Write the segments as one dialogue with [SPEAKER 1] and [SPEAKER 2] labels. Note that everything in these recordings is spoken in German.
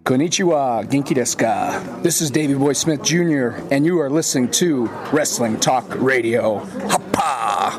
[SPEAKER 1] Konnichiwa, Genki desu ka? This is Davey Boy Smith Jr., and you are listening to Wrestling Talk Radio. Happa!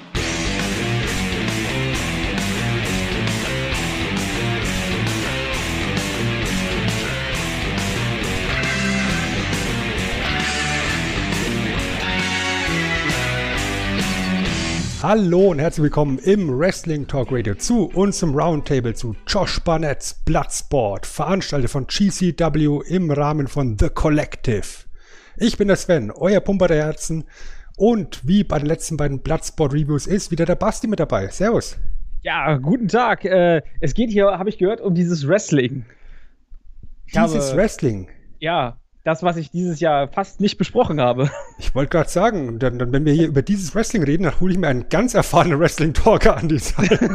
[SPEAKER 2] Hallo und herzlich willkommen im Wrestling Talk Radio zu unserem Roundtable zu Josh Barnett's Bloodsport, veranstaltet von GCW im Rahmen von The Collective. Ich bin der Sven, euer Pumper der Herzen, und wie bei den letzten beiden Bloodsport-Reviews ist wieder der Basti mit dabei. Servus.
[SPEAKER 3] Ja, guten Tag. Es geht hier, habe ich gehört, um dieses Wrestling.
[SPEAKER 2] Wrestling?
[SPEAKER 3] Ja. Das, was ich dieses Jahr fast nicht besprochen habe.
[SPEAKER 2] Ich wollte gerade sagen, dann, wenn wir hier über dieses Wrestling reden, dann hole ich mir einen ganz erfahrenen Wrestling-Talker an die Seite.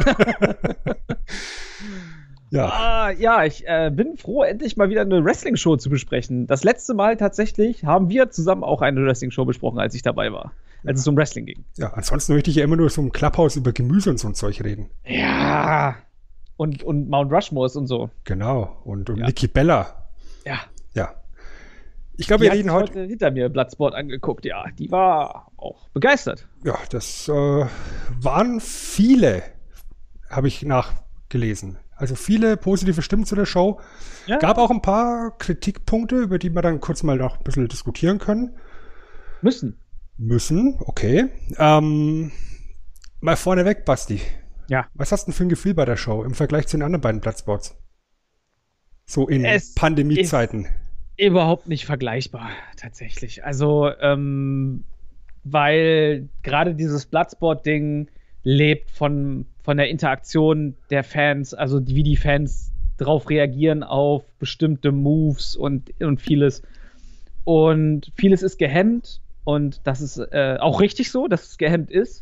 [SPEAKER 3] Ja. Ich bin froh, endlich mal wieder eine Wrestling-Show zu besprechen. Das letzte Mal tatsächlich haben wir zusammen auch eine Wrestling-Show besprochen, als ich dabei war. Als es um Wrestling ging.
[SPEAKER 2] Ja, ansonsten möchte ich ja immer nur so im Clubhouse über Gemüse und so ein Zeug reden.
[SPEAKER 3] Ja. Und Mount Rushmore und so.
[SPEAKER 2] Genau. Und Nikki Bella.
[SPEAKER 3] Ja.
[SPEAKER 2] Ich glaube, wir reden
[SPEAKER 3] heute hinter mir Bloodsport angeguckt, ja. Die war auch begeistert.
[SPEAKER 2] Ja, das waren viele, habe ich nachgelesen. Also viele positive Stimmen zu der Show. Ja. Gab auch ein paar Kritikpunkte, über die wir dann kurz mal noch ein bisschen diskutieren können. Müssen, okay. Mal vorneweg, Basti.
[SPEAKER 3] Ja.
[SPEAKER 2] Was hast du denn für ein Gefühl bei der Show im Vergleich zu den anderen beiden Bloodsports? So in Pandemiezeiten.
[SPEAKER 3] Überhaupt nicht vergleichbar, tatsächlich. Also, weil gerade dieses Bloodsport-Ding lebt von der Interaktion der Fans, also wie die Fans drauf reagieren auf bestimmte Moves und vieles. Und vieles ist gehemmt und das ist auch richtig so, dass es gehemmt ist.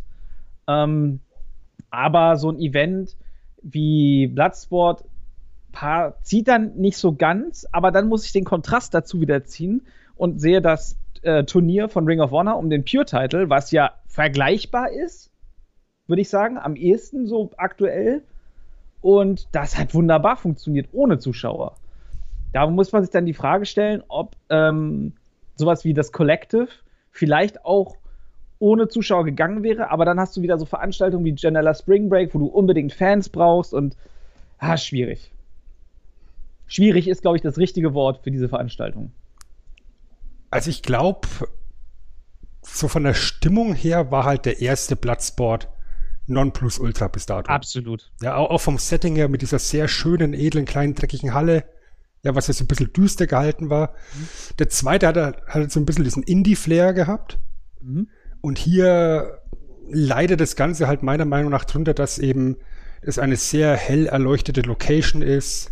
[SPEAKER 3] Aber so ein Event wie Bloodsport zieht dann nicht so ganz, aber dann muss ich den Kontrast dazu wieder ziehen und sehe das Turnier von Ring of Honor um den Pure-Title, was ja vergleichbar ist, würde ich sagen, am ehesten so aktuell. Und das hat wunderbar funktioniert, ohne Zuschauer. Da muss man sich dann die Frage stellen, ob sowas wie das Collective vielleicht auch ohne Zuschauer gegangen wäre, aber dann hast du wieder so Veranstaltungen wie Janela Spring Break, wo du unbedingt Fans brauchst und schwierig. Schwierig ist, glaube ich, das richtige Wort für diese Veranstaltung.
[SPEAKER 2] Also ich glaube, so von der Stimmung her war halt der erste Bloodsport Nonplusultra bis dato.
[SPEAKER 3] Absolut.
[SPEAKER 2] Ja, auch vom Setting her mit dieser sehr schönen, edlen, kleinen, dreckigen Halle, ja, was ja so ein bisschen düster gehalten war. Mhm. Der zweite hat so ein bisschen diesen Indie-Flair gehabt. Mhm. Und hier leidet das Ganze halt meiner Meinung nach drunter, dass eben es eine sehr hell erleuchtete Location ist.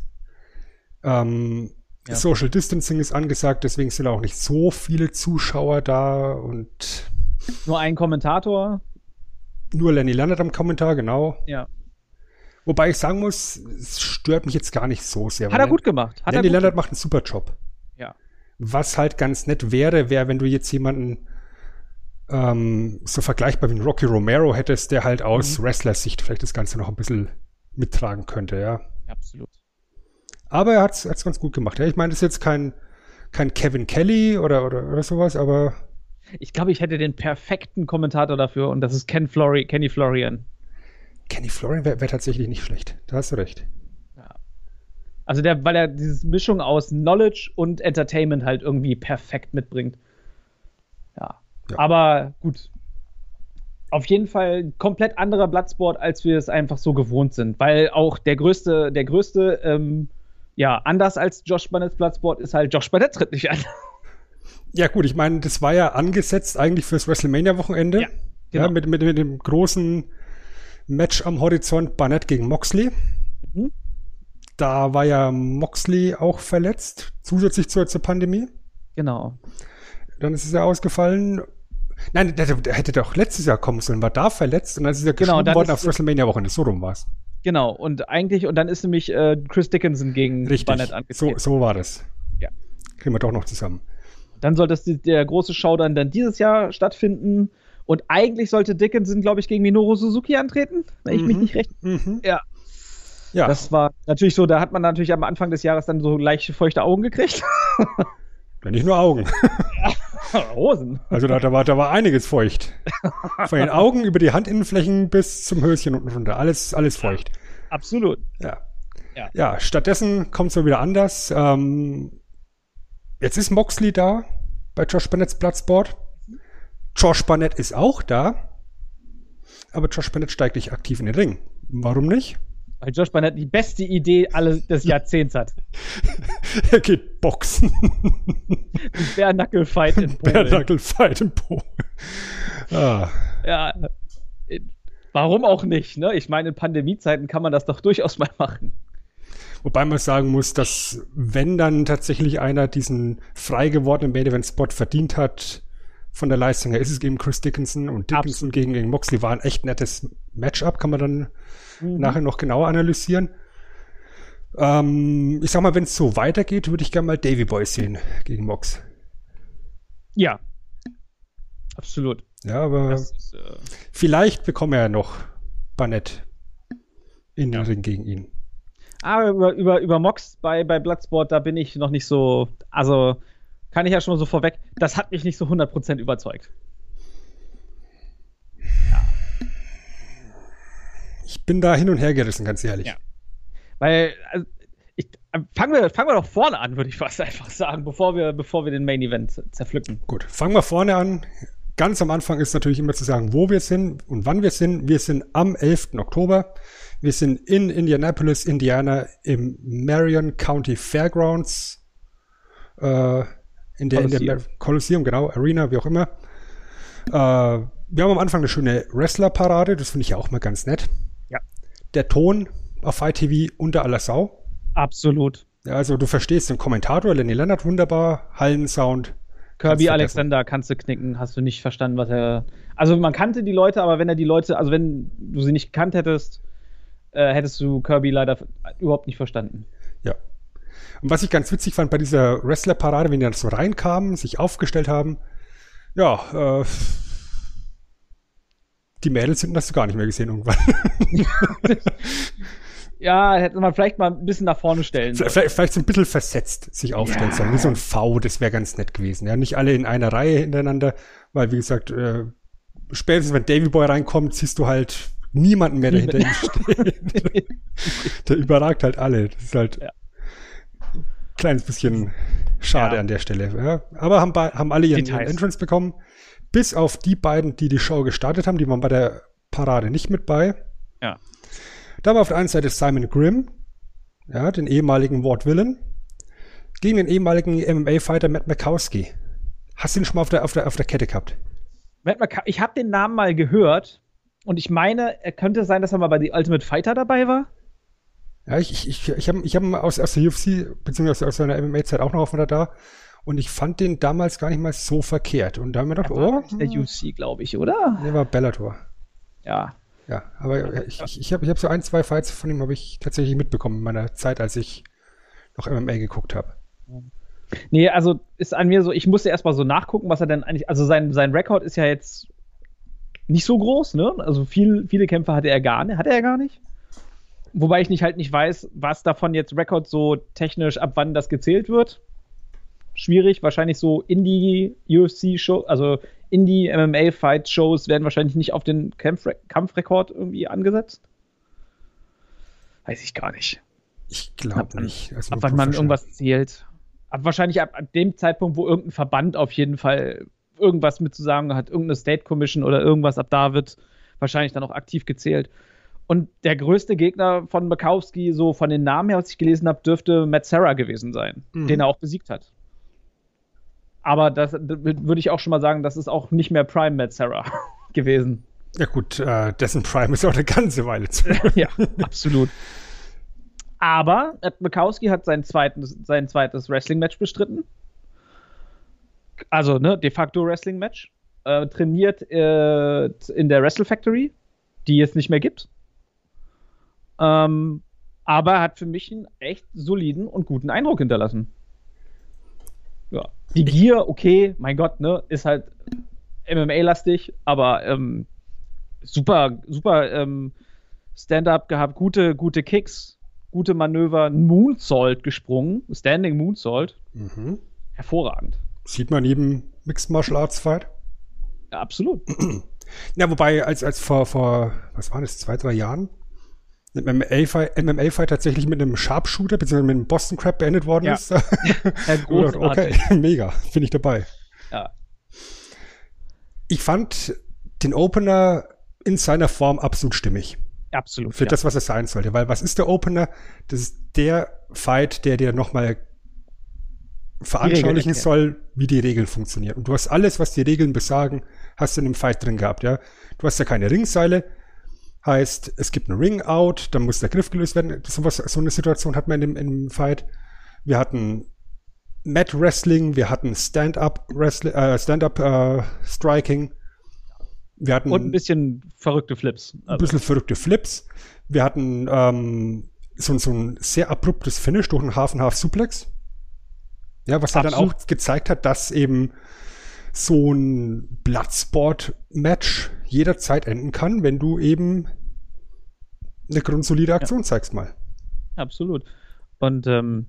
[SPEAKER 2] Social Distancing ist angesagt, deswegen sind auch nicht so viele Zuschauer da und
[SPEAKER 3] nur ein Kommentator.
[SPEAKER 2] Nur Lenny Leonard am Kommentar, genau.
[SPEAKER 3] Ja.
[SPEAKER 2] Wobei ich sagen muss, es stört mich jetzt gar nicht so sehr.
[SPEAKER 3] Hat er gut gemacht.
[SPEAKER 2] Lenny Leonard macht einen super Job.
[SPEAKER 3] Ja.
[SPEAKER 2] Was halt ganz nett wäre, wenn du jetzt jemanden so vergleichbar wie Rocky Romero hättest, der halt aus Wrestler-Sicht vielleicht das Ganze noch ein bisschen mittragen könnte, ja.
[SPEAKER 3] Absolut.
[SPEAKER 2] Aber er hat's ganz gut gemacht. Ja, ich meine, das ist jetzt kein Kevin Kelly oder sowas, aber
[SPEAKER 3] ich glaube, ich hätte den perfekten Kommentator dafür und das ist Kenny Florian.
[SPEAKER 2] Kenny Florian wäre tatsächlich nicht schlecht. Da hast du recht.
[SPEAKER 3] Ja. Also weil er diese Mischung aus Knowledge und Entertainment halt irgendwie perfekt mitbringt. Ja. Aber gut. Auf jeden Fall ein komplett anderer Bloodsport, als wir es einfach so gewohnt sind. Weil auch der größte anders als Josh Barnett's Bloodsport ist halt, Josh Barnett tritt nicht an. Ja
[SPEAKER 2] gut, ich meine, das war ja angesetzt eigentlich fürs WrestleMania-Wochenende. Ja, genau. Ja, mit dem großen Match am Horizont, Barnett gegen Moxley. Mhm. Da war ja Moxley auch verletzt, zusätzlich zur Pandemie.
[SPEAKER 3] Genau.
[SPEAKER 2] Dann ist es ja ausgefallen. Nein, der hätte doch letztes Jahr kommen sollen, war da verletzt und dann ist er geschoben worden aufs WrestleMania-Wochenende. So rum war es.
[SPEAKER 3] Genau, und dann ist nämlich Chris Dickinson gegen Barnett angetreten.
[SPEAKER 2] So war das.
[SPEAKER 3] Ja.
[SPEAKER 2] Kriegen wir doch noch zusammen.
[SPEAKER 3] Dann sollte der große Showdown dann dieses Jahr stattfinden und eigentlich sollte Dickinson, glaube ich, gegen Minoru Suzuki antreten, wenn ich mich nicht recht...
[SPEAKER 2] Mhm.
[SPEAKER 3] Ja.
[SPEAKER 2] Ja.
[SPEAKER 3] Das war natürlich so, da hat man natürlich am Anfang des Jahres dann so leicht feuchte Augen gekriegt.
[SPEAKER 2] Ja, nicht nur Augen.
[SPEAKER 3] Hosen.
[SPEAKER 2] Also da war einiges feucht. Von den Augen über die Handinnenflächen bis zum Höschen unten runter. Alles feucht.
[SPEAKER 3] Absolut.
[SPEAKER 2] Ja, stattdessen kommt es mal wieder anders. Jetzt ist Moxley da bei Josh Barnetts Bloodsport. Josh Barnett ist auch da. Aber Josh Barnett steigt nicht aktiv in den Ring. Warum nicht?
[SPEAKER 3] Weil Josh Barnett die beste Idee des Jahrzehnts hat.
[SPEAKER 2] Er geht boxen.
[SPEAKER 3] Bare-Knuckle-Fight in Polen.
[SPEAKER 2] Bare-Knuckle-Fight in Polen. Ah.
[SPEAKER 3] Ja, warum auch nicht, ne? Ich meine, in Pandemiezeiten kann man das doch durchaus mal machen.
[SPEAKER 2] Wobei man sagen muss, dass wenn dann tatsächlich einer diesen frei gewordenen Main-Event-Spot verdient hat, von der Leistung her ist es gegen Chris Dickinson, und Dickinson gegen Moxley war ein echt nettes Matchup, kann man dann nachher noch genauer analysieren. Ich sag mal, wenn es so weitergeht, würde ich gerne mal Davey Boy sehen gegen Mox.
[SPEAKER 3] Ja, absolut.
[SPEAKER 2] Ja, aber vielleicht bekommen wir ja noch Barnett in den Ring gegen ihn.
[SPEAKER 3] Aber über Mox bei Bloodsport, da bin ich noch nicht so, also kann ich ja schon mal so vorweg, das hat mich nicht so 100% überzeugt.
[SPEAKER 2] Ich bin da hin und her gerissen, ganz ehrlich.
[SPEAKER 3] Ja. Weil, also, fangen wir doch vorne an, würde ich fast einfach sagen, bevor wir den Main Event zerpflücken.
[SPEAKER 2] Gut, fangen wir vorne an. Ganz am Anfang ist natürlich immer zu sagen, wo wir sind und wann wir sind. Wir sind am 11. Oktober. Wir sind in Indianapolis, Indiana, im Marion County Fairgrounds, in der Kolosseum, genau, Arena, wie auch immer. Wir haben am Anfang eine schöne Wrestler-Parade, das finde ich ja auch mal ganz nett.
[SPEAKER 3] Ja.
[SPEAKER 2] Der Ton auf ITV unter aller Sau.
[SPEAKER 3] Absolut.
[SPEAKER 2] Ja, also du verstehst den Kommentator, Lenny Leonard, wunderbar, Hallensound.
[SPEAKER 3] Kirby Alexander kannst du knicken, hast du nicht verstanden, was er. Also man kannte die Leute, aber wenn du sie nicht gekannt hättest, hättest du Kirby leider überhaupt nicht verstanden. Ja.
[SPEAKER 2] Und was ich ganz witzig fand bei dieser Wrestler-Parade, wenn die dann so reinkamen, sich aufgestellt haben, die Mädels hinten hast du gar nicht mehr gesehen irgendwann.
[SPEAKER 3] Ja, hätte man vielleicht mal ein bisschen nach vorne stellen sollen.
[SPEAKER 2] Vielleicht so ein bisschen versetzt sich aufstellen sollen. Wie so ein V, das wäre ganz nett gewesen. Ja, nicht alle in einer Reihe hintereinander, weil, wie gesagt, spätestens wenn Davey Boy reinkommt, siehst du halt niemanden mehr, der hinter ihm steht. Der überragt halt alle. Das ist halt ein kleines bisschen schade an der Stelle. Ja. Aber haben alle ihren Entrance bekommen. Bis auf die beiden, die Show gestartet haben. Die waren bei der Parade nicht mit bei.
[SPEAKER 3] Ja.
[SPEAKER 2] Da war auf der einen Seite Simon Grimm, ja, den ehemaligen Ward Villain, gegen den ehemaligen MMA-Fighter Matt Makowski. Hast du ihn schon mal auf der Kette gehabt?
[SPEAKER 3] Ich habe den Namen mal gehört und ich meine, er könnte sein, dass er mal bei The Ultimate Fighter dabei war.
[SPEAKER 2] Ja, ich hab ihn aus der UFC, beziehungsweise aus seiner MMA-Zeit auch noch auf der da. Und ich fand den damals gar nicht mal so verkehrt. Und da haben wir gedacht,
[SPEAKER 3] der UFC, glaube ich, oder?
[SPEAKER 2] Der war Bellator.
[SPEAKER 3] Ja.
[SPEAKER 2] Ja, aber ich hab so 1, 2 Fights von ihm habe ich tatsächlich mitbekommen in meiner Zeit, als ich noch MMA geguckt habe.
[SPEAKER 3] Nee, also ist an mir so, ich musste erstmal so nachgucken, was er denn eigentlich, also sein Rekord ist ja jetzt nicht so groß, ne? Also viele Kämpfe hatte er gar nicht. Wobei ich nicht weiß, was davon jetzt Rekord so technisch, ab wann das gezählt wird. Schwierig, wahrscheinlich so Indie-UFC-Show, also Indie-MMA-Fight-Shows werden wahrscheinlich nicht auf den Kampfrekord irgendwie angesetzt. Weiß ich gar nicht.
[SPEAKER 2] Ich glaube nicht.
[SPEAKER 3] Also ab wann man irgendwas zählt. Wahrscheinlich ab dem Zeitpunkt, wo irgendein Verband auf jeden Fall irgendwas mit zu sagen hat, irgendeine State Commission oder irgendwas, ab da wird wahrscheinlich dann auch aktiv gezählt. Und der größte Gegner von Makowski, so von den Namen her, was ich gelesen habe, dürfte Matt Serra gewesen sein, den er auch besiegt hat. Aber das würde ich auch schon mal sagen, das ist auch nicht mehr Prime Matt Serra gewesen.
[SPEAKER 2] Ja gut, dessen Prime ist auch eine ganze Weile zurück.
[SPEAKER 3] Ja, absolut. Aber Matt Makowski hat sein zweites Wrestling-Match bestritten. Also, ne, de facto Wrestling-Match. Trainiert in der Wrestle Factory, die es nicht mehr gibt. Aber hat für mich einen echt soliden und guten Eindruck hinterlassen. Ja. Die Gier, okay, mein Gott, ne, ist halt MMA-lastig, aber super Stand-up gehabt, gute Kicks, gute Manöver, ein Moonsault gesprungen, Standing Moonsault. Hervorragend.
[SPEAKER 2] Sieht man in jedem Mixed Martial Arts Fight?
[SPEAKER 3] Ja, absolut.
[SPEAKER 2] Ja, wobei, als vor, was waren das, 2-3 Jahren, ein MMA-Fight tatsächlich mit einem Sharpshooter, beziehungsweise mit einem Boston Crab beendet worden ist.
[SPEAKER 3] Ja, großartig.
[SPEAKER 2] Okay, mega, bin ich dabei.
[SPEAKER 3] Ja.
[SPEAKER 2] Ich fand den Opener in seiner Form absolut stimmig.
[SPEAKER 3] Absolut.
[SPEAKER 2] Für das, was es sein sollte. Weil was ist der Opener? Das ist der Fight, der dir nochmal veranschaulichen soll, wie die Regeln funktionieren. Und du hast alles, was die Regeln besagen, hast du in dem Fight drin gehabt, ja. Du hast ja keine Ringseile. Heißt, es gibt einen Ring-Out, dann muss der Griff gelöst werden. So eine Situation hatten wir in dem Fight. Wir hatten Mat-Wrestling, wir hatten Stand-Up-Striking. Wir hatten
[SPEAKER 3] und ein bisschen verrückte Flips.
[SPEAKER 2] Ein bisschen verrückte Flips. Wir hatten so ein sehr abruptes Finish durch einen Half-and-Half-Suplex. Ja, was halt dann auch gezeigt hat, dass eben so ein Bloodsport-Match jederzeit enden kann, wenn du eben eine grundsolide Aktion zeigst mal.
[SPEAKER 3] Absolut. Und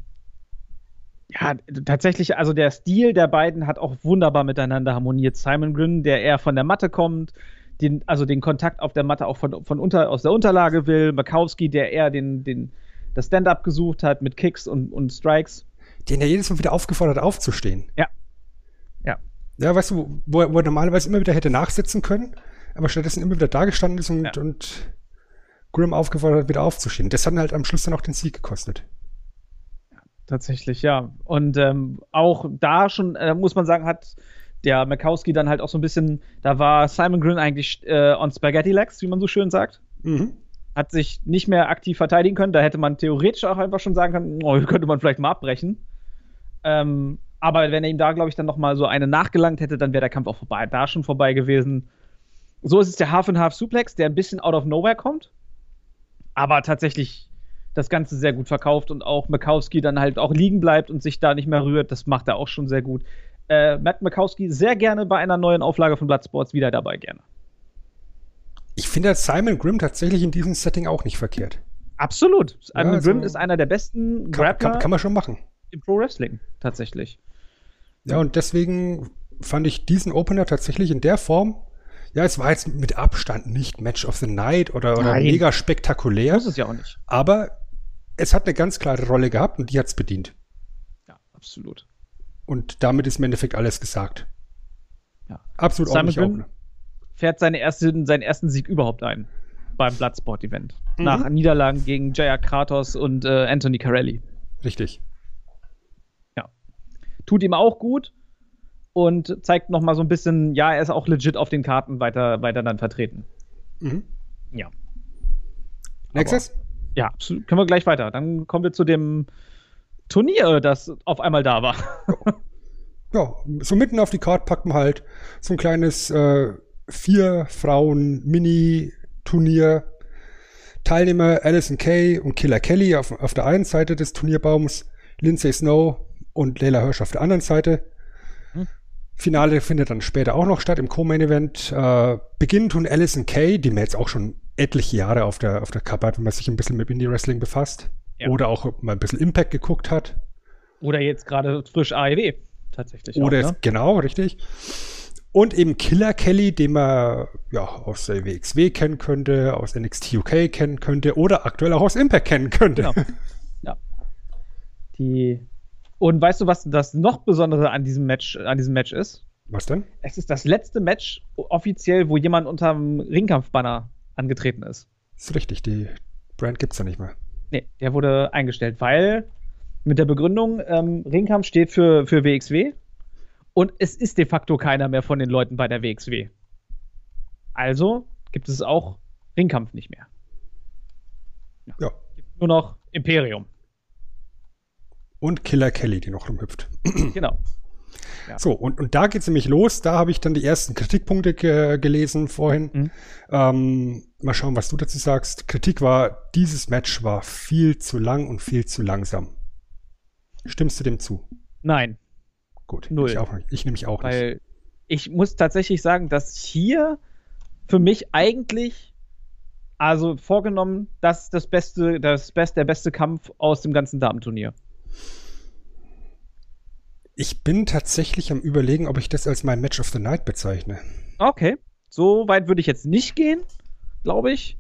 [SPEAKER 3] tatsächlich, also der Stil der beiden hat auch wunderbar miteinander harmoniert. Simon Grin, der eher von der Matte kommt, den Kontakt auf der Matte auch aus der Unterlage will. Makowski, der eher das Stand-Up gesucht hat mit Kicks und Strikes.
[SPEAKER 2] Den er jedes Mal wieder aufgefordert hat, aufzustehen.
[SPEAKER 3] Ja.
[SPEAKER 2] Ja, weißt du, wo er normalerweise immer wieder hätte nachsitzen können, aber stattdessen immer wieder da gestanden ist und Grimm aufgefordert hat, wieder aufzustehen. Das hat ihn halt am Schluss dann auch den Sieg gekostet.
[SPEAKER 3] Tatsächlich, ja. Und auch da schon, muss man sagen, hat der Makowski dann halt auch so ein bisschen, da war Simon Grin eigentlich on Spaghetti Legs, wie man so schön sagt. Hat sich nicht mehr aktiv verteidigen können. Da hätte man theoretisch auch einfach schon sagen können, könnte man vielleicht mal abbrechen. Aber wenn er ihm da, glaube ich, dann noch mal so eine nachgelangt hätte, dann wäre der Kampf auch vorbei gewesen. So ist es der Half-and-Half-Suplex, der ein bisschen out of nowhere kommt. Aber tatsächlich das Ganze sehr gut verkauft und auch Makowski dann halt auch liegen bleibt und sich da nicht mehr rührt. Das macht er auch schon sehr gut. Matt Makowski sehr gerne bei einer neuen Auflage von Bloodsports wieder dabei, gerne.
[SPEAKER 2] Ich finde Simon Grimm tatsächlich in diesem Setting auch nicht verkehrt.
[SPEAKER 3] Absolut. Simon Grimm ist einer der besten Grappler.
[SPEAKER 2] Kann man schon machen.
[SPEAKER 3] Im Pro Wrestling, tatsächlich.
[SPEAKER 2] Ja, und deswegen fand ich diesen Opener tatsächlich in der Form, ja, es war jetzt mit Abstand nicht Match of the Night oder mega spektakulär.
[SPEAKER 3] Muss es ja auch nicht.
[SPEAKER 2] Aber es hat eine ganz klare Rolle gehabt und die hat's bedient.
[SPEAKER 3] Ja, absolut.
[SPEAKER 2] Und damit ist im Endeffekt alles gesagt.
[SPEAKER 3] Ja.
[SPEAKER 2] Absolut ordentlich Opener.
[SPEAKER 3] Fährt seinen ersten Sieg überhaupt ein beim Bloodsport-Event. Nach Niederlagen gegen Jaya Kratos und Anthony Carelli.
[SPEAKER 2] Richtig.
[SPEAKER 3] Ja. Tut ihm auch gut und zeigt noch mal so ein bisschen, ja, er ist auch legit auf den Karten weiter dann vertreten. Ja.
[SPEAKER 2] Nächstes?
[SPEAKER 3] Ja, absolut. Können wir gleich weiter. Dann kommen wir zu dem Turnier, das auf einmal da war.
[SPEAKER 2] Ja, so mitten auf die Karte packt man halt so ein kleines 4-Frauen-Mini-Turnier. Teilnehmer Allysin Kay und Killer Kelly auf der einen Seite des Turnierbaums, Lindsay Snow und Layla Hirsch auf der anderen Seite. Finale findet dann später auch noch statt im Co-Main-Event. Beginnen tun Allysin Kay, die man jetzt auch schon etliche Jahre auf der Kappe hat, wenn man sich ein bisschen mit Indie-Wrestling befasst. Ja. Oder auch mal ein bisschen Impact geguckt hat.
[SPEAKER 3] Oder jetzt gerade frisch AEW tatsächlich.
[SPEAKER 2] Oder
[SPEAKER 3] auch, ne?
[SPEAKER 2] Genau, richtig. Und eben Killer Kelly, den man ja aus der WXW kennen könnte, aus NXT UK kennen könnte oder aktuell auch aus Impact kennen könnte.
[SPEAKER 3] Genau. Ja. Und weißt du, was das noch Besondere an diesem Match ist?
[SPEAKER 2] Was denn?
[SPEAKER 3] Es ist das letzte Match offiziell, wo jemand unterm Ringkampfbanner angetreten ist.
[SPEAKER 2] Das ist richtig, die Brand gibt's ja nicht mehr.
[SPEAKER 3] Nee, der wurde eingestellt, weil mit der Begründung, Ringkampf steht für WXW und es ist de facto keiner mehr von den Leuten bei der WXW. Also gibt es auch Ringkampf nicht mehr.
[SPEAKER 2] Ja.
[SPEAKER 3] Gibt nur noch Imperium.
[SPEAKER 2] Und Killer Kelly, die noch rumhüpft.
[SPEAKER 3] Genau. Ja.
[SPEAKER 2] So, und da geht's nämlich los. Da habe ich dann die ersten Kritikpunkte gelesen vorhin. Mal schauen, was du dazu sagst. Kritik war, dieses Match war viel zu lang und viel zu langsam. Stimmst du dem zu?
[SPEAKER 3] Nein.
[SPEAKER 2] Gut,
[SPEAKER 3] 0.
[SPEAKER 2] Ich nämlich auch nicht.
[SPEAKER 3] Weil ich muss tatsächlich sagen, dass hier für mich eigentlich Also vorgenommen, das ist der beste Kampf aus dem ganzen Damenturnier.
[SPEAKER 2] Ich bin tatsächlich am Überlegen, ob ich das als mein Match of the Night bezeichne.
[SPEAKER 3] Okay, so weit würde ich jetzt nicht gehen, glaube ich.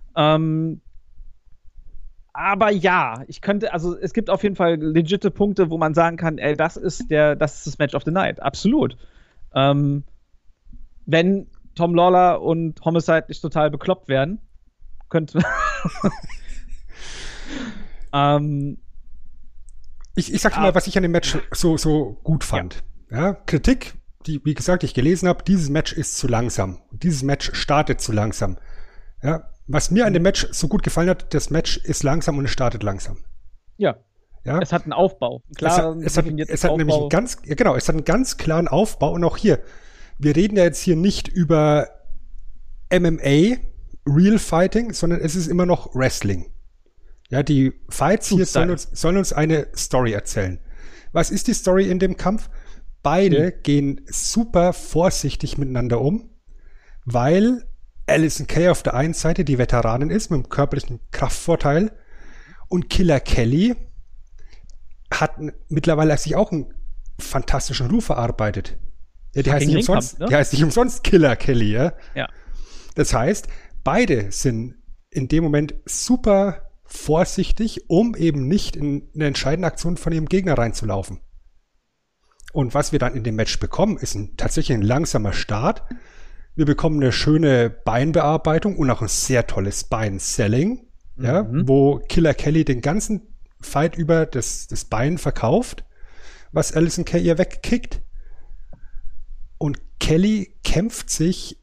[SPEAKER 3] Aber ja, es gibt auf jeden Fall legitime Punkte, wo man sagen kann, ey, das ist das Match of the Night. Absolut. Wenn Tom Lawler und Homicide nicht total bekloppt werden, könnte.
[SPEAKER 2] Ich sag dir mal, was ich an dem Match so gut fand. Ja, Kritik, die, wie gesagt, ich gelesen habe, dieses Match ist zu langsam. Dieses Match startet zu langsam. Ja, was mir an dem Match so gut gefallen hat, das Match ist langsam und es startet langsam.
[SPEAKER 3] Ja. Es hat einen Aufbau. Es hat nämlich einen ganz klaren Aufbau. Und auch hier, wir reden ja jetzt hier nicht über MMA, Real Fighting, sondern es ist immer noch Wrestling. Ja, die Fights hier sollen uns eine Story erzählen. Was ist die Story in dem Kampf? Beide gehen super vorsichtig miteinander um, weil Allysin Kay auf der einen Seite die Veteranin ist mit dem körperlichen Kraftvorteil und Killer Kelly hat mittlerweile sich auch einen fantastischen Ruf erarbeitet. Ja, die heißt nicht umsonst Killer Kelly, ja? Ja. Das heißt, beide sind in dem Moment super vorsichtig, um eben nicht in eine entscheidende Aktion von ihrem Gegner reinzulaufen. Und was wir dann in dem Match bekommen, ist tatsächlich ein langsamer Start. Wir bekommen eine schöne Beinbearbeitung und auch ein sehr tolles Bein-Selling, ja, wo Killer Kelly den ganzen Fight über das Bein verkauft, was Allysin Kay ihr wegkickt. Und Kelly kämpft sich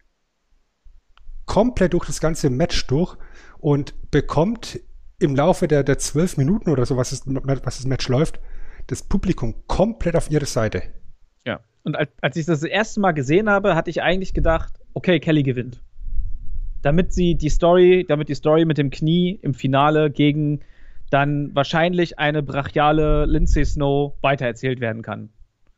[SPEAKER 3] komplett durch das ganze Match durch und bekommt im Laufe der 12 Minuten oder so, was das Match läuft, das Publikum komplett auf ihre Seite. Ja. Und als ich das erste Mal gesehen habe, hatte ich eigentlich gedacht, okay, Kelly gewinnt. Damit die Story mit dem Knie im Finale gegen dann wahrscheinlich eine brachiale Lindsay Snow weitererzählt werden kann.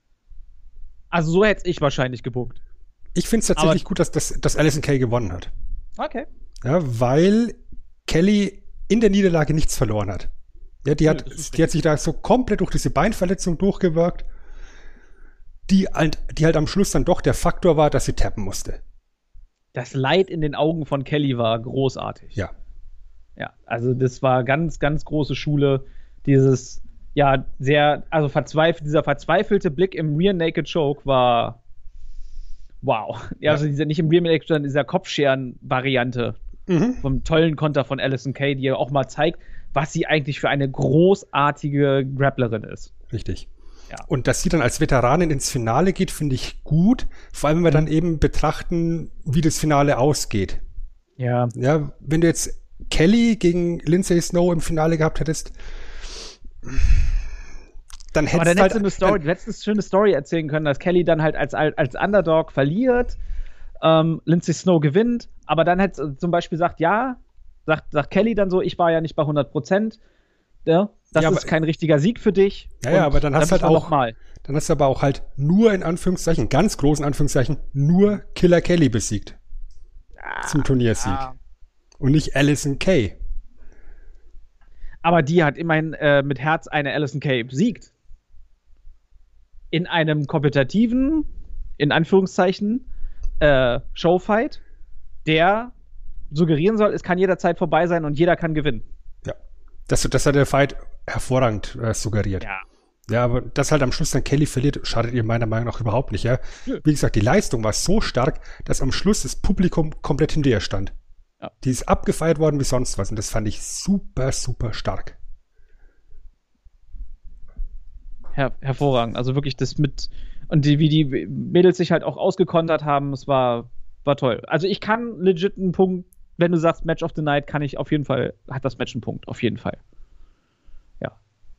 [SPEAKER 3] Also so hätte ich wahrscheinlich gebuckt.
[SPEAKER 2] Ich finde es tatsächlich gut, dass Allysin Kay gewonnen hat.
[SPEAKER 3] Okay.
[SPEAKER 2] Ja, weil Kelly in der Niederlage nichts verloren hat. Ja, die hat sich da so komplett durch diese Beinverletzung durchgewirkt, die halt am Schluss dann doch der Faktor war, dass sie tappen musste.
[SPEAKER 3] Das Leid in den Augen von Kelly war großartig.
[SPEAKER 2] Ja.
[SPEAKER 3] Ja, also das war ganz, ganz große Schule. Dieses, ja, dieser verzweifelte Blick im Rear Naked Choke war wow. Ja, also nicht im Rear Naked, sondern dieser Kopfscheren-Variante vom tollen Konter von Allysin Kay, die ja auch mal zeigt, was sie eigentlich für eine großartige Grapplerin ist.
[SPEAKER 2] Richtig. Ja. Und dass sie dann als Veteranin ins Finale geht, finde ich gut. Vor allem, wenn wir dann eben betrachten, wie das Finale ausgeht.
[SPEAKER 3] Ja.
[SPEAKER 2] Ja, wenn du jetzt Kelly gegen Lindsay Snow im Finale gehabt hättest, dann hättest du
[SPEAKER 3] hättest eine schöne Story erzählen können, dass Kelly dann halt als Underdog verliert, Lindsay Snow gewinnt, aber dann hätte zum Beispiel sagt Kelly dann so, ich war ja nicht bei 100%, ja, das ist kein richtiger Sieg für dich.
[SPEAKER 2] Ja, aber dann hast du halt auch dann hast du aber auch halt nur in Anführungszeichen, ganz großen Anführungszeichen, nur Killer Kelly besiegt. Zum Turniersieg. Ja. Und nicht Allysin Kay.
[SPEAKER 3] Aber die hat immerhin mit Herz eine Allysin Kay besiegt. In einem kompetitiven, in Anführungszeichen, Showfight, der suggerieren soll, es kann jederzeit vorbei sein und jeder kann gewinnen.
[SPEAKER 2] Ja, das hat der Fight hervorragend suggeriert.
[SPEAKER 3] Ja.
[SPEAKER 2] Ja, aber dass halt am Schluss dann Kelly verliert, schadet ihr meiner Meinung nach überhaupt nicht. Ja? Wie gesagt, die Leistung war so stark, dass am Schluss das Publikum komplett hinter ihr stand. Ja. Die ist abgefeiert worden wie sonst was und das fand ich super, super stark.
[SPEAKER 3] Hervorragend. Also wirklich das mit und wie die Mädels sich halt auch ausgekontert haben, es war toll. Also ich kann legit einen Punkt, wenn du sagst Match of the Night, kann ich auf jeden Fall, hat das Match einen Punkt, auf jeden Fall. Ja.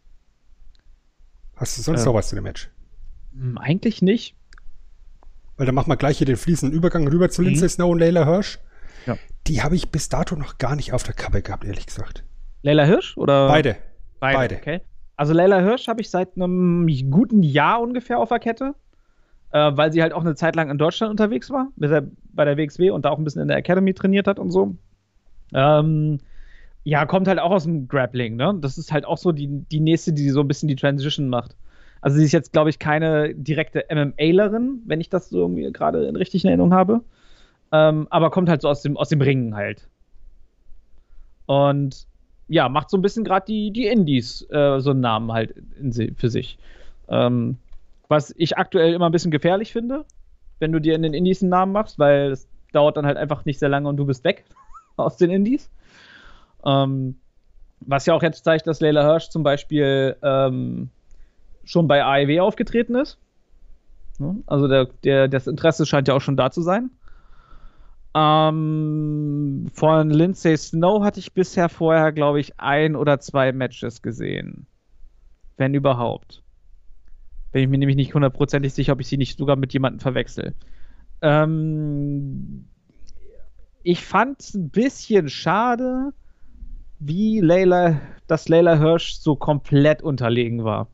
[SPEAKER 2] Hast du sonst noch was zu dem Match?
[SPEAKER 3] Eigentlich nicht.
[SPEAKER 2] Weil dann machen wir gleich hier den fließenden Übergang rüber zu Lindsay Snow und Layla Hirsch.
[SPEAKER 3] Ja.
[SPEAKER 2] Die habe ich bis dato noch gar nicht auf der Kappe gehabt, ehrlich gesagt.
[SPEAKER 3] Layla Hirsch oder?
[SPEAKER 2] Beide.
[SPEAKER 3] Okay. Also Layla Hirsch habe ich seit einem guten Jahr ungefähr auf der Kette, weil sie halt auch eine Zeit lang in Deutschland unterwegs war, bis er bei der WXW und da auch ein bisschen in der Academy trainiert hat und so. Ja, kommt halt auch aus dem Grappling, ne? Das ist halt auch so die nächste, die so ein bisschen die Transition macht. Also sie ist jetzt, glaube ich, keine direkte MMAlerin, wenn ich das so irgendwie gerade in richtigen Erinnerung habe. Aber kommt halt so aus dem Ringen halt. Und ja, macht so ein bisschen gerade die Indies so einen Namen halt für sich. Was ich aktuell immer ein bisschen gefährlich finde, wenn du dir in den Indies einen Namen machst, weil es dauert dann halt einfach nicht sehr lange und du bist weg aus den Indies. Was ja auch jetzt zeigt, dass Layla Hirsch zum Beispiel schon bei AEW aufgetreten ist. Also das Interesse scheint ja auch schon da zu sein. Von Lindsay Snow hatte ich bisher vorher, glaube ich, 1 oder 2 Matches gesehen. Wenn überhaupt. Bin ich mir nämlich nicht hundertprozentig sicher, ob ich sie nicht sogar mit jemandem verwechsel. Ich fand es ein bisschen schade, dass Layla Hirsch so komplett unterlegen war.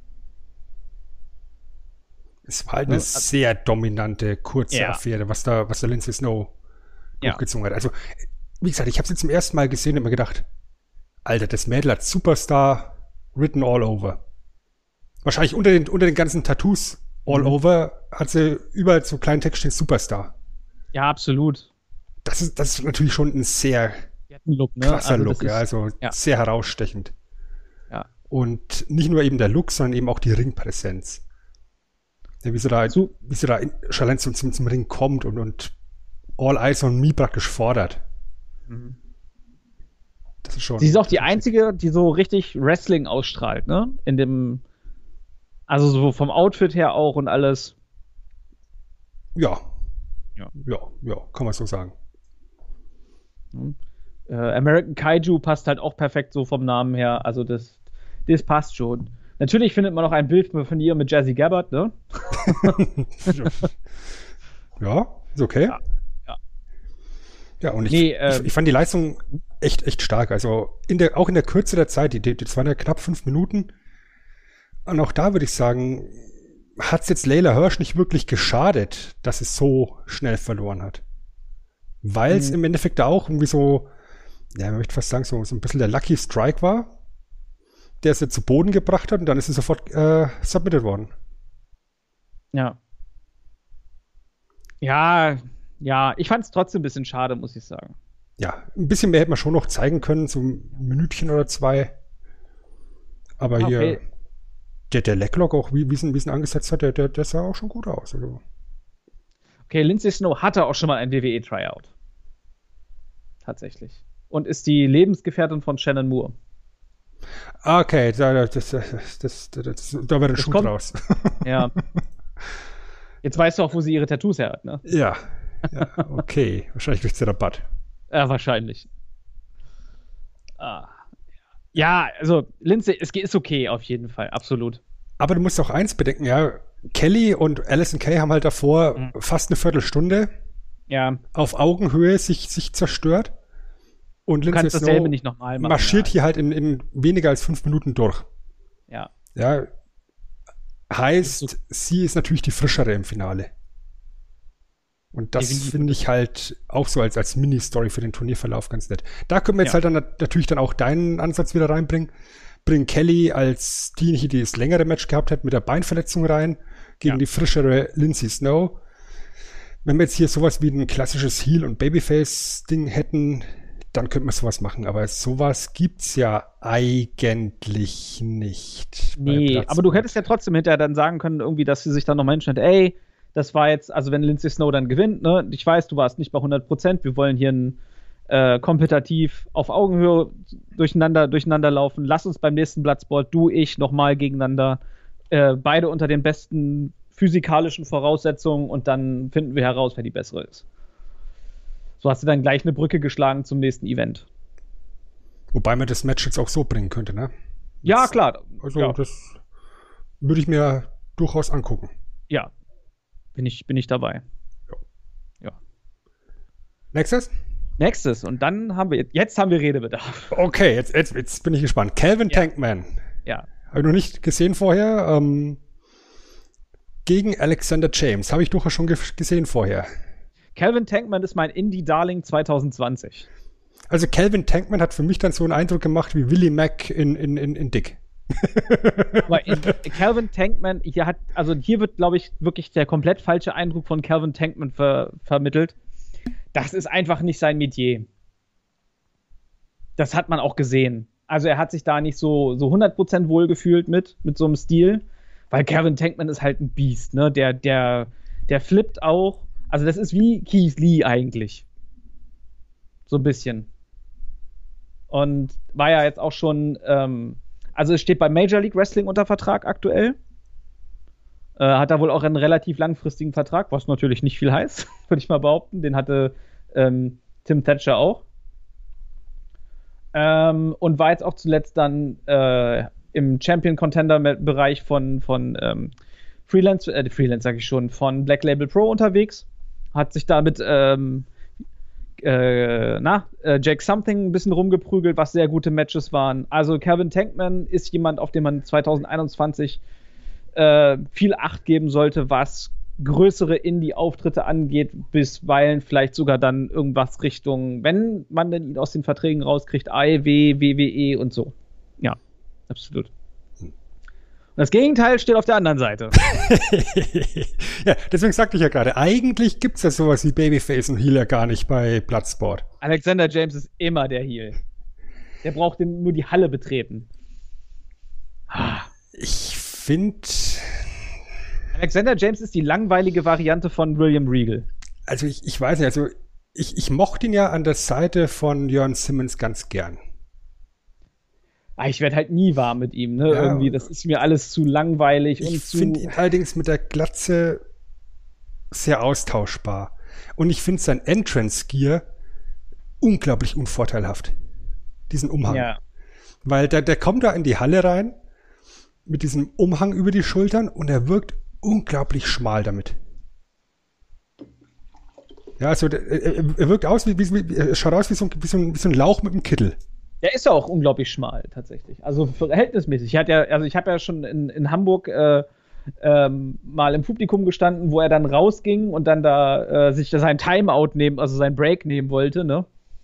[SPEAKER 2] Es war halt eine sehr dominante, kurze Affäre, was der Lindsay Snow durchgezogen hat. Also, wie gesagt, ich habe sie zum ersten Mal gesehen und mir gedacht, Alter, das Mädel hat Superstar written all over. Wahrscheinlich unter den ganzen Tattoos all over hat sie überall so kleinen Text stehen Superstar.
[SPEAKER 3] Ja, absolut.
[SPEAKER 2] Das ist natürlich schon ein sehr
[SPEAKER 3] Look, ne?
[SPEAKER 2] krasser
[SPEAKER 3] also
[SPEAKER 2] Look, sehr herausstechend.
[SPEAKER 3] Ja.
[SPEAKER 2] Und nicht nur eben der Look, sondern eben auch die Ringpräsenz. Ja, wie sie da schon allein zum Ring kommt und All Eyes on Me praktisch fordert.
[SPEAKER 3] Mhm.
[SPEAKER 2] Das ist schon.
[SPEAKER 3] Sie ist auch die einzige, die so richtig Wrestling ausstrahlt, ne? Also so vom Outfit her auch und alles.
[SPEAKER 2] Ja, kann man so sagen.
[SPEAKER 3] American Kaiju passt halt auch perfekt so vom Namen her. Also das passt schon. Natürlich findet man noch ein Bild von ihr mit Jazzy Gabbard, ne?
[SPEAKER 2] Ja, ist okay. Ja, und ich fand die Leistung echt stark. Also auch in der Kürze der Zeit, das waren ja knapp 5 Minuten. Und auch da würde ich sagen, hat es jetzt Layla Hirsch nicht wirklich geschadet, dass es so schnell verloren hat. Weil es im Endeffekt da auch irgendwie so, ja, man möchte fast sagen, so ein bisschen der Lucky Strike war, der es jetzt zu Boden gebracht hat und dann ist es sofort submitted worden.
[SPEAKER 3] Ja, ich fand es trotzdem ein bisschen schade, muss ich sagen.
[SPEAKER 2] Ja, ein bisschen mehr hätte man schon noch zeigen können, so ein Minütchen oder 2. Aber hier, der Leglock auch, wie es ihn angesetzt hat, der sah auch schon gut aus. Also.
[SPEAKER 3] Okay, Lindsay Snow hatte auch schon mal ein WWE-Tryout. Tatsächlich. Und ist die Lebensgefährtin von Shannon Moore.
[SPEAKER 2] Okay, da war der Schuh draus.
[SPEAKER 3] Ja. Jetzt weißt du auch, wo sie ihre Tattoos her hat, ne?
[SPEAKER 2] Ja, okay. Wahrscheinlich durch den Rabatt.
[SPEAKER 3] Ja, wahrscheinlich. Ja, also Lindsay, es ist okay auf jeden Fall, absolut.
[SPEAKER 2] Aber du musst auch eins bedenken, ja, Kelly und Allysin Kay haben halt davor fast eine Viertelstunde auf Augenhöhe sich zerstört. Und Lindsay Snow
[SPEAKER 3] nicht nochmal machen,
[SPEAKER 2] marschiert hier halt in weniger als 5 Minuten durch.
[SPEAKER 3] Ja.
[SPEAKER 2] Ja, heißt, sie ist natürlich die frischere im Finale. Und das finde ich halt auch so als Mini-Story für den Turnierverlauf ganz nett. Da können wir jetzt halt dann natürlich dann auch deinen Ansatz wieder reinbringen. Bring Kelly als diejenige, die das längere Match gehabt hat, mit der Beinverletzung rein, gegen die frischere Lindsay Snow. Wenn wir jetzt hier sowas wie ein klassisches Heel- und Babyface-Ding hätten, dann könnte man sowas machen. Aber sowas gibt's ja eigentlich nicht.
[SPEAKER 3] Nee, aber du hättest ja trotzdem hinterher dann sagen können, irgendwie, dass sie sich dann nochmal hinstellt, ey, das war jetzt, also wenn Lindsay Snow dann gewinnt, ne, ich weiß, du warst nicht bei 100%, wir wollen hier ein kompetitiv auf Augenhöhe durcheinander laufen, lass uns beim nächsten Bloodsport, du, ich, nochmal gegeneinander, beide unter den besten physikalischen Voraussetzungen und dann finden wir heraus, wer die bessere ist. So hast du dann gleich eine Brücke geschlagen zum nächsten Event.
[SPEAKER 2] Wobei man das Match jetzt auch so bringen könnte, ne?
[SPEAKER 3] Ja, klar.
[SPEAKER 2] Also das würde ich mir durchaus angucken.
[SPEAKER 3] Ja, bin ich dabei. Ja. Nächstes. Und dann haben wir Redebedarf.
[SPEAKER 2] Okay, jetzt bin ich gespannt. Calvin Tankman.
[SPEAKER 3] Ja.
[SPEAKER 2] Habe ich noch nicht gesehen vorher. Gegen Alexander James. Habe ich durchaus schon gesehen vorher.
[SPEAKER 3] Calvin Tankman ist mein Indie-Darling 2020.
[SPEAKER 2] Also Calvin Tankman hat für mich dann so einen Eindruck gemacht wie Willie Mack in Dick.
[SPEAKER 3] Aber Calvin Tankman, hier wird, glaube ich, wirklich der komplett falsche Eindruck von Calvin Tankman vermittelt. Das ist einfach nicht sein Metier. Das hat man auch gesehen. Also er hat sich da nicht so 100% wohlgefühlt mit so einem Stil, weil Calvin Tankman ist halt ein Biest, ne? Der flippt auch. Also das ist wie Keith Lee eigentlich. So ein bisschen. Und war ja jetzt auch schon, also es steht bei Major League Wrestling unter Vertrag aktuell. Hat da wohl auch einen relativ langfristigen Vertrag, was natürlich nicht viel heißt, würde ich mal behaupten. Den hatte Tim Thatcher auch. Und war jetzt auch zuletzt dann im Champion-Contender-Bereich von Freelance sage ich schon, von Black Label Pro unterwegs. Hat sich da mit Jake Something ein bisschen rumgeprügelt, was sehr gute Matches waren. Also Calvin Tankman ist jemand, auf den man 2021 viel Acht geben sollte, was größere Indie-Auftritte angeht, bisweilen vielleicht sogar dann irgendwas Richtung, wenn man denn ihn aus den Verträgen rauskriegt, AEW, WWE und so. Ja, absolut. Und das Gegenteil steht auf der anderen Seite.
[SPEAKER 2] Ja, deswegen sagte ich ja gerade, eigentlich gibt es ja sowas wie Babyface und Heel ja gar nicht bei Bloodsport.
[SPEAKER 3] Alexander James ist immer der Heel. Der braucht nur die Halle betreten.
[SPEAKER 2] Ich finde...
[SPEAKER 3] Alexander James ist die langweilige Variante von William Regal.
[SPEAKER 2] Also ich weiß nicht, also ich mochte ihn ja an der Seite von Jörn Simmons ganz gern.
[SPEAKER 3] Ich werde halt nie warm mit ihm, ne? Ja, irgendwie, das ist mir alles zu langweilig.
[SPEAKER 2] Ich finde ihn allerdings mit der Glatze sehr austauschbar. Und ich finde sein Entrance-Gear unglaublich unvorteilhaft. Diesen Umhang. Ja. Weil der kommt da in die Halle rein mit diesem Umhang über die Schultern und er wirkt unglaublich schmal damit. Ja, also er wirkt aus er schaut aus wie so ein Lauch mit einem Kittel.
[SPEAKER 3] Der ist ja auch unglaublich schmal, tatsächlich. Also verhältnismäßig. Ich habe ja schon in Hamburg mal im Publikum gestanden, wo er dann rausging und dann da sich sein Timeout also sein Break nehmen wollte, ne?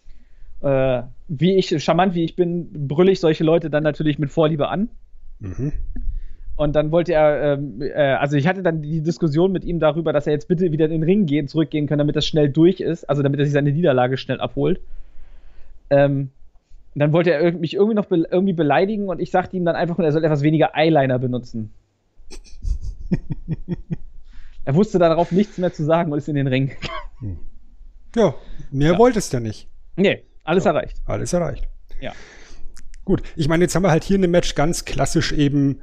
[SPEAKER 3] Charmant wie ich bin, brülle ich solche Leute dann natürlich mit Vorliebe an. Mhm. Und dann wollte er, also ich hatte dann die Diskussion mit ihm darüber, dass er jetzt bitte wieder in den Ring zurückgehen kann, damit das schnell durch ist, also damit er sich seine Niederlage schnell abholt. Und dann wollte er mich irgendwie noch irgendwie beleidigen und ich sagte ihm dann einfach nur, er soll etwas weniger Eyeliner benutzen. Er wusste darauf nichts mehr zu sagen und ist in den Ring.
[SPEAKER 2] Ja, mehr wolltest du nicht.
[SPEAKER 3] Nee, alles erreicht.
[SPEAKER 2] Alles erreicht.
[SPEAKER 3] Ja.
[SPEAKER 2] Gut, ich meine, jetzt haben wir halt hier in dem Match ganz klassisch eben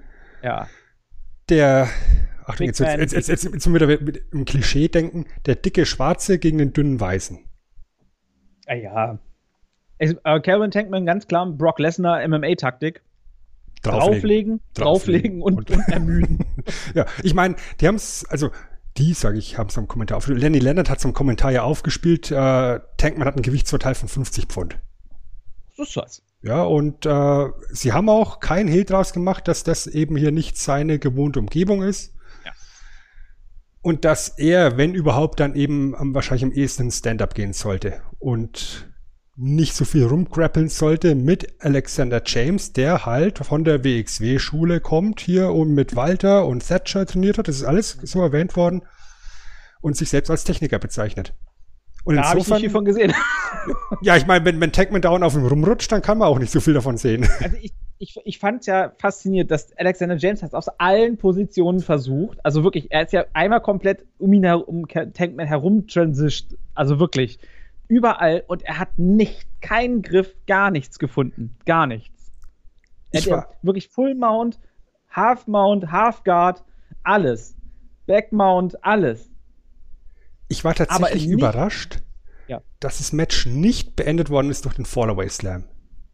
[SPEAKER 2] Achtung, jetzt wieder im Klischee denken, der dicke Schwarze gegen den dünnen Weißen.
[SPEAKER 3] Ja. Calvin Tankman, ganz klar, Brock Lesnar, MMA-Taktik. Drauflegen und ermüden.
[SPEAKER 2] Ja, ich meine, die haben es, also haben es am Kommentar aufgespielt. Lenny Leonard hat es am Kommentar ja aufgespielt. Tankman hat ein Gewichtsvorteil von 50 Pfund.
[SPEAKER 3] Das ist was.
[SPEAKER 2] Ja, und sie haben auch kein Hehl draus gemacht, dass das eben hier nicht seine gewohnte Umgebung ist. Ja. Und dass er, wenn überhaupt, dann eben wahrscheinlich am ehesten Stand-up gehen sollte. Und nicht so viel rumgrappeln sollte mit Alexander James, der halt von der WXW-Schule kommt hier und mit Walter und Thatcher trainiert hat. Das ist alles so erwähnt worden. Und sich selbst als Techniker bezeichnet. Und
[SPEAKER 3] da habe ich nicht viel von gesehen.
[SPEAKER 2] Ja, ich meine, wenn Tankman dauernd auf ihm rumrutscht, dann kann man auch nicht so viel davon sehen.
[SPEAKER 3] Also ich fand es ja faszinierend, dass Alexander James hat aus allen Positionen versucht. Also wirklich, er ist ja einmal komplett um Tankman herum transitioned. Also wirklich überall. Und er hat keinen Griff, gar nichts gefunden. Gar nichts. Er hat wirklich Full Mount, Half Guard, alles. Back Mount, alles.
[SPEAKER 2] Ich war tatsächlich überrascht, dass das Match nicht beendet worden ist durch den Fallaway Slam.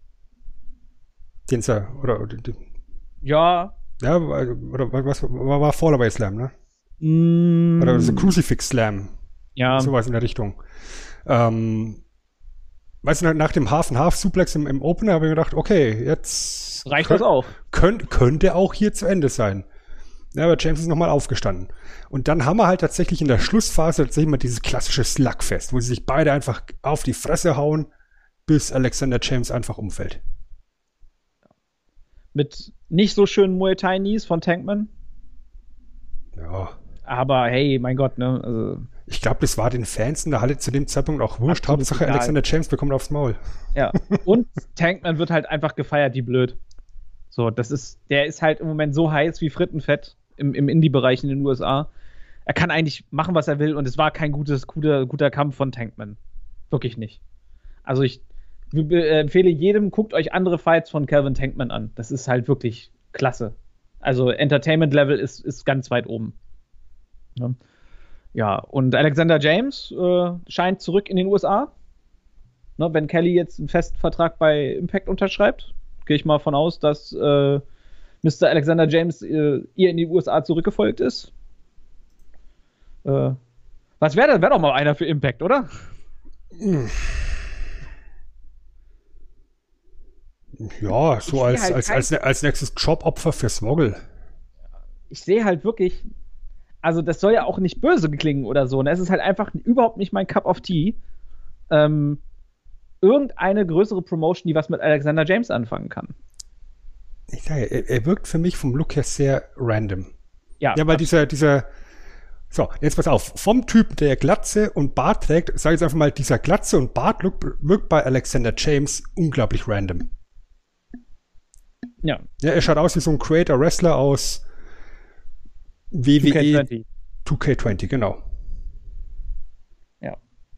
[SPEAKER 2] Den
[SPEAKER 3] ja.
[SPEAKER 2] Ja, oder was war Fallaway Slam, ne? Oder so Crucifix Slam.
[SPEAKER 3] Ja.
[SPEAKER 2] Sowas in der Richtung. Weißt du, nach dem Half-and-Half-Suplex im Opener habe ich mir gedacht, okay, jetzt
[SPEAKER 3] reicht das auch.
[SPEAKER 2] Könnte auch hier zu Ende sein. Ja, aber James ist nochmal aufgestanden. Und dann haben wir halt tatsächlich in der Schlussphase mal dieses klassische Slugfest, wo sie sich beide einfach auf die Fresse hauen, bis Alexander James einfach umfällt.
[SPEAKER 3] Mit nicht so schönen Muay Thai Knees von Tankman.
[SPEAKER 2] Ja.
[SPEAKER 3] Aber hey, mein Gott, ne? Also,
[SPEAKER 2] ich glaube, das war den Fans in der Halle zu dem Zeitpunkt auch wurscht. Hauptsache
[SPEAKER 3] egal.
[SPEAKER 2] Alexander James bekommt aufs Maul.
[SPEAKER 3] Ja. Und Tankman wird halt einfach gefeiert, wie blöd. So, der ist halt im Moment so heiß wie Frittenfett im Indie-Bereich in den USA. Er kann eigentlich machen, was er will, und es war kein guter Kampf von Tankman. Wirklich nicht. Also ich empfehle jedem, guckt euch andere Fights von Calvin Tankman an. Das ist halt wirklich klasse. Also Entertainment-Level ist ganz weit oben. Ja, und Alexander James scheint zurück in den USA. Ne, wenn Kelly jetzt einen festen Vertrag bei Impact unterschreibt, gehe ich mal von aus, dass Mr. Alexander James ihr in die USA zurückgefolgt ist. Was wäre doch mal einer für Impact, oder?
[SPEAKER 2] Ja, so als nächstes Jobopfer für Swoggle.
[SPEAKER 3] Ich sehe halt wirklich, also das soll ja auch nicht böse klingen oder so, ne? Es ist halt einfach überhaupt nicht mein Cup of Tea. Irgendeine größere Promotion, die was mit Alexander James anfangen kann.
[SPEAKER 2] Ich sage, er wirkt für mich vom Look her sehr random.
[SPEAKER 3] Ja,
[SPEAKER 2] weil dieser so, jetzt pass auf, vom Typen, der Glatze und Bart trägt, sage ich jetzt einfach mal, dieser Glatze und Bart-Look wirkt bei Alexander James unglaublich random.
[SPEAKER 3] Ja.
[SPEAKER 2] Ja, er schaut aus wie so ein Creator-Wrestler aus WWE 2K20, genau.
[SPEAKER 3] Ja.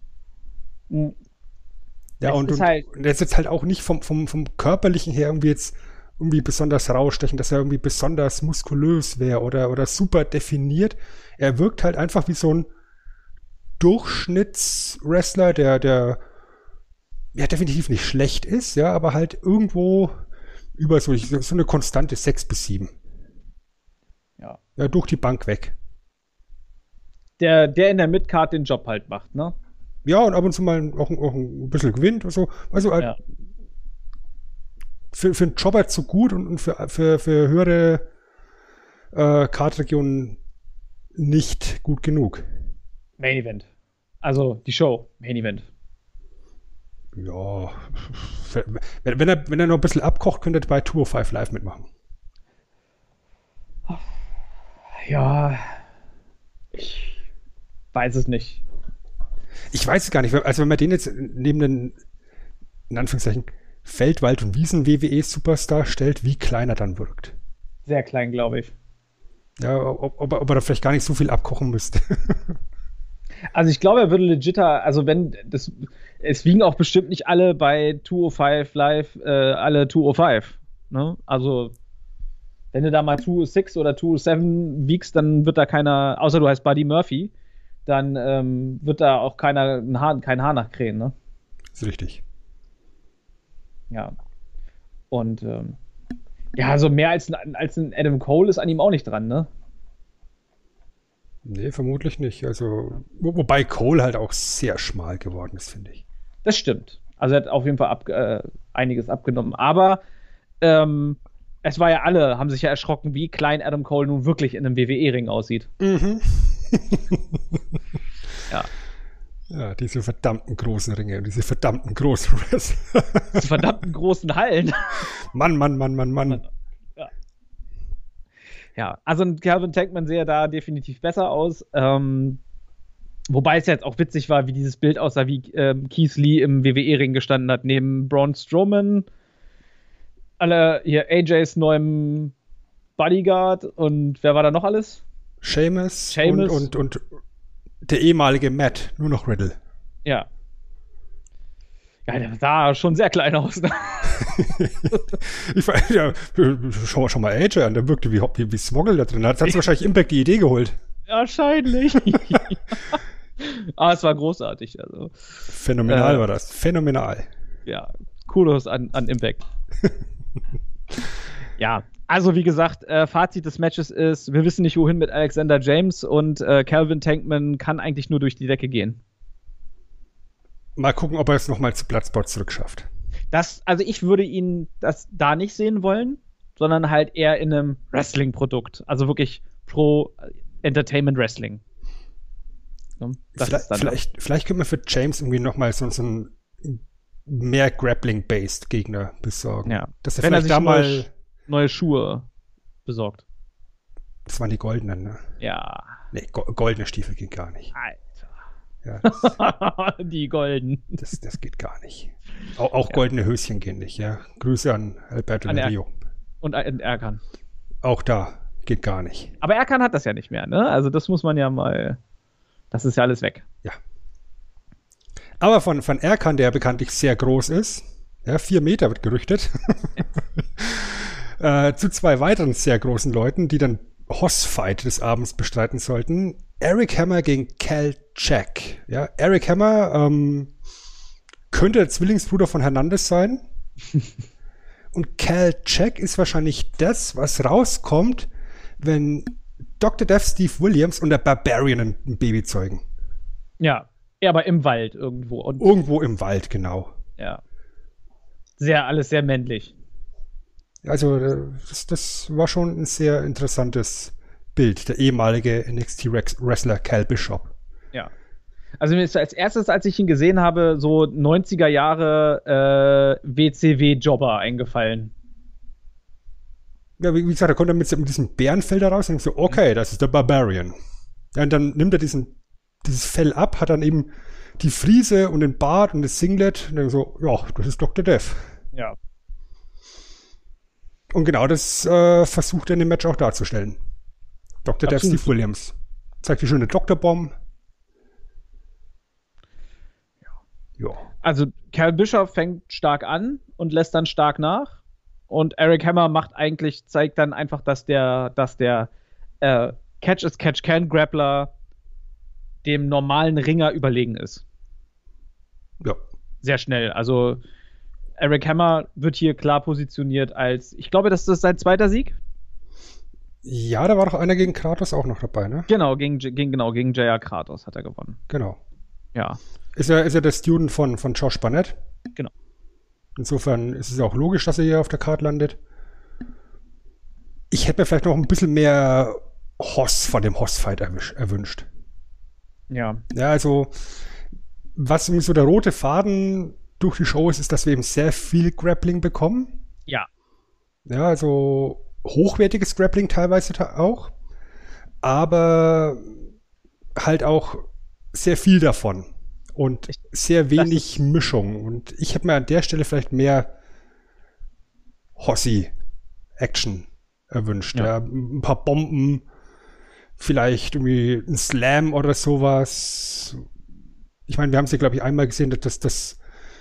[SPEAKER 2] Ja, und er ist jetzt halt auch nicht vom Körperlichen her irgendwie besonders rausstechen, dass er irgendwie besonders muskulös wäre oder super definiert. Er wirkt halt einfach wie so ein Durchschnittswrestler, der ja definitiv nicht schlecht ist, ja, aber halt irgendwo über so eine konstante 6 bis 7.
[SPEAKER 3] Ja.
[SPEAKER 2] Ja, durch die Bank weg.
[SPEAKER 3] Der in der Midcard den Job halt macht, ne?
[SPEAKER 2] Ja, und ab und zu mal auch ein bisschen gewinnt und so. Also halt für einen Jobber zu gut und für höhere Card-Regionen nicht gut genug.
[SPEAKER 3] Main Event. Also die Show, Main Event.
[SPEAKER 2] Ja. Wenn er noch ein bisschen abkocht, könnte er bei 205 Live mitmachen.
[SPEAKER 3] Ja. Ich weiß es nicht.
[SPEAKER 2] Ich weiß es gar nicht. Also wenn man den jetzt neben den, in Anführungszeichen, Feldwald- und Wiesen-WWE-Superstar stellt, wie klein er dann wirkt.
[SPEAKER 3] Sehr klein, glaube ich.
[SPEAKER 2] Ja, ob er da vielleicht gar nicht so viel abkochen müsste.
[SPEAKER 3] Also ich glaube, er würde legitter, also es wiegen auch bestimmt nicht alle bei 205 Live, alle 205. Ne? Also wenn du da mal 206 oder 207 wiegst, dann wird da keiner, außer du heißt Buddy Murphy, dann wird da auch kein Haar nachkrähen, ne?
[SPEAKER 2] Ist richtig.
[SPEAKER 3] Ja. Und ja, also mehr als ein Adam Cole ist an ihm auch nicht dran, ne?
[SPEAKER 2] Nee, vermutlich nicht. Also, wobei Cole halt auch sehr schmal geworden ist, finde ich.
[SPEAKER 3] Das stimmt. Also er hat auf jeden Fall einiges abgenommen. Aber es war ja alle, haben sich ja erschrocken, wie klein Adam Cole nun wirklich in einem WWE-Ring aussieht.
[SPEAKER 2] Mhm.
[SPEAKER 3] Ja.
[SPEAKER 2] Ja, diese verdammten großen Ringe und diese verdammten großen Wrestler.
[SPEAKER 3] Diese verdammten großen Hallen.
[SPEAKER 2] Mann.
[SPEAKER 3] Ja, also Calvin Tankman sehe da definitiv besser aus. Wobei es jetzt auch witzig war, wie dieses Bild aussah, wie Keith Lee im WWE-Ring gestanden hat, neben Braun Strowman, hier AJs neuem Bodyguard und wer war da noch alles?
[SPEAKER 2] Sheamus. Und der ehemalige Matt, nur noch Riddle.
[SPEAKER 3] Ja. Ja, der sah schon sehr klein aus. Ne?
[SPEAKER 2] Schau mal AJ an, der wirkte wie Swoggle da drin. Da hat wahrscheinlich Impact die Idee geholt.
[SPEAKER 3] Wahrscheinlich. Aber es war großartig. Also.
[SPEAKER 2] Phänomenal war das. Phänomenal.
[SPEAKER 3] Ja, Kudos an Impact. Ja, also wie gesagt, Fazit des Matches ist, wir wissen nicht, wohin mit Alexander James und Calvin Tankman kann eigentlich nur durch die Decke gehen.
[SPEAKER 2] Mal gucken, ob er es nochmal zu Bloodsport zurückschafft.
[SPEAKER 3] Also ich würde ihn das da nicht sehen wollen, sondern halt eher in einem Wrestling-Produkt. Also wirklich pro Entertainment Wrestling. Vielleicht
[SPEAKER 2] könnte man für James irgendwie nochmal so ein mehr Grappling-based Gegner besorgen.
[SPEAKER 3] Ja.
[SPEAKER 2] Dass er
[SPEAKER 3] Wenn er
[SPEAKER 2] vielleicht
[SPEAKER 3] sich
[SPEAKER 2] da mal.
[SPEAKER 3] neue Schuhe besorgt.
[SPEAKER 2] Das waren die goldenen, ne?
[SPEAKER 3] Ja.
[SPEAKER 2] Nee, goldene Stiefel geht gar nicht.
[SPEAKER 3] Alter.
[SPEAKER 2] Ja,
[SPEAKER 3] Die golden.
[SPEAKER 2] das geht gar nicht. Auch goldene Höschen gehen nicht, ja. Grüße an Alberto Del Rio.
[SPEAKER 3] Und Erkan.
[SPEAKER 2] Auch da geht gar nicht.
[SPEAKER 3] Aber Erkan hat das ja nicht mehr, ne? Also das muss man ja mal. Das ist ja alles weg.
[SPEAKER 2] Ja. Aber von Erkan, der bekanntlich sehr groß ist, ja, 4 Meter wird gerüchtet, zu 2 weiteren sehr großen Leuten, die dann Hoss-Fight des Abends bestreiten sollten. Eric Hammer gegen Cal Jack. Ja, Eric Hammer könnte der Zwillingsbruder von Hernandez sein. Und Cal Jack ist wahrscheinlich das, was rauskommt, wenn Dr. Death Steve Williams und der Barbarian ein Baby zeugen.
[SPEAKER 3] Ja, aber im Wald irgendwo. Und
[SPEAKER 2] irgendwo im Wald, genau.
[SPEAKER 3] Ja. Alles sehr männlich.
[SPEAKER 2] Also das war schon ein sehr interessantes Bild, der ehemalige NXT-Wrestler Cal Bishop.
[SPEAKER 3] Ja. Also mir ist als erstes, als ich ihn gesehen habe, so 90er Jahre WCW-Jobber eingefallen.
[SPEAKER 2] Ja, wie gesagt, er kommt dann mit diesem Bärenfell da raus und so, okay, das ist der Barbarian. Ja, und dann nimmt er dieses Fell ab, hat dann eben die Friese und den Bart und das Singlet und dann so, ja, das ist Dr. Death.
[SPEAKER 3] Ja.
[SPEAKER 2] Und genau das versucht er in dem Match auch darzustellen. Dr. Death Steve Williams. Zeigt die schöne Dr. Bomb. Ja.
[SPEAKER 3] Also Cal Bishop fängt stark an und lässt dann stark nach. Und Eric Hammer zeigt dann einfach, dass der Catch-as-Catch-Can-Grappler dem normalen Ringer überlegen ist.
[SPEAKER 2] Ja.
[SPEAKER 3] Sehr schnell. Also Eric Hammer wird hier klar positioniert als, ich glaube, das ist sein zweiter Sieg.
[SPEAKER 2] Ja, da war doch einer gegen Kratos auch noch dabei, ne?
[SPEAKER 3] Genau, gegen J.R. Kratos hat er gewonnen.
[SPEAKER 2] Genau.
[SPEAKER 3] Ja.
[SPEAKER 2] Ist er der Student von Josh Barnett?
[SPEAKER 3] Genau.
[SPEAKER 2] Insofern ist es auch logisch, dass er hier auf der Karte landet. Ich hätte mir vielleicht noch ein bisschen mehr Hoss von dem Hoss-Fight erwünscht.
[SPEAKER 3] Ja.
[SPEAKER 2] Ja, also was irgendwie so der rote Faden durch die Show ist, dass wir eben sehr viel Grappling bekommen.
[SPEAKER 3] Ja.
[SPEAKER 2] Ja, also hochwertiges Grappling teilweise auch. Aber halt auch sehr viel davon. Und sehr wenig Mischung. Und ich hätte mir an der Stelle vielleicht mehr Hossi-Action erwünscht. Ja. Ein paar Bomben, vielleicht irgendwie ein Slam oder sowas. Ich meine, wir haben es ja, glaube ich, einmal gesehen, dass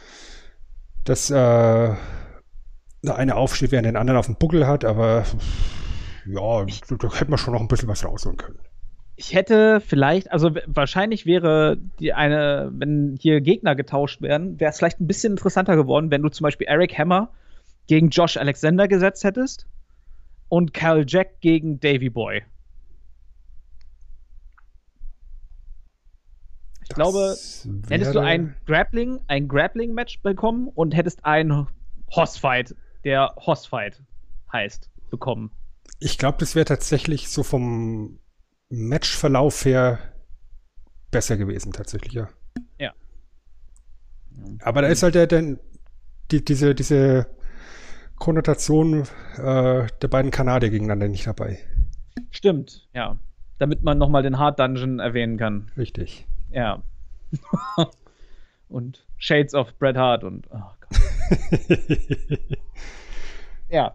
[SPEAKER 2] der eine aufsteht, während der andere auf dem Buckel hat, aber ja, da hätte man schon noch ein bisschen was rausholen können.
[SPEAKER 3] Ich hätte vielleicht, also wahrscheinlich wäre wenn hier Gegner getauscht werden, wäre es vielleicht ein bisschen interessanter geworden, wenn du zum Beispiel Eric Hammer gegen Josh Alexander gesetzt hättest und Cal Jack gegen Davey Boy. Ich glaube, hättest du ein Grappling-Match bekommen und hättest ein Hoss-Fight, der Hoss-Fight heißt, bekommen.
[SPEAKER 2] Ich glaube, das wäre tatsächlich so vom Matchverlauf her besser gewesen, tatsächlich, ja.
[SPEAKER 3] Ja.
[SPEAKER 2] Aber da ist halt diese Konnotation der beiden Kanadier gegeneinander nicht dabei.
[SPEAKER 3] Stimmt, ja. Damit man nochmal den Hard Dungeon erwähnen kann.
[SPEAKER 2] Richtig.
[SPEAKER 3] Ja. Und Shades of Bret Hart und oh Gott. Ja.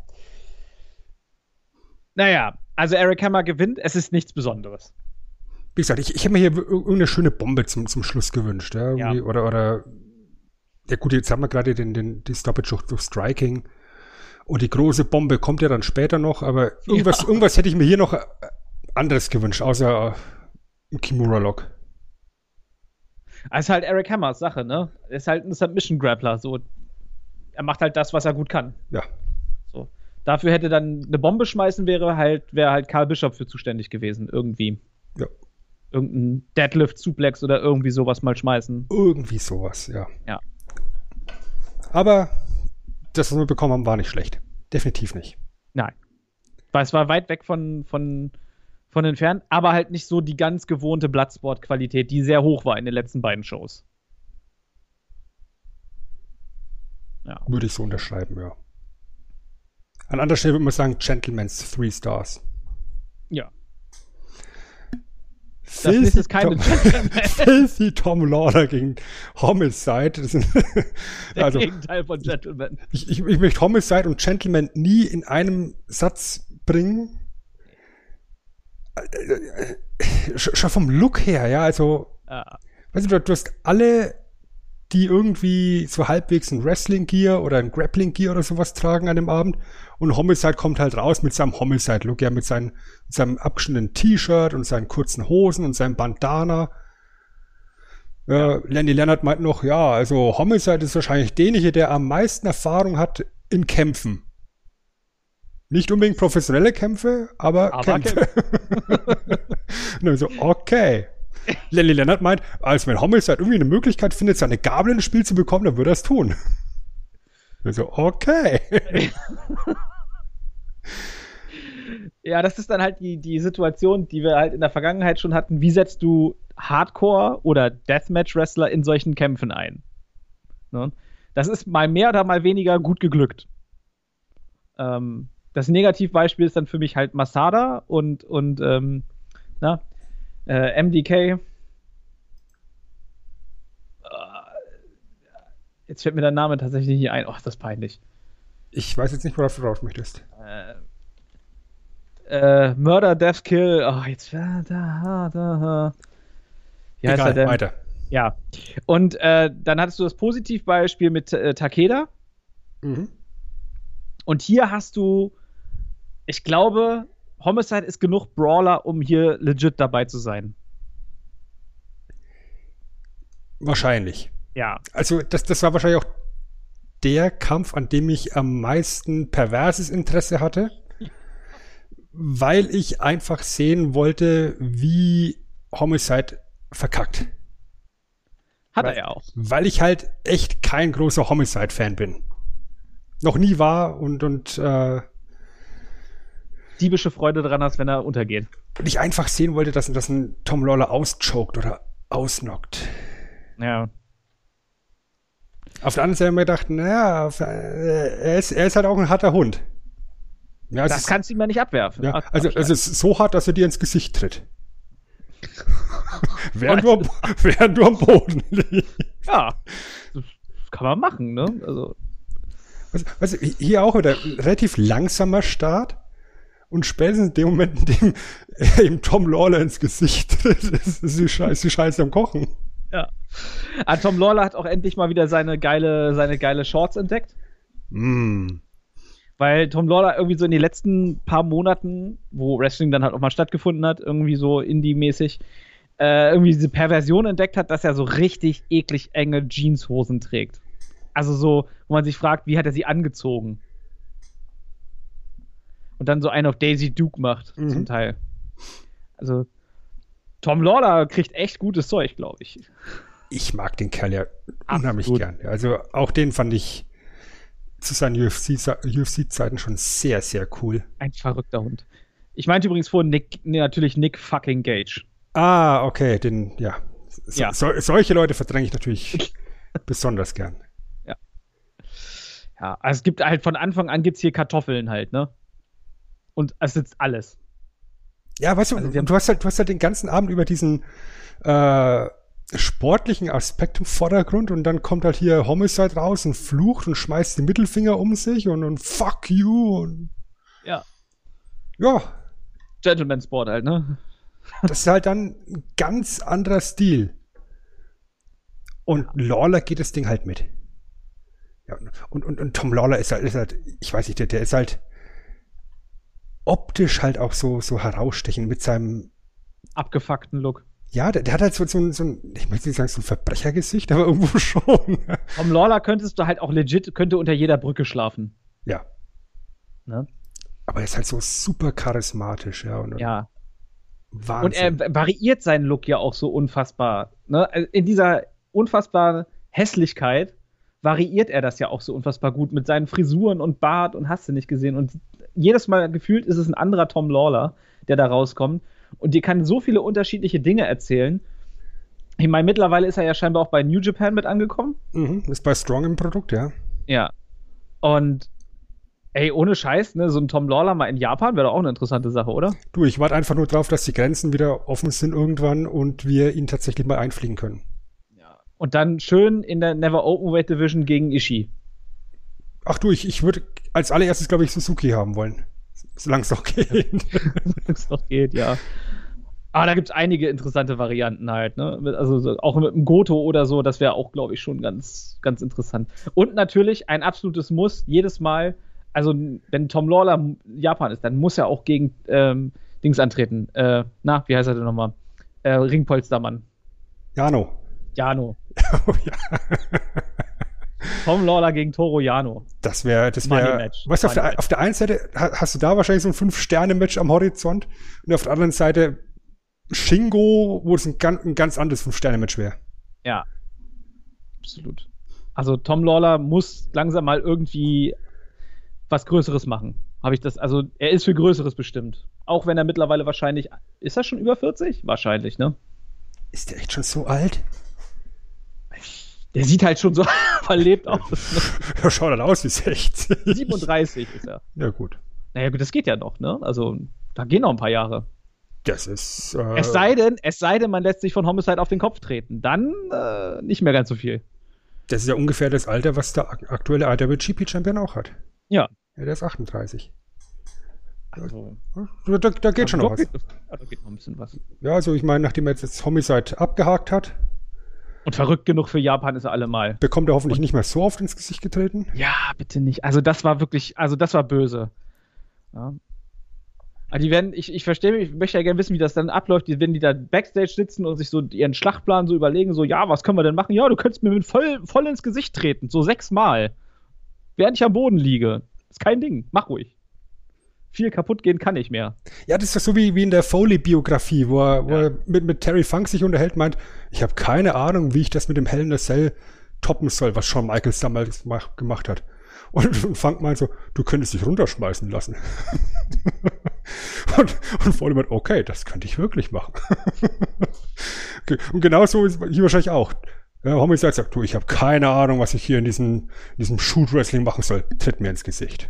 [SPEAKER 3] Naja, also Eric Hammer gewinnt, es ist nichts Besonderes.
[SPEAKER 2] Wie gesagt, ich hätte mir hier irgendeine schöne Bombe zum Schluss gewünscht. Ja? Oder ja gut, jetzt haben wir gerade die Stoppage durch Striking und die große Bombe kommt ja dann später noch, aber irgendwas hätte ich mir hier noch anderes gewünscht, außer ein Kimura-Lock.
[SPEAKER 3] Es ist halt Eric Hammers Sache, ne? Er ist halt ein Submission-Grappler, so. Er macht halt das, was er gut kann.
[SPEAKER 2] Ja.
[SPEAKER 3] So. Dafür hätte dann eine Bombe schmeißen, wäre halt Karl Bishop für zuständig gewesen, irgendwie.
[SPEAKER 2] Ja.
[SPEAKER 3] Irgendein Deadlift-Suplex oder irgendwie sowas mal schmeißen.
[SPEAKER 2] Irgendwie sowas, ja.
[SPEAKER 3] Ja.
[SPEAKER 2] Aber das, was wir bekommen haben, war nicht schlecht. Definitiv nicht.
[SPEAKER 3] Nein. Weil es war weit weg von entfernt, aber halt nicht so die ganz gewohnte Bloodsport-Qualität, die sehr hoch war in den letzten beiden Shows. Ja.
[SPEAKER 2] Würde ich so unterschreiben, ja. An anderer Stelle würde man sagen, Gentleman's 3 Stars.
[SPEAKER 3] Ja. Das ist keine Gentleman.
[SPEAKER 2] Filthy Tom Lawler gegen Homicide. Das sind
[SPEAKER 3] Der Gegenteil von Gentleman.
[SPEAKER 2] Ich möchte Homicide und Gentleman nie in einem Satz bringen. Schon vom Look her, ja, also weißt du hast alle, die irgendwie so halbwegs ein Wrestling-Gear oder ein Grappling-Gear oder sowas tragen an dem Abend und Homicide kommt halt raus mit seinem Homicide-Look, ja, mit seinem abgeschnittenen T-Shirt und seinen kurzen Hosen und seinem Bandana. Lenny Leonard meint noch, ja, also Homicide ist wahrscheinlich derjenige, der am meisten Erfahrung hat in Kämpfen. Nicht unbedingt professionelle Kämpfe, aber Kämpfe. Und dann so, okay. Lenny Leonard meint, als wenn Homicide irgendwie eine Möglichkeit findet, seine Gabel ins Spiel zu bekommen, dann würde er es tun. Also, okay.
[SPEAKER 3] Ja, das ist dann halt die Situation, die wir halt in der Vergangenheit schon hatten. Wie setzt du Hardcore- oder Deathmatch-Wrestler in solchen Kämpfen ein? Ne? Das ist mal mehr oder mal weniger gut geglückt. Das Negativbeispiel ist dann für mich halt Masada und MDK. Jetzt fällt mir der Name tatsächlich nicht ein. Oh, ist das peinlich.
[SPEAKER 2] Ich weiß jetzt nicht, worauf du raus möchtest.
[SPEAKER 3] Murder, Death, Kill. Oh, jetzt. Wie heißt er denn?
[SPEAKER 2] Weiter.
[SPEAKER 3] Ja. Und dann hattest du das Positivbeispiel mit Takeda.
[SPEAKER 2] Mhm.
[SPEAKER 3] Und hier hast du, ich glaube, Homicide ist genug Brawler, um hier legit dabei zu sein.
[SPEAKER 2] Wahrscheinlich.
[SPEAKER 3] Ja.
[SPEAKER 2] Also das war wahrscheinlich auch der Kampf, an dem ich am meisten perverses Interesse hatte, weil ich einfach sehen wollte, wie Homicide verkackt.
[SPEAKER 3] Hat er ja auch.
[SPEAKER 2] Weil ich halt echt kein großer Homicide-Fan bin. Noch nie war und
[SPEAKER 3] diebische Freude daran hast, wenn er untergeht.
[SPEAKER 2] Und ich einfach sehen wollte, dass ein Tom Lawler auschoked oder ausnockt.
[SPEAKER 3] Ja.
[SPEAKER 2] Auf der anderen Seite haben wir gedacht, naja, er ist halt auch ein harter Hund. Ja,
[SPEAKER 3] das kannst du ihm ja nicht abwerfen.
[SPEAKER 2] Ja, also es ist so hart, dass er dir ins Gesicht tritt. während du am Boden liegst.
[SPEAKER 3] Ja, das kann man machen, ne?
[SPEAKER 2] Also hier auch wieder ein relativ langsamer Start und spätestens in dem Moment, in dem ihm Tom Lawler ins Gesicht tritt, ist die Scheiße am Kochen.
[SPEAKER 3] Ja. Tom Lawler hat auch endlich mal wieder seine geile Shorts entdeckt. Weil Tom Lawler irgendwie so in den letzten paar Monaten, wo Wrestling dann halt auch mal stattgefunden hat, irgendwie so Indie-mäßig, irgendwie diese Perversion entdeckt hat, dass er so richtig eklig enge Jeanshosen trägt. Also so, wo man sich fragt, wie hat er sie angezogen? Und dann so einen auf Daisy Duke macht, zum Teil. Also Tom Lawler kriegt echt gutes Zeug, glaube ich.
[SPEAKER 2] Ich mag den Kerl ja unheimlich gern. Also auch den fand ich zu seinen UFC-Zeiten schon sehr, sehr cool.
[SPEAKER 3] Ein verrückter Hund. Ich meinte übrigens vorhin natürlich Nick fucking Gage.
[SPEAKER 2] Ah, okay, solche Leute verdränge ich natürlich besonders gern.
[SPEAKER 3] Ja, also es gibt halt von Anfang an gibt's hier Kartoffeln halt, ne? Und es sitzt alles.
[SPEAKER 2] Ja, weißt du, also du hast halt den ganzen Abend über diesen sportlichen Aspekt im Vordergrund und dann kommt halt hier Homicide raus und flucht und schmeißt den Mittelfinger um sich und fuck you und
[SPEAKER 3] ja.
[SPEAKER 2] Gentleman
[SPEAKER 3] Sport halt, ne?
[SPEAKER 2] Das ist halt dann ein ganz anderer Stil. Und Lawler geht das Ding halt mit. Ja, und Tom Lawler ist halt, ich weiß nicht, der ist halt optisch halt auch so herausstechend mit seinem
[SPEAKER 3] abgefuckten Look.
[SPEAKER 2] Ja, der hat halt so ein, ich möchte nicht sagen, so ein Verbrechergesicht, aber irgendwo schon.
[SPEAKER 3] Tom Lawler könntest du halt auch könnte unter jeder Brücke schlafen.
[SPEAKER 2] Ja.
[SPEAKER 3] Ne?
[SPEAKER 2] Aber er ist halt so super charismatisch, ja. Und Wahnsinn.
[SPEAKER 3] Und er variiert seinen Look ja auch so unfassbar. Ne? In dieser unfassbaren Hässlichkeit variiert er das ja auch so unfassbar gut mit seinen Frisuren und Bart und hast du nicht gesehen. Und jedes Mal gefühlt ist es ein anderer Tom Lawler, der da rauskommt. Und dir kann so viele unterschiedliche Dinge erzählen. Ich meine, mittlerweile ist er ja scheinbar auch bei New Japan mit angekommen.
[SPEAKER 2] Ist bei Strong im Produkt, ja.
[SPEAKER 3] Ja. Und ey, ohne Scheiß, ne, so ein Tom Lawler mal in Japan wäre doch auch eine interessante Sache, oder?
[SPEAKER 2] Du, ich warte einfach nur drauf, dass die Grenzen wieder offen sind irgendwann und wir ihn tatsächlich mal einfliegen können.
[SPEAKER 3] Ja. Und dann schön in der Never Openweight Division gegen Ishii.
[SPEAKER 2] Ach du, ich würde als allererstes, glaube ich, Suzuki haben wollen. Solange es noch geht.
[SPEAKER 3] Solange es noch geht, ja. Aber da gibt es einige interessante Varianten halt, ne? Also auch mit einem Goto oder so, das wäre auch, glaube ich, schon ganz, ganz interessant. Und natürlich ein absolutes Muss, jedes Mal, also wenn Tom Lawler Japan ist, dann muss er auch gegen Dings antreten. Wie heißt er denn nochmal? Ringpolstermann.
[SPEAKER 2] Jano.
[SPEAKER 3] Oh, ja. Tom Lawler gegen Toru Yano.
[SPEAKER 2] Das wäre, weißt du, auf der einen Seite hast du da wahrscheinlich so ein 5-Sterne-Match am Horizont und auf der anderen Seite Shingo, wo es ein ganz anderes 5-Sterne-Match wäre.
[SPEAKER 3] Ja, absolut. Also Tom Lawler muss langsam mal irgendwie was Größeres machen. Also er ist für Größeres bestimmt. Auch wenn er mittlerweile wahrscheinlich, ist er schon über 40? Wahrscheinlich, ne?
[SPEAKER 2] Ist der echt schon so alt?
[SPEAKER 3] Der sieht halt schon so verlebt aus. Ne?
[SPEAKER 2] Er schaut halt aus wie 60.
[SPEAKER 3] 37 ist er.
[SPEAKER 2] Ja, gut.
[SPEAKER 3] Naja, gut, das geht ja noch, ne? Also, da gehen noch ein paar Jahre.
[SPEAKER 2] Das ist.
[SPEAKER 3] Es sei denn, man lässt sich von Homicide auf den Kopf treten. Dann nicht mehr ganz so viel.
[SPEAKER 2] Das ist ja ungefähr das Alter, was der aktuelle IWGP-Champion auch hat.
[SPEAKER 3] Ja.
[SPEAKER 2] Ja, der ist 38.
[SPEAKER 3] Also,
[SPEAKER 2] da geht schon noch was.
[SPEAKER 3] Da geht noch ein bisschen was.
[SPEAKER 2] Ja, also ich meine, nachdem er jetzt das Homicide abgehakt hat.
[SPEAKER 3] Und verrückt genug für Japan ist er allemal.
[SPEAKER 2] Bekommt er hoffentlich nicht mehr so oft ins Gesicht getreten?
[SPEAKER 3] Ja, bitte nicht. Also das war böse. Ja. Also ich verstehe mich, ich möchte ja gerne wissen, wie das dann abläuft, wenn die da Backstage sitzen und sich so ihren Schlachtplan so überlegen, so, ja, was können wir denn machen? Ja, du könntest mir voll ins Gesicht treten, so 6-mal. Während ich am Boden liege. Ist kein Ding, mach ruhig. Viel kaputt gehen kann nicht mehr.
[SPEAKER 2] Ja, das ist doch so wie in der Foley-Biografie, wo er mit Terry Funk sich unterhält, meint, ich habe keine Ahnung, wie ich das mit dem Hell in a Cell toppen soll, was Shawn Michaels damals gemacht hat. Und Funk meint so, du könntest dich runterschmeißen lassen. und Foley meint, okay, das könnte ich wirklich machen. Okay. Und genauso ist hier wahrscheinlich auch. Ja, Homicide sagt, du, ich habe keine Ahnung, was ich hier in diesem Shoot-Wrestling machen soll. Tritt mir ins Gesicht.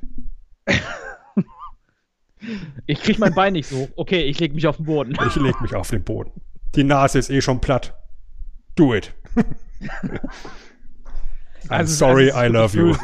[SPEAKER 3] Ich krieg mein Bein nicht so. Okay, ich leg mich auf den Boden.
[SPEAKER 2] Ich leg mich auf den Boden. Die Nase ist eh schon platt. Do it. I'm sorry, I love you.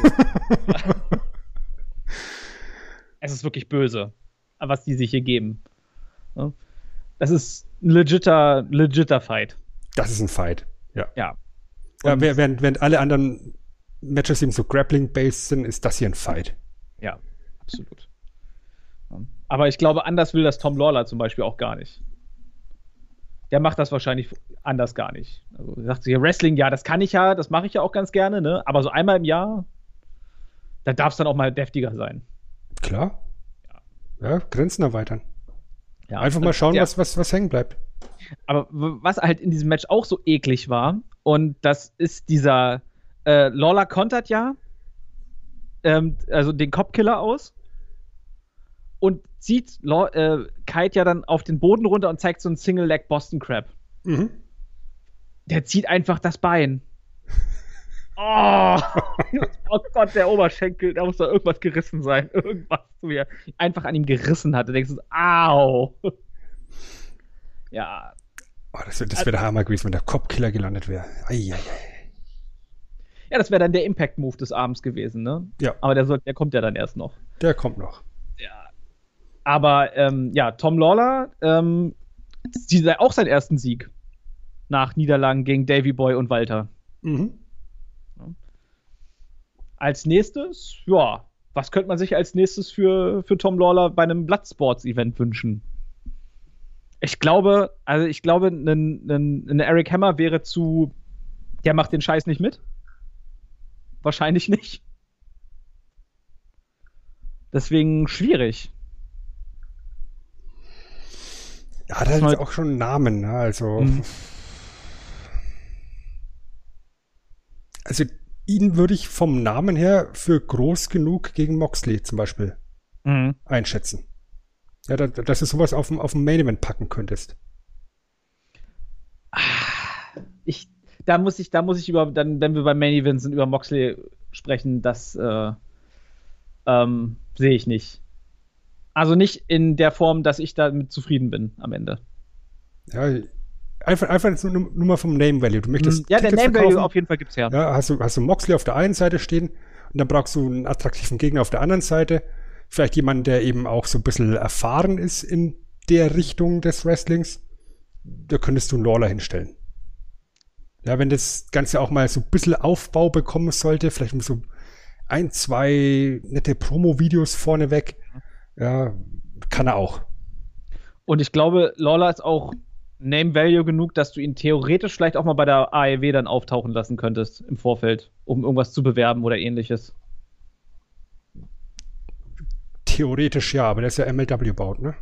[SPEAKER 3] Es ist wirklich böse, was die sich hier geben. Das ist ein legitter Fight.
[SPEAKER 2] Das ist ein Fight, ja.
[SPEAKER 3] Ja,
[SPEAKER 2] während alle anderen Matches eben so Grappling-based sind, ist das hier ein Fight.
[SPEAKER 3] Ja, absolut. Aber ich glaube, anders will das Tom Lawler zum Beispiel auch gar nicht. Der macht das wahrscheinlich anders gar nicht. Also er sagt sich, Wrestling, ja, das kann ich ja, das mache ich ja auch ganz gerne, ne? Aber so einmal im Jahr, da darf es dann auch mal deftiger sein.
[SPEAKER 2] Klar. Ja, Grenzen erweitern.
[SPEAKER 3] Ja,
[SPEAKER 2] einfach mal schauen, was hängen bleibt.
[SPEAKER 3] Aber was halt in diesem Match auch so eklig war, und das ist dieser Lawler kontert ja also den Cop-Killer aus und zieht Kite ja dann auf den Boden runter und zeigt so einen Single-Leg Boston Crab.
[SPEAKER 2] Mhm.
[SPEAKER 3] Der zieht einfach das Bein. Oh Gott, der Oberschenkel, da muss doch irgendwas gerissen sein. Irgendwas, so wie er einfach an ihm gerissen hat. Du denkst, au. Ja.
[SPEAKER 2] Oh, das wäre der Hammer gewesen, wenn der Cop-Killer gelandet wäre. Ja,
[SPEAKER 3] das wäre dann der Impact-Move des Abends gewesen, ne?
[SPEAKER 2] Ja.
[SPEAKER 3] Aber der kommt ja dann erst noch.
[SPEAKER 2] Der kommt noch.
[SPEAKER 3] Ja. Aber, Tom Lawler sieht auch seinen ersten Sieg nach Niederlagen gegen Davey Boy und Walter.
[SPEAKER 2] Mhm.
[SPEAKER 3] Ja. Als nächstes, was könnte man sich als nächstes für Tom Lawler bei einem Bloodsports-Event wünschen? Ich glaube, ein Eric Hammer wäre der macht den Scheiß nicht mit. Wahrscheinlich nicht. Deswegen schwierig.
[SPEAKER 2] Ja, hat halt auch schon einen Namen, ne? Also ihn würde ich vom Namen her für groß genug gegen Moxley zum Beispiel einschätzen. Ja, dass du sowas auf dem Main Event packen könntest.
[SPEAKER 3] Da muss ich wenn wir beim Main Event sind, über Moxley sprechen, das sehe ich nicht. Also nicht in der Form, dass ich damit zufrieden bin am Ende.
[SPEAKER 2] Ja, einfach nur mal vom Name Value. Du möchtest
[SPEAKER 3] ja,
[SPEAKER 2] Tickets
[SPEAKER 3] der Name
[SPEAKER 2] verkaufen.
[SPEAKER 3] Value auf jeden Fall gibt's ja.
[SPEAKER 2] Ja, hast du Moxley auf der einen Seite stehen und dann brauchst du einen attraktiven Gegner auf der anderen Seite. Vielleicht jemanden, der eben auch so ein bisschen erfahren ist in der Richtung des Wrestlings. Da könntest du einen Lawler hinstellen. Ja, wenn das Ganze auch mal so ein bisschen Aufbau bekommen sollte, vielleicht mit so 1, 2 nette Promo-Videos vorneweg, ja, kann er auch.
[SPEAKER 3] Und ich glaube, Lawler ist auch Name Value genug, dass du ihn theoretisch vielleicht auch mal bei der AEW dann auftauchen lassen könntest im Vorfeld, um irgendwas zu bewerben oder ähnliches.
[SPEAKER 2] Theoretisch ja, aber der ist ja MLW-baut, ne?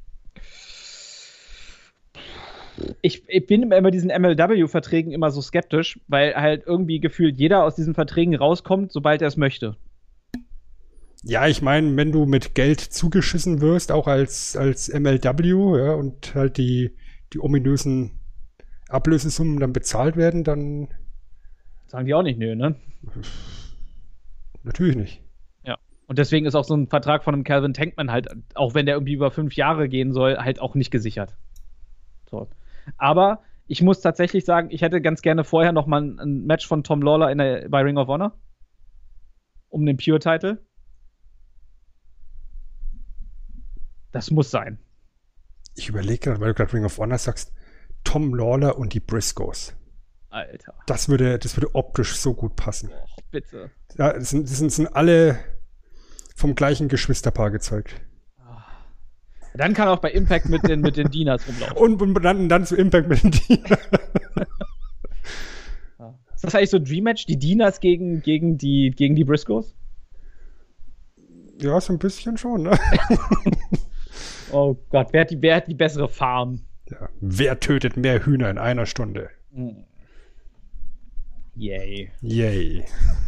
[SPEAKER 3] Ich bin bei diesen MLW-Verträgen immer so skeptisch, weil halt irgendwie gefühlt jeder aus diesen Verträgen rauskommt, sobald er es möchte.
[SPEAKER 2] Ja, ich meine, wenn du mit Geld zugeschissen wirst, auch als MLW, ja, und halt die ominösen Ablösesummen dann bezahlt werden, dann
[SPEAKER 3] sagen die auch nicht, nö, ne?
[SPEAKER 2] Natürlich nicht.
[SPEAKER 3] Ja. Und deswegen ist auch so ein Vertrag von einem Calvin Tankman halt, auch wenn der irgendwie über 5 Jahre gehen soll, halt auch nicht gesichert. So. Aber ich muss tatsächlich sagen, ich hätte ganz gerne vorher noch mal ein Match von Tom Lawler bei Ring of Honor um den Pure-Title. Das muss sein.
[SPEAKER 2] Ich überlege gerade, weil du gerade Ring of Honor sagst, Tom Lawler und die Briscoes.
[SPEAKER 3] Alter.
[SPEAKER 2] Das würde optisch so gut passen.
[SPEAKER 3] Oh, bitte.
[SPEAKER 2] Ja, das sind alle vom gleichen Geschwisterpaar gezeugt.
[SPEAKER 3] Dann kann auch bei Impact mit den Dinas rumlaufen.
[SPEAKER 2] Und dann zu Impact mit den Dinas.
[SPEAKER 3] Ist das eigentlich so ein Dream-Match? Die Dinas gegen die Briscoes?
[SPEAKER 2] Ja, so ein bisschen schon, ne?
[SPEAKER 3] Oh Gott, wer hat die bessere Farm?
[SPEAKER 2] Ja, wer tötet mehr Hühner in einer Stunde?
[SPEAKER 3] Yay.
[SPEAKER 2] Yay.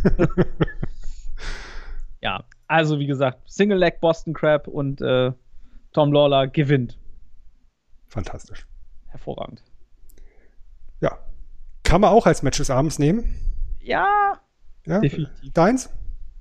[SPEAKER 3] Ja, also wie gesagt, Single Leg Boston Crab und Tom Lawler gewinnt.
[SPEAKER 2] Fantastisch.
[SPEAKER 3] Hervorragend.
[SPEAKER 2] Ja. Kann man auch als Match des Abends nehmen?
[SPEAKER 3] Ja.
[SPEAKER 2] Definitiv. Deins?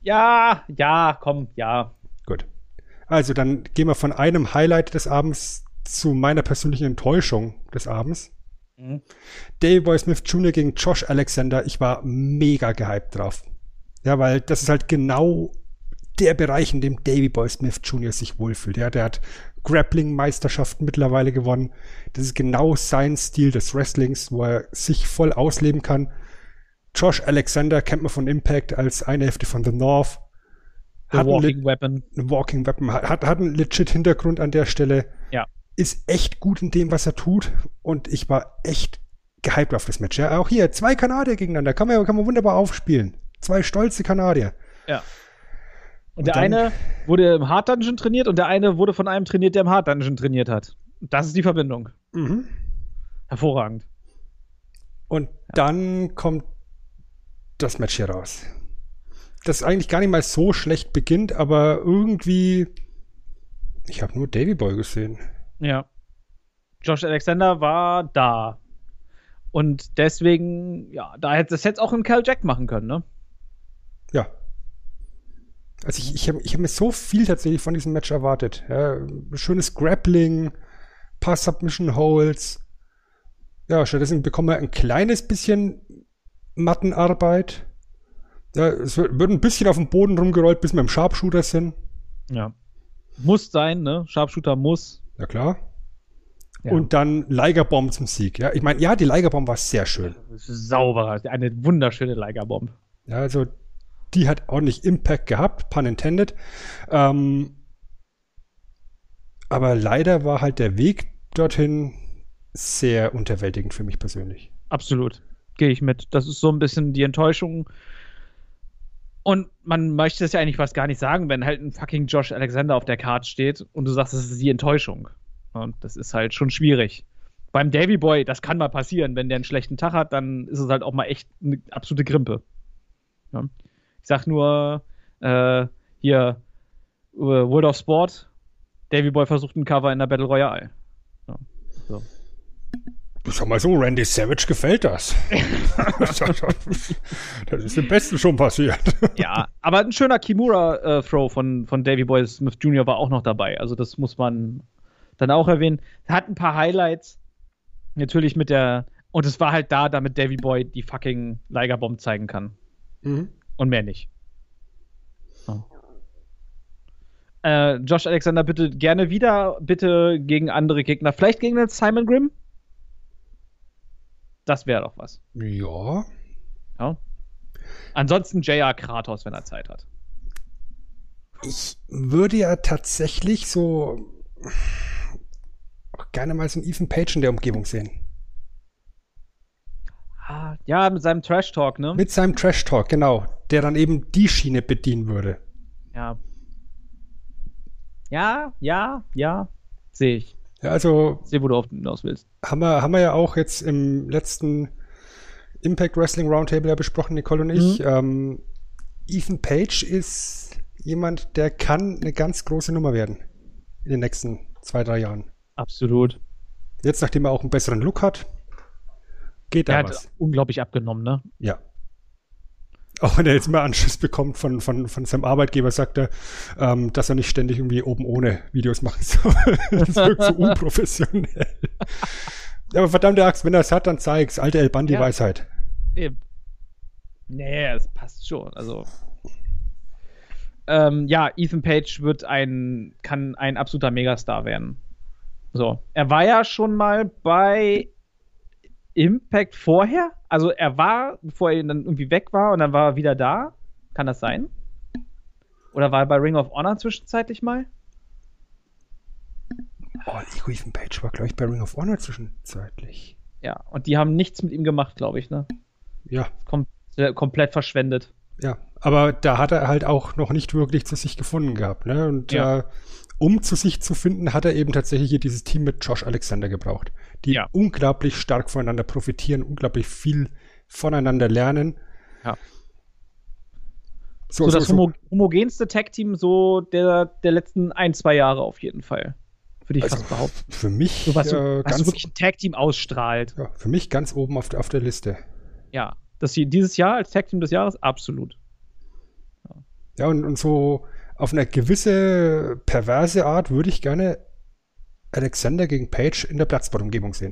[SPEAKER 3] Ja, komm, ja.
[SPEAKER 2] Gut. Also dann gehen wir von einem Highlight des Abends zu meiner persönlichen Enttäuschung des Abends. Davey Boy Smith Jr. gegen Josh Alexander. Ich war mega gehypt drauf. Ja, weil das ist halt genau der Bereich, in dem Davey Boy Smith Jr. sich wohlfühlt. Ja, der hat Grappling-Meisterschaften mittlerweile gewonnen. Das ist genau sein Stil des Wrestlings, wo er sich voll ausleben kann. Josh Alexander kennt man von Impact als eine Hälfte von The North.
[SPEAKER 3] Walking Weapon.
[SPEAKER 2] Hat einen legit Hintergrund an der Stelle.
[SPEAKER 3] Ja.
[SPEAKER 2] Ist echt gut in dem, was er tut. Und ich war echt gehypt auf das Match. Ja, auch hier 2 Kanadier gegeneinander. Kann man wunderbar aufspielen. 2 stolze Kanadier.
[SPEAKER 3] Ja. Und der eine wurde im Hard Dungeon trainiert und der eine wurde von einem trainiert, der im Hard Dungeon trainiert hat. Das ist die Verbindung.
[SPEAKER 2] Mhm.
[SPEAKER 3] Hervorragend.
[SPEAKER 2] Und dann kommt das Match hier raus. Das eigentlich gar nicht mal so schlecht beginnt, aber irgendwie ich habe nur Davey Boy gesehen.
[SPEAKER 3] Ja. Josh Alexander war da. Und deswegen, ja, das hätte auch ein Cal Jack machen können, ne?
[SPEAKER 2] Ja. Also ich hab mir so viel tatsächlich von diesem Match erwartet. Ja, schönes Grappling, paar Submission Holds. Ja, stattdessen bekommen wir ein kleines bisschen Mattenarbeit. Ja, es wird ein bisschen auf dem Boden rumgerollt, bis wir im Sharpshooter sind.
[SPEAKER 3] Ja. Muss sein, ne? Sharpshooter muss.
[SPEAKER 2] Ja, klar.
[SPEAKER 3] Ja.
[SPEAKER 2] Und dann Liger Bomb zum Sieg. Ja, ich meine, ja, die Liger Bomb war sehr schön.
[SPEAKER 3] Sauber. Eine wunderschöne Liger Bomb.
[SPEAKER 2] Ja, also die hat ordentlich Impact gehabt, pun intended. Aber leider war halt der Weg dorthin sehr unterwältigend für mich persönlich.
[SPEAKER 3] Absolut. Gehe ich mit. Das ist so ein bisschen die Enttäuschung. Und man möchte es ja eigentlich fast gar nicht sagen, wenn halt ein fucking Josh Alexander auf der Card steht und du sagst, das ist die Enttäuschung. Und das ist halt schon schwierig. Beim Davey Boy, das kann mal passieren. Wenn der einen schlechten Tag hat, dann ist es halt auch mal echt eine absolute Grimpe. Ja. Ich sag nur, hier, World of Sport, Davey Boy versucht ein Cover in der Battle Royale. Ja. So.
[SPEAKER 2] Sag mal so, Randy Savage gefällt das. Das ist dem Besten schon passiert.
[SPEAKER 3] Ja, aber ein schöner Kimura-Throw von Davey Boy Smith Jr. war auch noch dabei. Also das muss man dann auch erwähnen. Hat ein paar Highlights. Natürlich und es war halt da, damit Davey Boy die fucking Liger Bomb zeigen kann.
[SPEAKER 2] Mhm.
[SPEAKER 3] Und mehr nicht. So. Josh Alexander bitte gerne wieder, bitte gegen andere Gegner. Vielleicht gegen den Simon Grimm? Das wäre doch was.
[SPEAKER 2] Ja.
[SPEAKER 3] Ansonsten JR Kratos, wenn er Zeit hat.
[SPEAKER 2] Ich würde ja tatsächlich so auch gerne mal so einen Ethan Page in der Umgebung sehen.
[SPEAKER 3] Ja, mit seinem Trash-Talk, ne?
[SPEAKER 2] Mit seinem Trash-Talk, genau. Der dann eben die Schiene bedienen würde.
[SPEAKER 3] Ja. Ja. Sehe ich.
[SPEAKER 2] Ja, also.
[SPEAKER 3] Sehe, wo du hinaus willst.
[SPEAKER 2] Haben wir ja auch jetzt im letzten Impact Wrestling Roundtable ja besprochen, Nicole und ich. Ethan Page ist jemand, der kann eine ganz große Nummer werden. In den nächsten 2-3 Jahren.
[SPEAKER 3] Absolut.
[SPEAKER 2] Jetzt, nachdem er auch einen besseren Look hat, geht da was.
[SPEAKER 3] Er hat unglaublich abgenommen, ne?
[SPEAKER 2] Ja. Auch wenn er jetzt mal Anschiss bekommt von seinem Arbeitgeber, sagt er, dass er nicht ständig irgendwie oben ohne Videos machen soll. Das wirkt so unprofessionell. Aber verdammte Axt, wenn er es hat, dann zeig's. Alte El Bandi-Weisheit.
[SPEAKER 3] Eben. Nee, es passt schon. Also. Ethan Page kann ein absoluter Megastar werden. So. Er war ja schon mal bei Impact vorher? Also er war, bevor er dann irgendwie weg war und dann war er wieder da? Kann das sein? Oder war er bei Ring of Honor zwischenzeitlich mal?
[SPEAKER 2] Ethan Page war, glaube ich, bei Ring of Honor zwischenzeitlich.
[SPEAKER 3] Ja, und die haben nichts mit ihm gemacht, glaube ich, ne?
[SPEAKER 2] Ja.
[SPEAKER 3] Komplett verschwendet.
[SPEAKER 2] Ja, aber da hat er halt auch noch nicht wirklich zu sich gefunden gehabt, ne? Und um zu sich zu finden, hat er eben tatsächlich hier dieses Team mit Josh Alexander gebraucht, die unglaublich stark voneinander profitieren, unglaublich viel voneinander lernen.
[SPEAKER 3] Ja. So das homogenste Tag-Team so der letzten 1-2 Jahre auf jeden Fall. Würde ich fast behaupten.
[SPEAKER 2] Für mich
[SPEAKER 3] so, was wirklich ein Tag-Team ausstrahlt.
[SPEAKER 2] Ja, für mich ganz oben auf der Liste.
[SPEAKER 3] Ja, das hier dieses Jahr als Tag-Team des Jahres, absolut.
[SPEAKER 2] Ja, und so auf eine gewisse perverse Art würde ich gerne Alexander gegen Page in der Bloodsport-Umgebung sehen.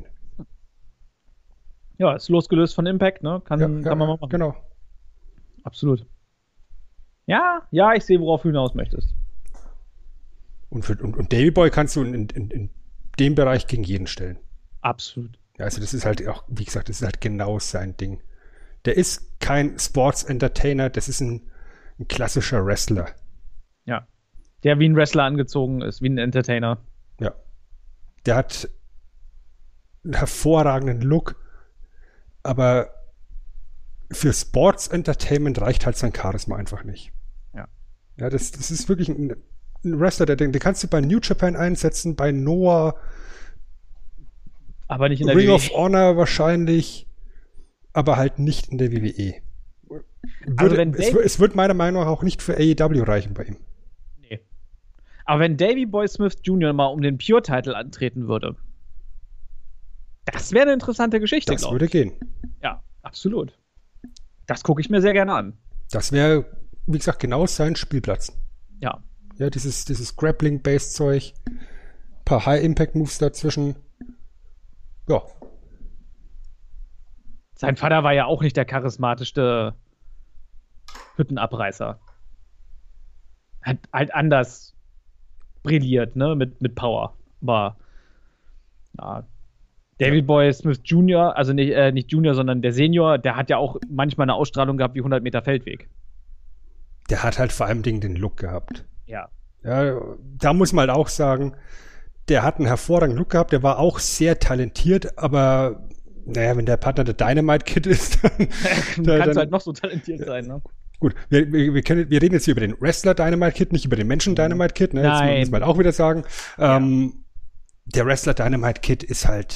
[SPEAKER 3] Ja, ist losgelöst von Impact, ne? Kann man mal machen.
[SPEAKER 2] Genau.
[SPEAKER 3] Absolut. Ja, ich sehe, worauf du hinaus möchtest.
[SPEAKER 2] Und Davey Boy kannst du in dem Bereich gegen jeden stellen.
[SPEAKER 3] Absolut.
[SPEAKER 2] Ja, also das ist halt auch, wie gesagt, das ist halt genau sein Ding. Der ist kein Sports-Entertainer, das ist ein klassischer Wrestler.
[SPEAKER 3] Ja. Der wie ein Wrestler angezogen ist, wie ein Entertainer.
[SPEAKER 2] Ja. Der hat einen hervorragenden Look, aber für Sports Entertainment reicht halt sein Charisma einfach nicht.
[SPEAKER 3] Ja.
[SPEAKER 2] Ja, das ist wirklich ein Wrestler, den kannst du bei New Japan einsetzen, bei Noah,
[SPEAKER 3] aber nicht in der
[SPEAKER 2] Ring
[SPEAKER 3] WWE.
[SPEAKER 2] of Honor wahrscheinlich, aber halt nicht in der WWE. Es wird meiner Meinung nach auch nicht für AEW reichen bei ihm.
[SPEAKER 3] Nee. Aber wenn Davey Boy Smith Jr. mal um den Pure-Title antreten würde, das wäre eine interessante Geschichte,
[SPEAKER 2] Das würde gehen.
[SPEAKER 3] Ja, absolut. Das gucke ich mir sehr gerne an.
[SPEAKER 2] Das wäre, wie gesagt, genau sein Spielplatz.
[SPEAKER 3] Ja.
[SPEAKER 2] Ja, dieses Grappling-Based-Zeug, ein paar High-Impact-Moves dazwischen. Ja.
[SPEAKER 3] Sein Vater war ja auch nicht der charismatischste Hüttenabreißer. Hat halt anders brilliert, ne, mit Power. Aber David Boy Smith Jr., also nicht Junior, sondern der Senior, der hat ja auch manchmal eine Ausstrahlung gehabt wie 100 Meter Feldweg.
[SPEAKER 2] Der hat halt vor allem den Look gehabt.
[SPEAKER 3] Ja.
[SPEAKER 2] Ja, da muss man halt auch sagen, der hat einen hervorragenden Look gehabt, der war auch sehr talentiert, aber naja, wenn der Partner der Dynamite Kid ist, dann
[SPEAKER 3] kannst du halt noch so talentiert sein, ne?
[SPEAKER 2] Gut, wir reden jetzt hier über den Wrestler Dynamite Kid, nicht über den Menschen Dynamite Kid, ne?
[SPEAKER 3] Nein.
[SPEAKER 2] Jetzt muss man halt auch wieder sagen. Der Wrestler Dynamite Kid ist halt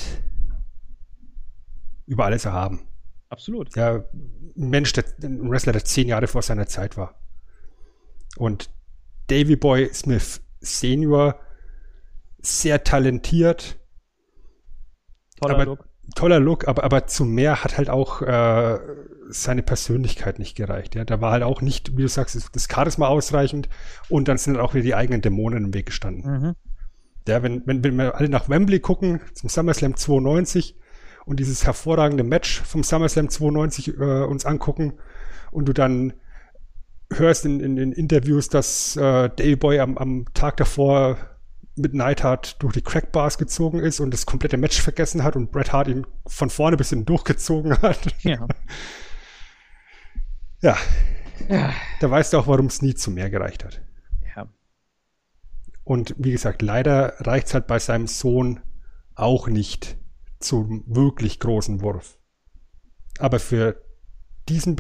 [SPEAKER 2] über alles erhaben.
[SPEAKER 3] Absolut.
[SPEAKER 2] Ja, ein Wrestler, der 10 Jahre vor seiner Zeit war. Und Davey Boy Smith Senior, sehr talentiert.
[SPEAKER 3] Toller Look.
[SPEAKER 2] toller Look, aber zu mehr hat halt auch seine Persönlichkeit nicht gereicht. Ja? Da war halt auch nicht, wie du sagst, das Charisma ausreichend und dann sind auch wieder die eigenen Dämonen im Weg gestanden.
[SPEAKER 3] Mhm.
[SPEAKER 2] Ja, wenn wir alle nach Wembley gucken, zum SummerSlam 92 und dieses hervorragende Match vom SummerSlam 92 uns angucken und du dann hörst in den Interviews, dass Davey Boy am Tag davor mit Neidhart durch die Crackbars gezogen ist und das komplette Match vergessen hat und Bret Hart ihn von vorne bis hinten durchgezogen hat.
[SPEAKER 3] Ja.
[SPEAKER 2] Ja. Da weißt du auch, warum es nie zu mehr gereicht hat.
[SPEAKER 3] Ja.
[SPEAKER 2] Und wie gesagt, leider reicht es halt bei seinem Sohn auch nicht zum wirklich großen Wurf. Aber für diesen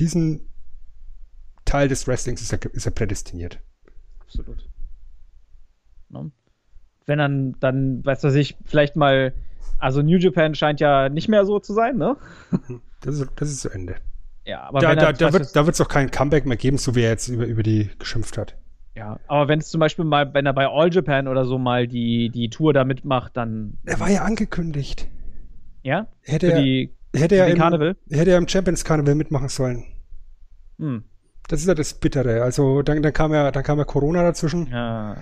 [SPEAKER 2] Teil des Wrestlings ist er prädestiniert.
[SPEAKER 3] Absolut. No. Wenn dann, weißt du, vielleicht mal, also New Japan scheint ja nicht mehr so zu sein, ne?
[SPEAKER 2] Das ist zu Ende.
[SPEAKER 3] Ja, aber
[SPEAKER 2] da wird es auch kein Comeback mehr geben, so wie er jetzt über die geschimpft hat.
[SPEAKER 3] Ja, aber wenn es zum Beispiel mal, wenn er bei All Japan oder so mal die Tour da mitmacht, dann.
[SPEAKER 2] Er war ja angekündigt.
[SPEAKER 3] Ja?
[SPEAKER 2] Hätte er im Champions Carnival mitmachen sollen.
[SPEAKER 3] Hm.
[SPEAKER 2] Das ist ja das Bittere. Also dann kam ja Corona dazwischen.
[SPEAKER 3] Ja.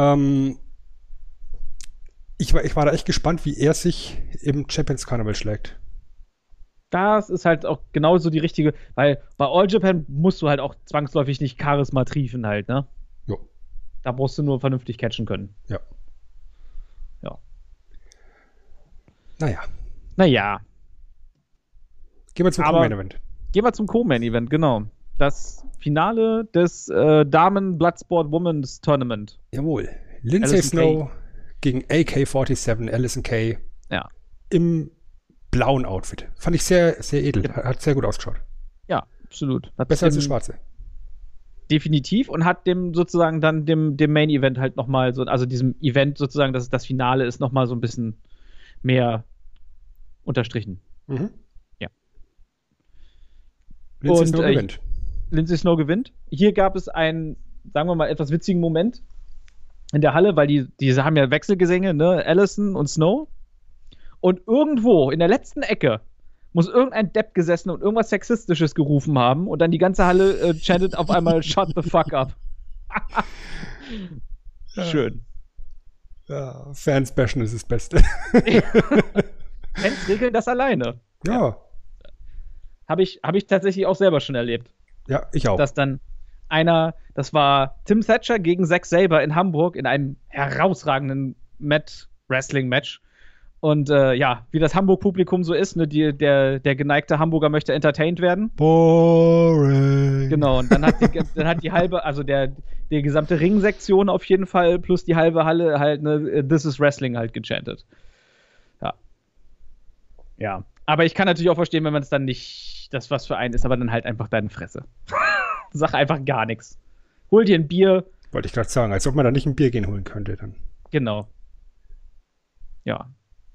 [SPEAKER 2] Ich war da echt gespannt, wie er sich im Champions Carnival schlägt.
[SPEAKER 3] Das ist halt auch genauso die richtige, weil bei All Japan musst du halt auch zwangsläufig nicht Charisma triefen halt, ne?
[SPEAKER 2] Jo.
[SPEAKER 3] Da brauchst du nur vernünftig catchen können.
[SPEAKER 2] Ja.
[SPEAKER 3] Ja.
[SPEAKER 2] Naja. Gehen wir zum Co-Main-Event.
[SPEAKER 3] Gehen wir zum Co-Main-Event, genau. Das Finale des Damen-Bloodsport Women's Tournament.
[SPEAKER 2] Jawohl. Lindsay Snow gegen AK-47, Allysin Kay.
[SPEAKER 3] Ja.
[SPEAKER 2] Im blauen Outfit. Fand ich sehr, sehr edel. Ja. Hat sehr gut ausgeschaut.
[SPEAKER 3] Ja, absolut.
[SPEAKER 2] Besser als das schwarze.
[SPEAKER 3] Definitiv und hat dem sozusagen dann dem Main-Event halt nochmal so, also diesem Event sozusagen, dass das Finale ist, nochmal so ein bisschen mehr unterstrichen.
[SPEAKER 2] Mhm.
[SPEAKER 3] Ja.
[SPEAKER 2] Lindsay Snow gewinnt.
[SPEAKER 3] Lindsay Snow gewinnt. Hier gab es einen, sagen wir mal, etwas witzigen Moment in der Halle, weil diese haben ja Wechselgesänge, ne? Allison und Snow. Und irgendwo in der letzten Ecke muss irgendein Depp gesessen und irgendwas Sexistisches gerufen haben und dann die ganze Halle chantet auf einmal Shut the fuck up. Schön.
[SPEAKER 2] Ja, Fans bashen ist das Beste.
[SPEAKER 3] Fans regeln das alleine.
[SPEAKER 2] Ja.
[SPEAKER 3] Hab ich tatsächlich auch selber schon erlebt.
[SPEAKER 2] Ja, ich auch.
[SPEAKER 3] Dass dann das war Tim Thatcher gegen Zack Sabre in Hamburg in einem herausragenden Wrestling-Match. Und wie das Hamburg-Publikum so ist, ne, der geneigte Hamburger möchte entertained werden.
[SPEAKER 2] Boring.
[SPEAKER 3] Genau, und dann hat die halbe, also die gesamte Ringsektion auf jeden Fall plus die halbe Halle halt, ne, This is Wrestling halt gechantet. Ja. Ja. Aber ich kann natürlich auch verstehen, wenn man es dann nicht das was für einen ist, aber dann halt einfach deine Fresse. Sag einfach gar nichts. Hol dir ein Bier.
[SPEAKER 2] Wollte ich gerade sagen, als ob man da nicht ein Bier gehen holen könnte dann.
[SPEAKER 3] Genau. Ja.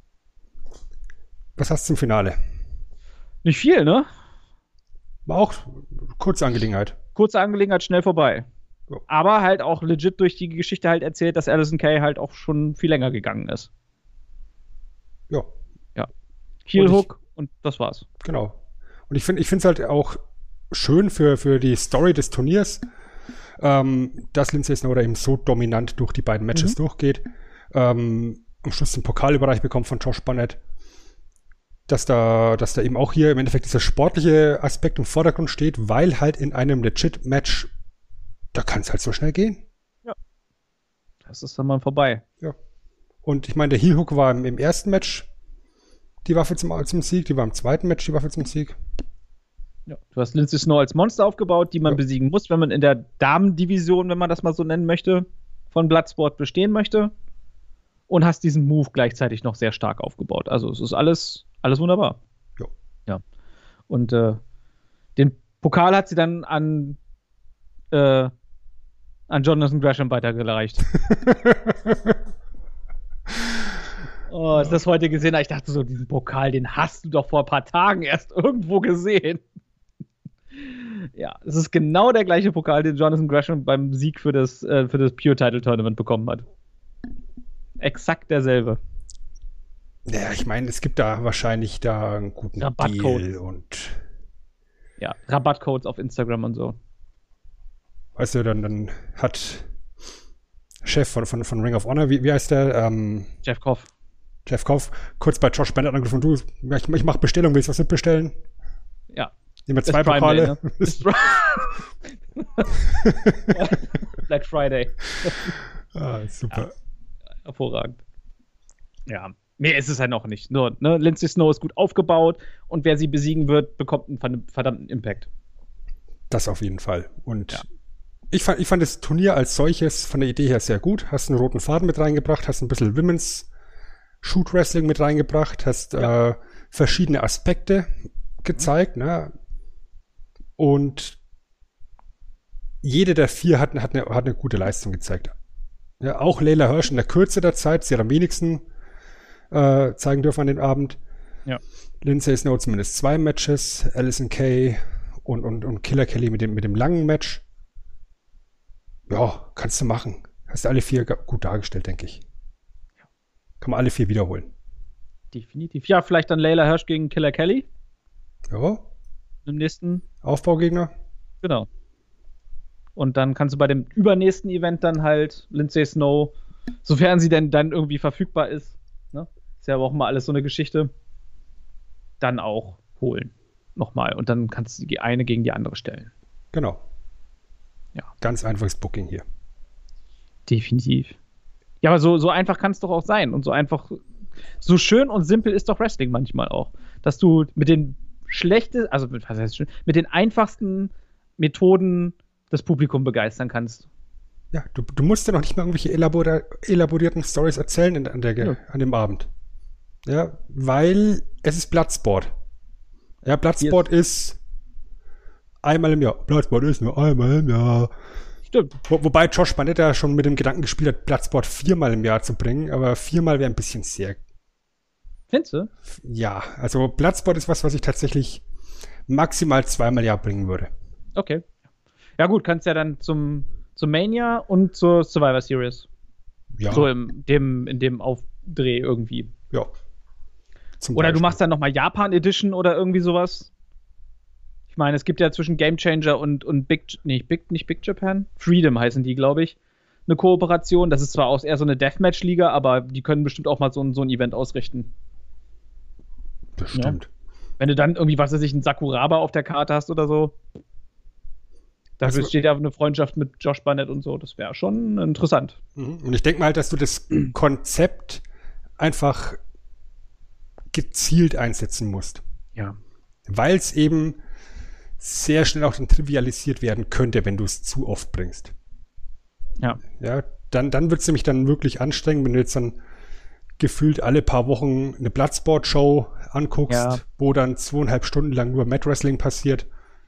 [SPEAKER 2] Was hast du zum Finale?
[SPEAKER 3] Nicht viel, ne?
[SPEAKER 2] War auch kurze Angelegenheit.
[SPEAKER 3] Kurze Angelegenheit, schnell vorbei.
[SPEAKER 2] Ja.
[SPEAKER 3] Aber halt auch legit durch die Geschichte halt erzählt, dass Allysin Kay halt auch schon viel länger gegangen ist.
[SPEAKER 2] Ja.
[SPEAKER 3] Ja. Heel Hook und das war's.
[SPEAKER 2] Genau. Und ich finde es halt auch schön für die Story des Turniers, dass Lindsay Snow da eben so dominant durch die beiden Matches durchgeht. Am Schluss den Pokalbereich bekommt von Josh Barnett. Dass da eben auch hier im Endeffekt dieser sportliche Aspekt im Vordergrund steht, weil halt in einem Legit-Match, da kann es halt so schnell gehen.
[SPEAKER 3] Ja. Das ist dann mal vorbei.
[SPEAKER 2] Ja. Und ich meine, der Heel Hook war im ersten Match die Waffe zum Sieg, die war im zweiten Match die Waffe zum Sieg.
[SPEAKER 3] Ja. Du hast Lindsay Snow als Monster aufgebaut, die man besiegen muss, wenn man in der Damendivision, wenn man das mal so nennen möchte, von Bloodsport bestehen möchte. Und hast diesen Move gleichzeitig noch sehr stark aufgebaut. Also es ist alles wunderbar.
[SPEAKER 2] Jo.
[SPEAKER 3] Ja. Und den Pokal hat sie dann an Jonathan Gresham weitergereicht. Oh, als ich das heute gesehen habe, ich dachte so, diesen Pokal, den hast du doch vor ein paar Tagen erst irgendwo gesehen. Ja, es ist genau der gleiche Pokal, den Jonathan Gresham beim Sieg für das Pure Title Tournament bekommen hat. Exakt derselbe.
[SPEAKER 2] Ja, ich meine, es gibt da wahrscheinlich da einen guten Deal und
[SPEAKER 3] ja, Rabattcodes auf Instagram und so.
[SPEAKER 2] Weißt du, dann hat Chef von Ring of Honor, wie heißt der?
[SPEAKER 3] Jeff Koff.
[SPEAKER 2] Jeff Koff, kurz bei Josh Bennett angerufen, du, ich mache Bestellung, willst du was mitbestellen?
[SPEAKER 3] Ja.
[SPEAKER 2] Nehmen wir 2 Pokale.
[SPEAKER 3] Black Friday.
[SPEAKER 2] Super.
[SPEAKER 3] Ja, hervorragend. Ja, mehr ist es halt noch nicht. Nur, ne? Lindsay Snow ist gut aufgebaut und wer sie besiegen wird, bekommt einen verdammten Impact.
[SPEAKER 2] Das auf jeden Fall. Und ich fand das Turnier als solches von der Idee her sehr gut. Hast einen roten Faden mit reingebracht, hast ein bisschen Women's Shoot Wrestling mit reingebracht, hast verschiedene Aspekte gezeigt, ne? Und jede der 4 hat eine gute Leistung gezeigt. Ja, auch Layla Hirsch in der Kürze der Zeit, sie hat am wenigsten zeigen dürfen an dem Abend.
[SPEAKER 3] Ja.
[SPEAKER 2] Lindsay Snow zumindest 2 Matches, Allysin Kay und Killer Kelly mit dem langen Match. Ja, kannst du machen. Hast du alle 4 gut dargestellt, denke ich. Kann man alle 4 wiederholen.
[SPEAKER 3] Definitiv. Ja, vielleicht dann Layla Hirsch gegen Killer Kelly.
[SPEAKER 2] Ja.
[SPEAKER 3] Im nächsten
[SPEAKER 2] Aufbaugegner.
[SPEAKER 3] Genau. Und dann kannst du bei dem übernächsten Event dann halt Lindsay Snow, sofern sie denn dann irgendwie verfügbar ist, ne? Ist ja aber auch mal alles so eine Geschichte, dann auch holen. Nochmal. Und dann kannst du die eine gegen die andere stellen.
[SPEAKER 2] Genau.
[SPEAKER 3] Ja.
[SPEAKER 2] Ganz einfaches Booking hier.
[SPEAKER 3] Definitiv. Ja, aber so einfach kann es doch auch sein. Und so einfach, so schön und simpel ist doch Wrestling manchmal auch. Dass du mit den mit den einfachsten Methoden das Publikum begeistern kannst.
[SPEAKER 2] Ja, du musst ja noch nicht mal irgendwelche elaborierten Stories erzählen an dem Abend. Ja, weil es ist Bloodsport. Ja, Bloodsport ist einmal im Jahr. Bloodsport ist nur einmal im Jahr.
[SPEAKER 3] Stimmt.
[SPEAKER 2] Wobei Josh Barnett ja schon mit dem Gedanken gespielt hat, Bloodsport 4-mal im Jahr zu bringen, aber 4-mal wäre ein bisschen sehr.
[SPEAKER 3] Findest du?
[SPEAKER 2] Ja, also Bloodsport ist was ich tatsächlich maximal 2-mal im Jahr bringen würde.
[SPEAKER 3] Okay. Ja gut, kannst ja dann zum Mania und zur Survivor Series.
[SPEAKER 2] Ja.
[SPEAKER 3] So in dem Aufdreh irgendwie.
[SPEAKER 2] Ja.
[SPEAKER 3] Oder du machst dann nochmal Japan Edition oder irgendwie sowas. Ich meine, es gibt ja zwischen Game Changer und nicht Big Japan, Freedom heißen die, glaube ich, eine Kooperation. Das ist zwar auch eher so eine Deathmatch-Liga, aber die können bestimmt auch mal so ein Event ausrichten.
[SPEAKER 2] Bestimmt.
[SPEAKER 3] Ja. Wenn du dann irgendwie, was weiß ich, einen Sakuraba auf der Karte hast oder so. Dafür steht ja eine Freundschaft mit Josh Barnett und so. Das wäre schon interessant.
[SPEAKER 2] Und ich denke mal halt, dass du das Konzept einfach gezielt einsetzen musst.
[SPEAKER 3] Ja.
[SPEAKER 2] Weil es eben sehr schnell auch dann trivialisiert werden könnte, wenn du es zu oft bringst.
[SPEAKER 3] Ja.
[SPEAKER 2] Ja, dann wird es nämlich dann wirklich anstrengend, wenn du jetzt dann gefühlt alle paar Wochen eine Bloodsport-Show anguckst, wo dann 2,5 Stunden lang nur Mat-Wrestling passiert.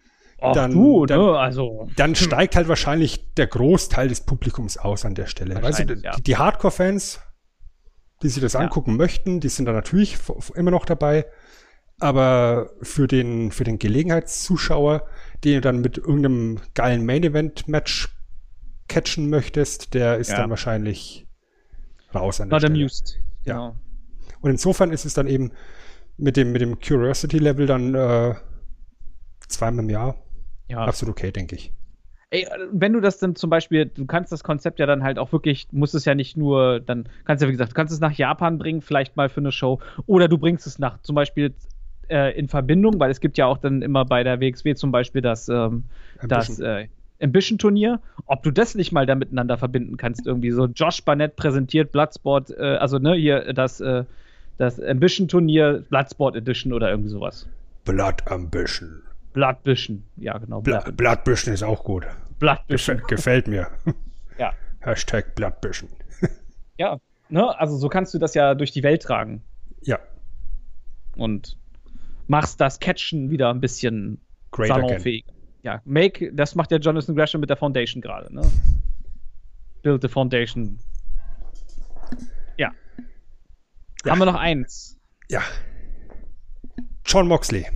[SPEAKER 2] Dann steigt halt wahrscheinlich der Großteil des Publikums aus an der Stelle. Weißt du, die Hardcore-Fans, die sich das angucken möchten, die sind da natürlich immer noch dabei. Aber für den Gelegenheitszuschauer, den du dann mit irgendeinem geilen Main-Event-Match catchen möchtest, der ist dann wahrscheinlich raus an der Stelle.
[SPEAKER 3] Not amused.
[SPEAKER 2] Ja.
[SPEAKER 3] Genau.
[SPEAKER 2] Und insofern ist es dann eben mit dem Curiosity-Level dann 2-mal im Jahr absolut okay, denke ich.
[SPEAKER 3] Ey, wenn du das dann zum Beispiel, du kannst das Konzept ja dann halt auch wirklich, musst es ja nicht nur, dann kannst du ja, wie gesagt, du kannst es nach Japan bringen, vielleicht mal für eine Show, oder du bringst es nach, zum Beispiel in Verbindung, weil es gibt ja auch dann immer bei der WXW zum Beispiel das Ambition-Turnier, ob du das nicht mal da miteinander verbinden kannst, irgendwie so Josh Barnett präsentiert Bloodsport, hier das Ambition-Turnier, Bloodsport Edition oder irgendwie sowas.
[SPEAKER 2] Blood Ambition.
[SPEAKER 3] Bloodbition, ja genau.
[SPEAKER 2] Bloodbition ist auch gut.
[SPEAKER 3] Bloodbition.
[SPEAKER 2] Gefällt mir.
[SPEAKER 3] Ja.
[SPEAKER 2] Hashtag Bloodbition.
[SPEAKER 3] Ja, ne, also so kannst du das ja durch die Welt tragen.
[SPEAKER 2] Ja.
[SPEAKER 3] Und machst das Catchen wieder ein bisschen
[SPEAKER 2] salonfähig.
[SPEAKER 3] Ja, das macht ja Jonathan Gresham mit der Foundation gerade, ne? Build the Foundation. Ja. Haben wir noch eins?
[SPEAKER 2] Ja. Jon Moxley.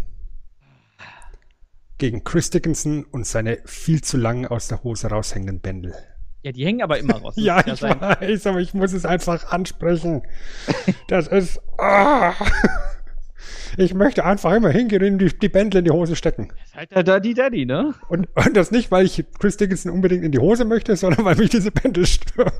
[SPEAKER 2] Gegen Chris Dickinson und seine viel zu lang aus der Hose raushängenden Bändel.
[SPEAKER 3] Ja, die hängen aber immer raus.
[SPEAKER 2] Ja, ich weiß, aber ich muss es einfach ansprechen. Das ist... Ich möchte einfach immer hingehen und die Bändel in die Hose stecken.
[SPEAKER 3] Das ist halt der Dirty Daddy, ne?
[SPEAKER 2] Und das nicht, weil ich Chris Dickinson unbedingt in die Hose möchte, sondern weil mich diese Bändel stören.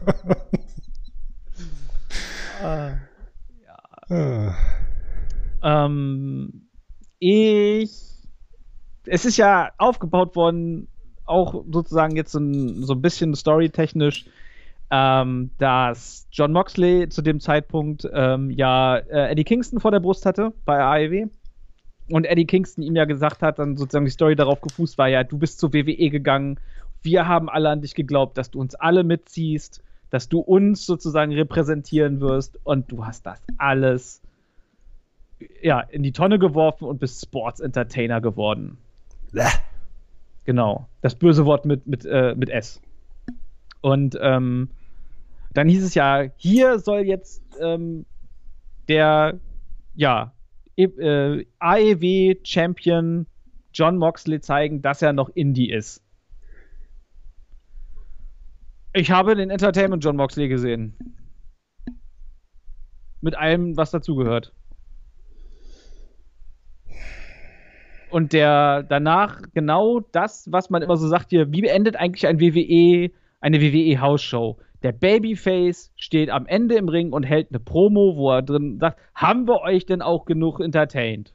[SPEAKER 3] Es ist ja aufgebaut worden, auch sozusagen jetzt so ein bisschen storytechnisch, dass Jon Moxley zu dem Zeitpunkt Eddie Kingston vor der Brust hatte bei AEW und Eddie Kingston ihm ja gesagt hat, dann sozusagen die Story darauf gefußt war, ja, du bist zur WWE gegangen, wir haben alle an dich geglaubt, dass du uns alle mitziehst, dass du uns sozusagen repräsentieren wirst und du hast das alles in die Tonne geworfen und bist Sports Entertainer geworden. Genau, das böse Wort mit S. Und dann hieß es ja, hier soll jetzt der AEW-Champion Jon Moxley zeigen, dass er noch Indie ist. Ich habe den Entertainment Jon Moxley gesehen. Mit allem, was dazugehört. Und der danach genau das, was man immer so sagt hier, wie beendet eigentlich eine WWE-Hausshow? Der Babyface steht am Ende im Ring und hält eine Promo, wo er drin sagt, haben wir euch denn auch genug entertained?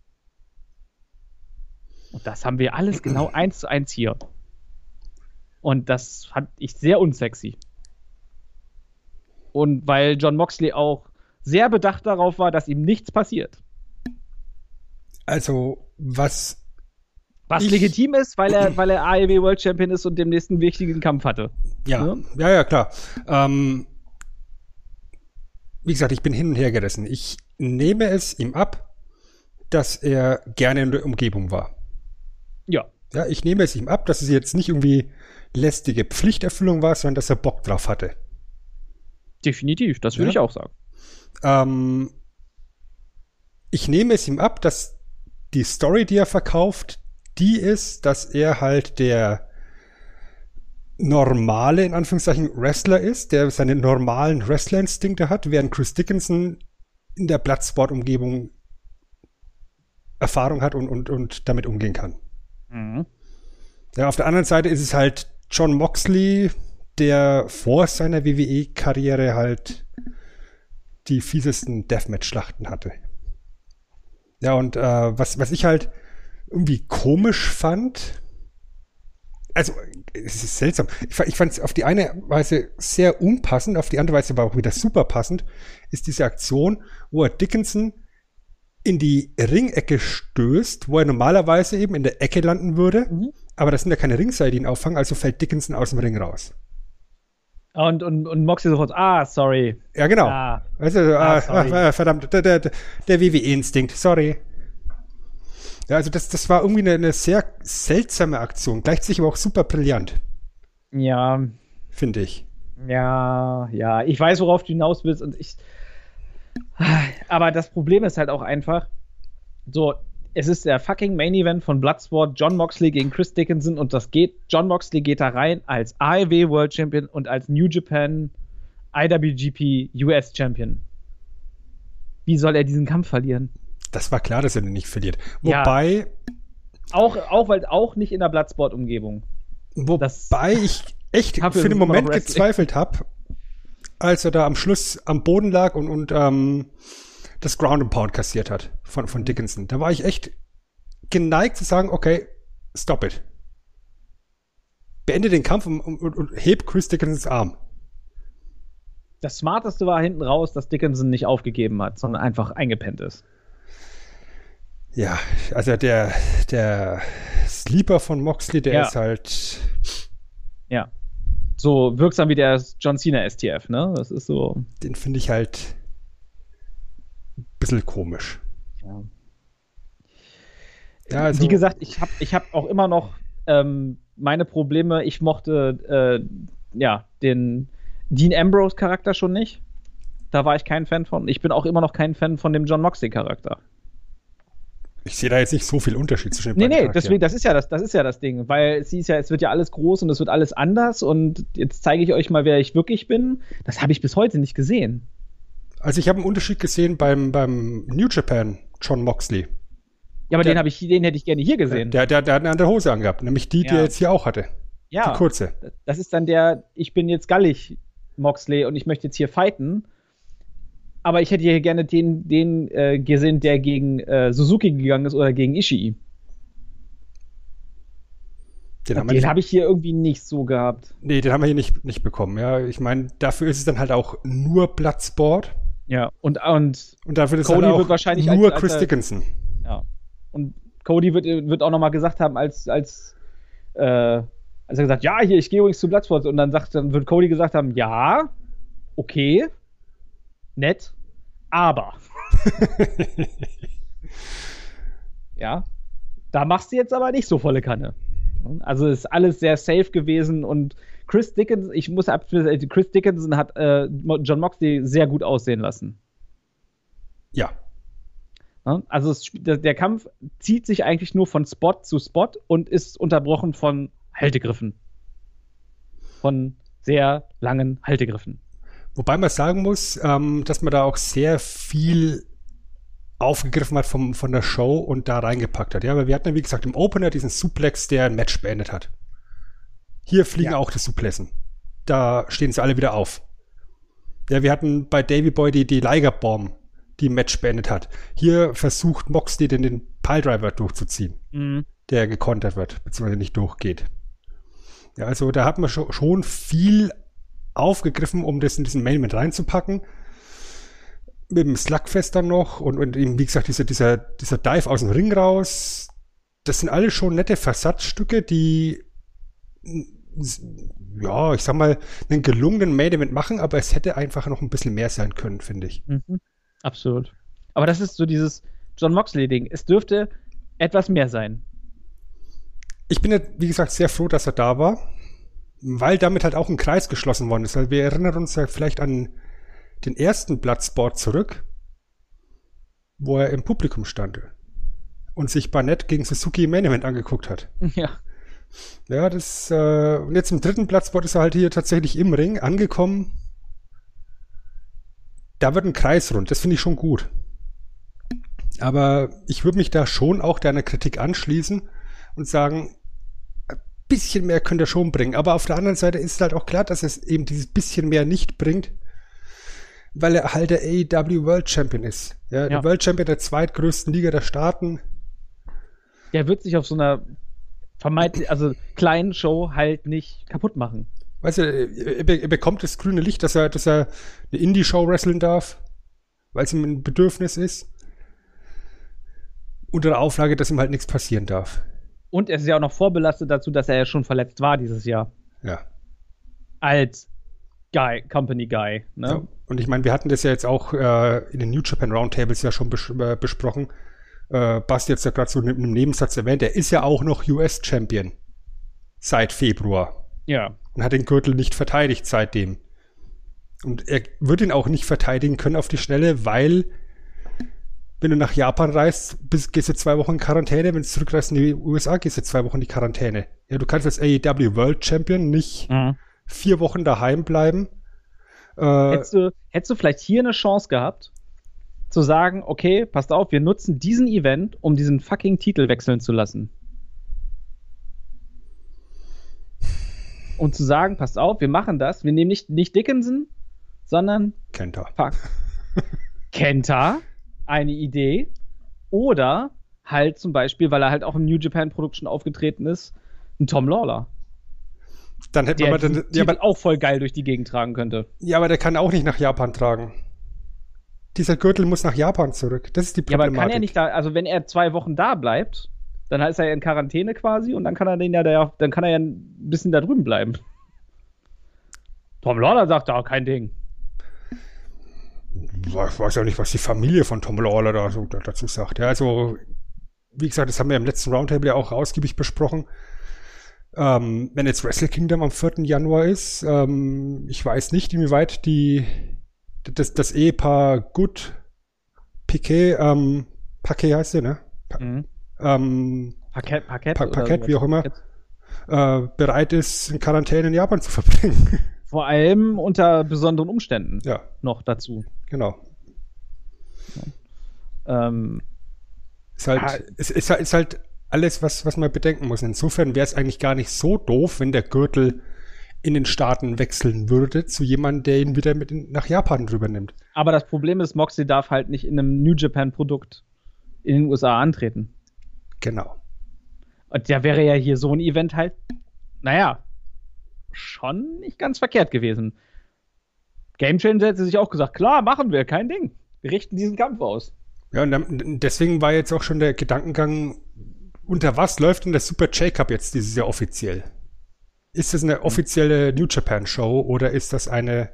[SPEAKER 3] Und das haben wir alles genau 1:1 hier. Und das fand ich sehr unsexy. Und weil Jon Moxley auch sehr bedacht darauf war, dass ihm nichts passiert.
[SPEAKER 2] Also, was
[SPEAKER 3] legitim ist, weil er AEW World Champion ist und demnächst einen wichtigen Kampf hatte.
[SPEAKER 2] Ja, klar. Wie gesagt, ich bin hin und her gerissen. Ich nehme es ihm ab, dass er gerne in der Umgebung war.
[SPEAKER 3] Ja.
[SPEAKER 2] Ja, ich nehme es ihm ab, dass es jetzt nicht irgendwie lästige Pflichterfüllung war, sondern dass er Bock drauf hatte.
[SPEAKER 3] Definitiv, das würde ich auch sagen.
[SPEAKER 2] Ich nehme es ihm ab, dass die Story, die er verkauft, die ist, dass er halt der normale, in Anführungszeichen, Wrestler ist, der seine normalen Wrestler-Instinkte hat, während Chris Dickinson in der Bloodsport-Umgebung Erfahrung hat und damit umgehen kann. Mhm. Ja, auf der anderen Seite ist es halt Jon Moxley, der vor seiner WWE-Karriere halt die fiesesten Deathmatch-Schlachten hatte. Ja, und was ich halt irgendwie komisch fand, also es ist seltsam, ich fand es auf die eine Weise sehr unpassend, auf die andere Weise aber auch wieder super passend, ist diese Aktion, wo er Dickinson in die Ringecke stößt, wo er normalerweise eben in der Ecke landen würde, aber das sind ja keine Ringseile, die ihn auffangen, also fällt Dickinson aus dem Ring raus.
[SPEAKER 3] Und Moxley sofort, sorry.
[SPEAKER 2] Ja, genau. Weißt du, verdammt, der WWE-Instinkt, sorry. Ja, also das war irgendwie eine sehr seltsame Aktion, gleichzeitig aber auch super brillant.
[SPEAKER 3] Ja.
[SPEAKER 2] Finde ich.
[SPEAKER 3] Ja, ich weiß, worauf du hinaus willst aber das Problem ist halt auch einfach, so, es ist der fucking Main Event von Bloodsport, Jon Moxley gegen Chris Dickinson und Jon Moxley geht da rein als AEW World Champion und als New Japan IWGP US Champion. Wie soll er diesen Kampf verlieren?
[SPEAKER 2] Das war klar, dass er den nicht verliert. Wobei...
[SPEAKER 3] Weil auch nicht in der Bloodsport-Umgebung.
[SPEAKER 2] Wobei ich echt für den Moment gezweifelt habe, als er da am Schluss am Boden lag und das Ground and Pound kassiert hat von Dickinson. Da war ich echt geneigt zu sagen, okay, stop it. Beende den Kampf und heb Chris Dickinsons Arm.
[SPEAKER 3] Das Smarteste war hinten raus, dass Dickinson nicht aufgegeben hat, sondern einfach eingepennt ist.
[SPEAKER 2] Ja, also der Sleeper von Moxley, der ist halt...
[SPEAKER 3] Ja. So wirksam wie der John Cena STF, ne? Das ist so...
[SPEAKER 2] Den finde ich halt ein bisschen komisch.
[SPEAKER 3] Ja, also, wie gesagt, ich hab auch immer noch meine Probleme. Ich mochte den Dean Ambrose Charakter schon nicht. Da war ich kein Fan von. Ich bin auch immer noch kein Fan von dem Jon Moxley Charakter.
[SPEAKER 2] Ich sehe da jetzt nicht so viel Unterschied zwischen den
[SPEAKER 3] Nee,
[SPEAKER 2] beiden Charakteren.
[SPEAKER 3] deswegen, das ist ja das Ding, weil es wird ja alles groß und es wird alles anders und jetzt zeige ich euch mal, wer ich wirklich bin. Das habe ich bis heute nicht gesehen.
[SPEAKER 2] Also ich habe einen Unterschied gesehen beim New Japan Jon Moxley.
[SPEAKER 3] Ja, aber den hätte ich gerne hier gesehen.
[SPEAKER 2] Der hat eine andere Hose angehabt, nämlich die er jetzt hier auch hatte.
[SPEAKER 3] Ja.
[SPEAKER 2] Die kurze.
[SPEAKER 3] Das ist dann ich bin jetzt gallig Moxley und ich möchte jetzt hier fighten. Aber ich hätte hier gerne den gesehen, der gegen Suzuki gegangen ist oder gegen Ishii. Den habe ich hier irgendwie nicht so gehabt.
[SPEAKER 2] Nee, den haben wir hier nicht bekommen. Ja, ich meine, dafür ist es dann halt auch nur Bloodsport.
[SPEAKER 3] Ja, und
[SPEAKER 2] dafür ist
[SPEAKER 3] Cody
[SPEAKER 2] halt auch
[SPEAKER 3] wird wahrscheinlich
[SPEAKER 2] nur Chris Dickinson.
[SPEAKER 3] Ja. Und Cody wird auch nochmal gesagt haben, als er gesagt, ja, hier, ich gehe übrigens zu Bloodsport. Und dann wird Cody gesagt haben, ja, okay, nett, aber. Ja, da machst du jetzt aber nicht so volle Kanne. Also ist alles sehr safe gewesen und Chris Dickinson hat Jon Moxley sehr gut aussehen lassen.
[SPEAKER 2] Ja.
[SPEAKER 3] Also der Kampf zieht sich eigentlich nur von Spot zu Spot und ist unterbrochen von Haltegriffen. Von sehr langen Haltegriffen.
[SPEAKER 2] Wobei man sagen muss, dass man da auch sehr viel aufgegriffen hat von der Show und da reingepackt hat. Ja, weil wir hatten ja, wie gesagt, im Opener diesen Suplex, der ein Match beendet hat. Hier fliegen auch die Suplessen. Da stehen sie alle wieder auf. Ja, wir hatten bei Davey Boy die Liger Bomb, die ein Match beendet hat. Hier versucht Moxley den Piledriver durchzuziehen, der gekontert wird, beziehungsweise nicht durchgeht. Ja, also da hat man schon viel aufgegriffen, um das in diesen Main mit reinzupacken. Mit dem Slugfest dann noch und eben, wie gesagt, dieser Dive aus dem Ring raus. Das sind alles schon nette Versatzstücke, die, ja, ich sag mal, einen gelungenen Main Event machen, aber es hätte einfach noch ein bisschen mehr sein können, finde ich.
[SPEAKER 3] Mhm. Absolut. Aber das ist so dieses Jon Moxley-Ding. Es dürfte etwas mehr sein.
[SPEAKER 2] Ich bin ja, wie gesagt, sehr froh, dass er da war, weil damit halt auch ein Kreis geschlossen worden ist. Weil wir erinnern uns ja vielleicht an den ersten Bloodsport zurück, wo er im Publikum stand und sich Barnett gegen Suzuki im Main Event angeguckt hat.
[SPEAKER 3] Ja.
[SPEAKER 2] Ja, und jetzt im dritten Bloodsport ist er halt hier tatsächlich im Ring angekommen. Da wird ein Kreis rund, das finde ich schon gut. Aber ich würde mich da schon auch deiner Kritik anschließen und sagen, ein bisschen mehr könnte er schon bringen. Aber auf der anderen Seite ist es halt auch klar, dass es eben dieses bisschen mehr nicht bringt, weil er halt der AEW World Champion ist. Ja, der World Champion der zweitgrößten Liga der Staaten.
[SPEAKER 3] Der wird sich auf so einer vermeintlich, kleinen Show halt nicht kaputt machen.
[SPEAKER 2] Weißt du, er bekommt das grüne Licht, dass er eine Indie-Show wresteln darf, weil es ihm ein Bedürfnis ist. Unter der Auflage, dass ihm halt nichts passieren darf.
[SPEAKER 3] Und er ist ja auch noch vorbelastet dazu, dass er ja schon verletzt war dieses Jahr.
[SPEAKER 2] Ja.
[SPEAKER 3] Als Company Guy. Ne?
[SPEAKER 2] Ja. Und ich meine, wir hatten das ja jetzt auch in den New Japan Roundtables ja schon besprochen. Basti jetzt ja gerade so in einem Nebensatz erwähnt, er ist ja auch noch US-Champion seit Februar.
[SPEAKER 3] Ja.
[SPEAKER 2] Und hat den Gürtel nicht verteidigt seitdem. Und er wird ihn auch nicht verteidigen können auf die Schnelle, weil wenn du nach Japan reist, gehst du 2 Wochen in Quarantäne, wenn du zurückreist in die USA, gehst du 2 Wochen in die Quarantäne. Ja, du kannst als AEW World Champion nicht 4 Wochen daheim bleiben.
[SPEAKER 3] Hättest du vielleicht hier eine Chance gehabt, zu sagen, okay, passt auf, wir nutzen diesen Event, um diesen fucking Titel wechseln zu lassen. Und zu sagen, passt auf, wir machen das, wir nehmen nicht Dickinson, sondern
[SPEAKER 2] Kenta.
[SPEAKER 3] Kenta, eine Idee. Oder halt zum Beispiel, weil er halt auch im New Japan Production aufgetreten ist, ein Tom Lawler.
[SPEAKER 2] Dann hätte man
[SPEAKER 3] den Titel auch voll geil durch die Gegend tragen könnte.
[SPEAKER 2] Ja, aber der kann auch nicht nach Japan tragen. Dieser Gürtel muss nach Japan zurück. Das ist die Problematik.
[SPEAKER 3] Ja, aber kann er nicht da, also wenn er 2 Wochen da bleibt, dann ist er ja in Quarantäne quasi und dann kann er dann kann er ja ein bisschen da drüben bleiben. Tom Lawler sagt da kein Ding.
[SPEAKER 2] Ich weiß ja nicht, was die Familie von Tom Lawler dazu sagt. Ja, also, wie gesagt, das haben wir im letzten Roundtable ja auch ausgiebig besprochen. Wenn jetzt Wrestle Kingdom am 4. Januar ist, ich weiß nicht, inwieweit das Ehepaar Good Paquet heißt sie, ne?
[SPEAKER 3] Parkett,
[SPEAKER 2] wie auch immer, bereit ist, in Quarantäne in Japan zu verbringen.
[SPEAKER 3] Vor allem unter besonderen Umständen noch dazu.
[SPEAKER 2] Genau. Ist halt alles, was man bedenken muss. Insofern wäre es eigentlich gar nicht so doof, wenn der Gürtel in den Staaten wechseln würde zu jemandem, der ihn wieder nach Japan drüber nimmt.
[SPEAKER 3] Aber das Problem ist, Moxley darf halt nicht in einem New Japan-Produkt in den USA antreten.
[SPEAKER 2] Genau.
[SPEAKER 3] Und da wäre ja hier so ein Event halt, schon nicht ganz verkehrt gewesen. Game Changer hätte sich auch gesagt, klar, machen wir, kein Ding. Wir richten diesen Kampf aus.
[SPEAKER 2] Ja, und deswegen war jetzt auch schon der Gedankengang, unter was läuft denn der Super J-Cup jetzt dieses Jahr offiziell? Ist das eine offizielle New Japan Show oder ist das eine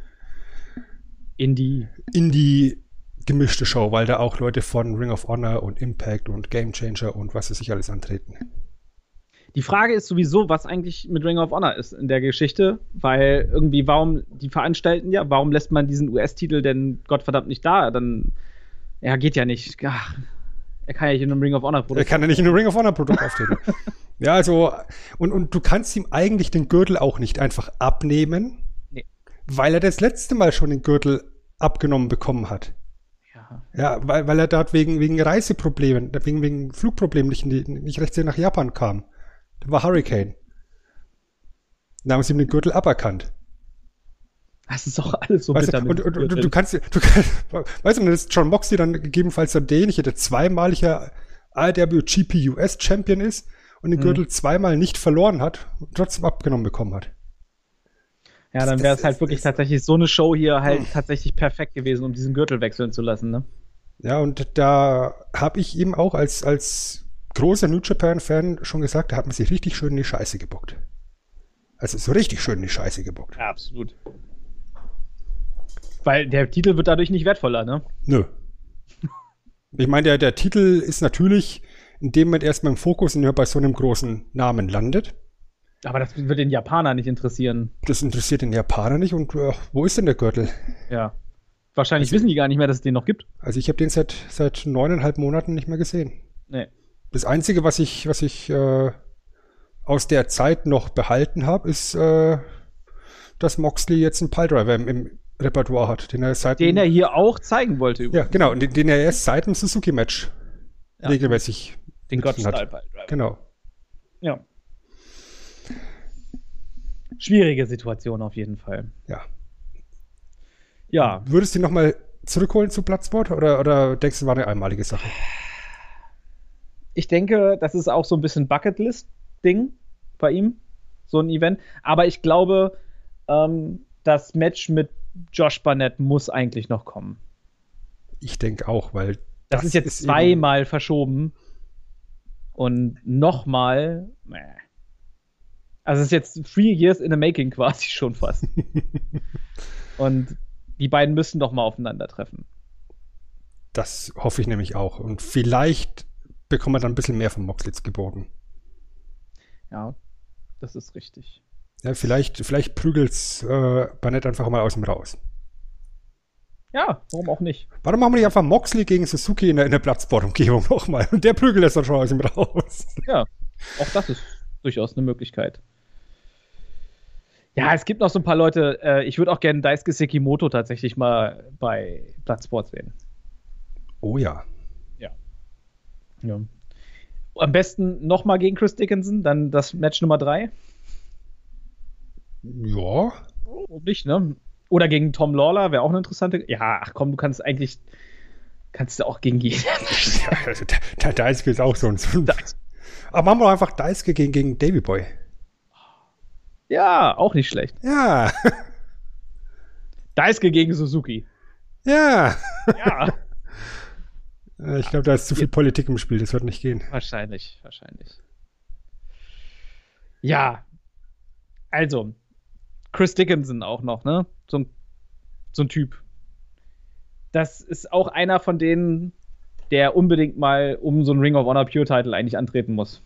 [SPEAKER 2] Indie gemischte Show, weil da auch Leute von Ring of Honor und Impact und Game Changer und was weiß ich alles antreten?
[SPEAKER 3] Die Frage ist sowieso, was eigentlich mit Ring of Honor ist in der Geschichte, weil irgendwie, warum lässt man diesen US-Titel denn Gottverdammt nicht da? Dann, geht ja nicht. Ach, er kann ja nicht in einem Ring of Honor Produkt.
[SPEAKER 2] Er kann ja nicht in einem Ring of Honor Produkt auftreten. Ja, also, und du kannst ihm eigentlich den Gürtel auch nicht einfach abnehmen, weil er das letzte Mal schon den Gürtel abgenommen bekommen hat. Ja, weil er dort wegen Reiseproblemen, wegen Flugproblemen nicht rechtzeitig nach Japan kam. Da war Hurricane. Da haben sie ihm den Gürtel aberkannt.
[SPEAKER 3] Das ist doch alles so bitter.
[SPEAKER 2] Und du kannst, weißt du, dann ist John Moxley dann gegebenenfalls derjenige, der zweimaliger IWGP US Champion ist und den Gürtel zweimal nicht verloren hat und trotzdem abgenommen bekommen hat.
[SPEAKER 3] Ja, dann wäre es halt wirklich tatsächlich so eine Show hier halt tatsächlich perfekt gewesen, um diesen Gürtel wechseln zu lassen, ne?
[SPEAKER 2] Ja, und da habe ich ihm auch als großer New Japan-Fan schon gesagt, da hat man sich richtig schön in die Scheiße gebuckt. Also so richtig schön in die Scheiße gebuckt.
[SPEAKER 3] Ja, absolut. Weil der Titel wird dadurch nicht wertvoller, ne?
[SPEAKER 2] Nö. Ich meine, der Titel ist natürlich in dem Moment erstmal im Fokus, wenn er bei so einem großen Namen landet.
[SPEAKER 3] Aber das wird den Japaner nicht interessieren.
[SPEAKER 2] Das interessiert den Japaner nicht. Und wo ist denn der Gürtel?
[SPEAKER 3] Ja. Wahrscheinlich wissen die gar nicht mehr, dass es den noch gibt.
[SPEAKER 2] Also ich habe den seit 9,5 Monaten nicht mehr gesehen.
[SPEAKER 3] Nee.
[SPEAKER 2] Das Einzige, was ich aus der Zeit noch behalten habe, ist, dass Moxley jetzt einen Piledriver im Repertoire hat, den er
[SPEAKER 3] hier auch zeigen wollte.
[SPEAKER 2] Ja, genau, und den er erst seit dem Suzuki-Match regelmäßig
[SPEAKER 3] den God-Style-Piledriver.
[SPEAKER 2] Genau.
[SPEAKER 3] Ja. Schwierige Situation auf jeden Fall.
[SPEAKER 2] Ja.
[SPEAKER 3] Ja.
[SPEAKER 2] Würdest du ihn nochmal zurückholen zu Bloodsport oder denkst du, war eine einmalige Sache?
[SPEAKER 3] Ich denke, das ist auch so ein bisschen Bucketlist-Ding bei ihm, so ein Event. Aber ich glaube, das Match mit Josh Barnett muss eigentlich noch kommen.
[SPEAKER 2] Ich denke auch, weil
[SPEAKER 3] das ist jetzt zweimal verschoben und nochmal. Also es ist jetzt 3 years in the making quasi schon fast. Und die beiden müssen doch mal aufeinandertreffen.
[SPEAKER 2] Das hoffe ich nämlich auch. Und vielleicht bekommen wir dann ein bisschen mehr von Moxley geboten.
[SPEAKER 3] Ja, das ist richtig.
[SPEAKER 2] Ja, vielleicht prügelt's Barnett einfach mal aus ihm raus.
[SPEAKER 3] Ja, warum auch nicht?
[SPEAKER 2] Warum machen wir nicht einfach Moxley gegen Suzuki in der Bloodsport-Umgebung nochmal? Und der prügelt das dann schon aus ihm raus.
[SPEAKER 3] Ja, auch das ist durchaus eine Möglichkeit. Ja, es gibt noch so ein paar Leute. Ich würde auch gerne Daisuke Sekimoto tatsächlich mal bei Bloodsport sehen.
[SPEAKER 2] Oh ja.
[SPEAKER 3] Ja. Am besten nochmal gegen Chris Dickinson, dann das Match Nummer 3.
[SPEAKER 2] Ja.
[SPEAKER 3] Nicht, ne? Oder gegen Tom Lawler, wäre auch eine interessante. Ja, ach komm, kannst du auch gegen jeden.
[SPEAKER 2] Ja, Daisuke ist auch so ein. Aber machen wir doch einfach Daisuke gegen Davey Boy.
[SPEAKER 3] Ja, auch nicht schlecht.
[SPEAKER 2] Ja.
[SPEAKER 3] Daisuke gegen Suzuki.
[SPEAKER 2] Ja.
[SPEAKER 3] Ja.
[SPEAKER 2] Ich glaube, da ist zu viel Politik im Spiel, das wird nicht gehen.
[SPEAKER 3] Wahrscheinlich. Ja. Also, Chris Dickinson auch noch, ne? So ein Typ. Das ist auch einer von denen, der unbedingt mal um so einen Ring of Honor Pure Title eigentlich antreten muss.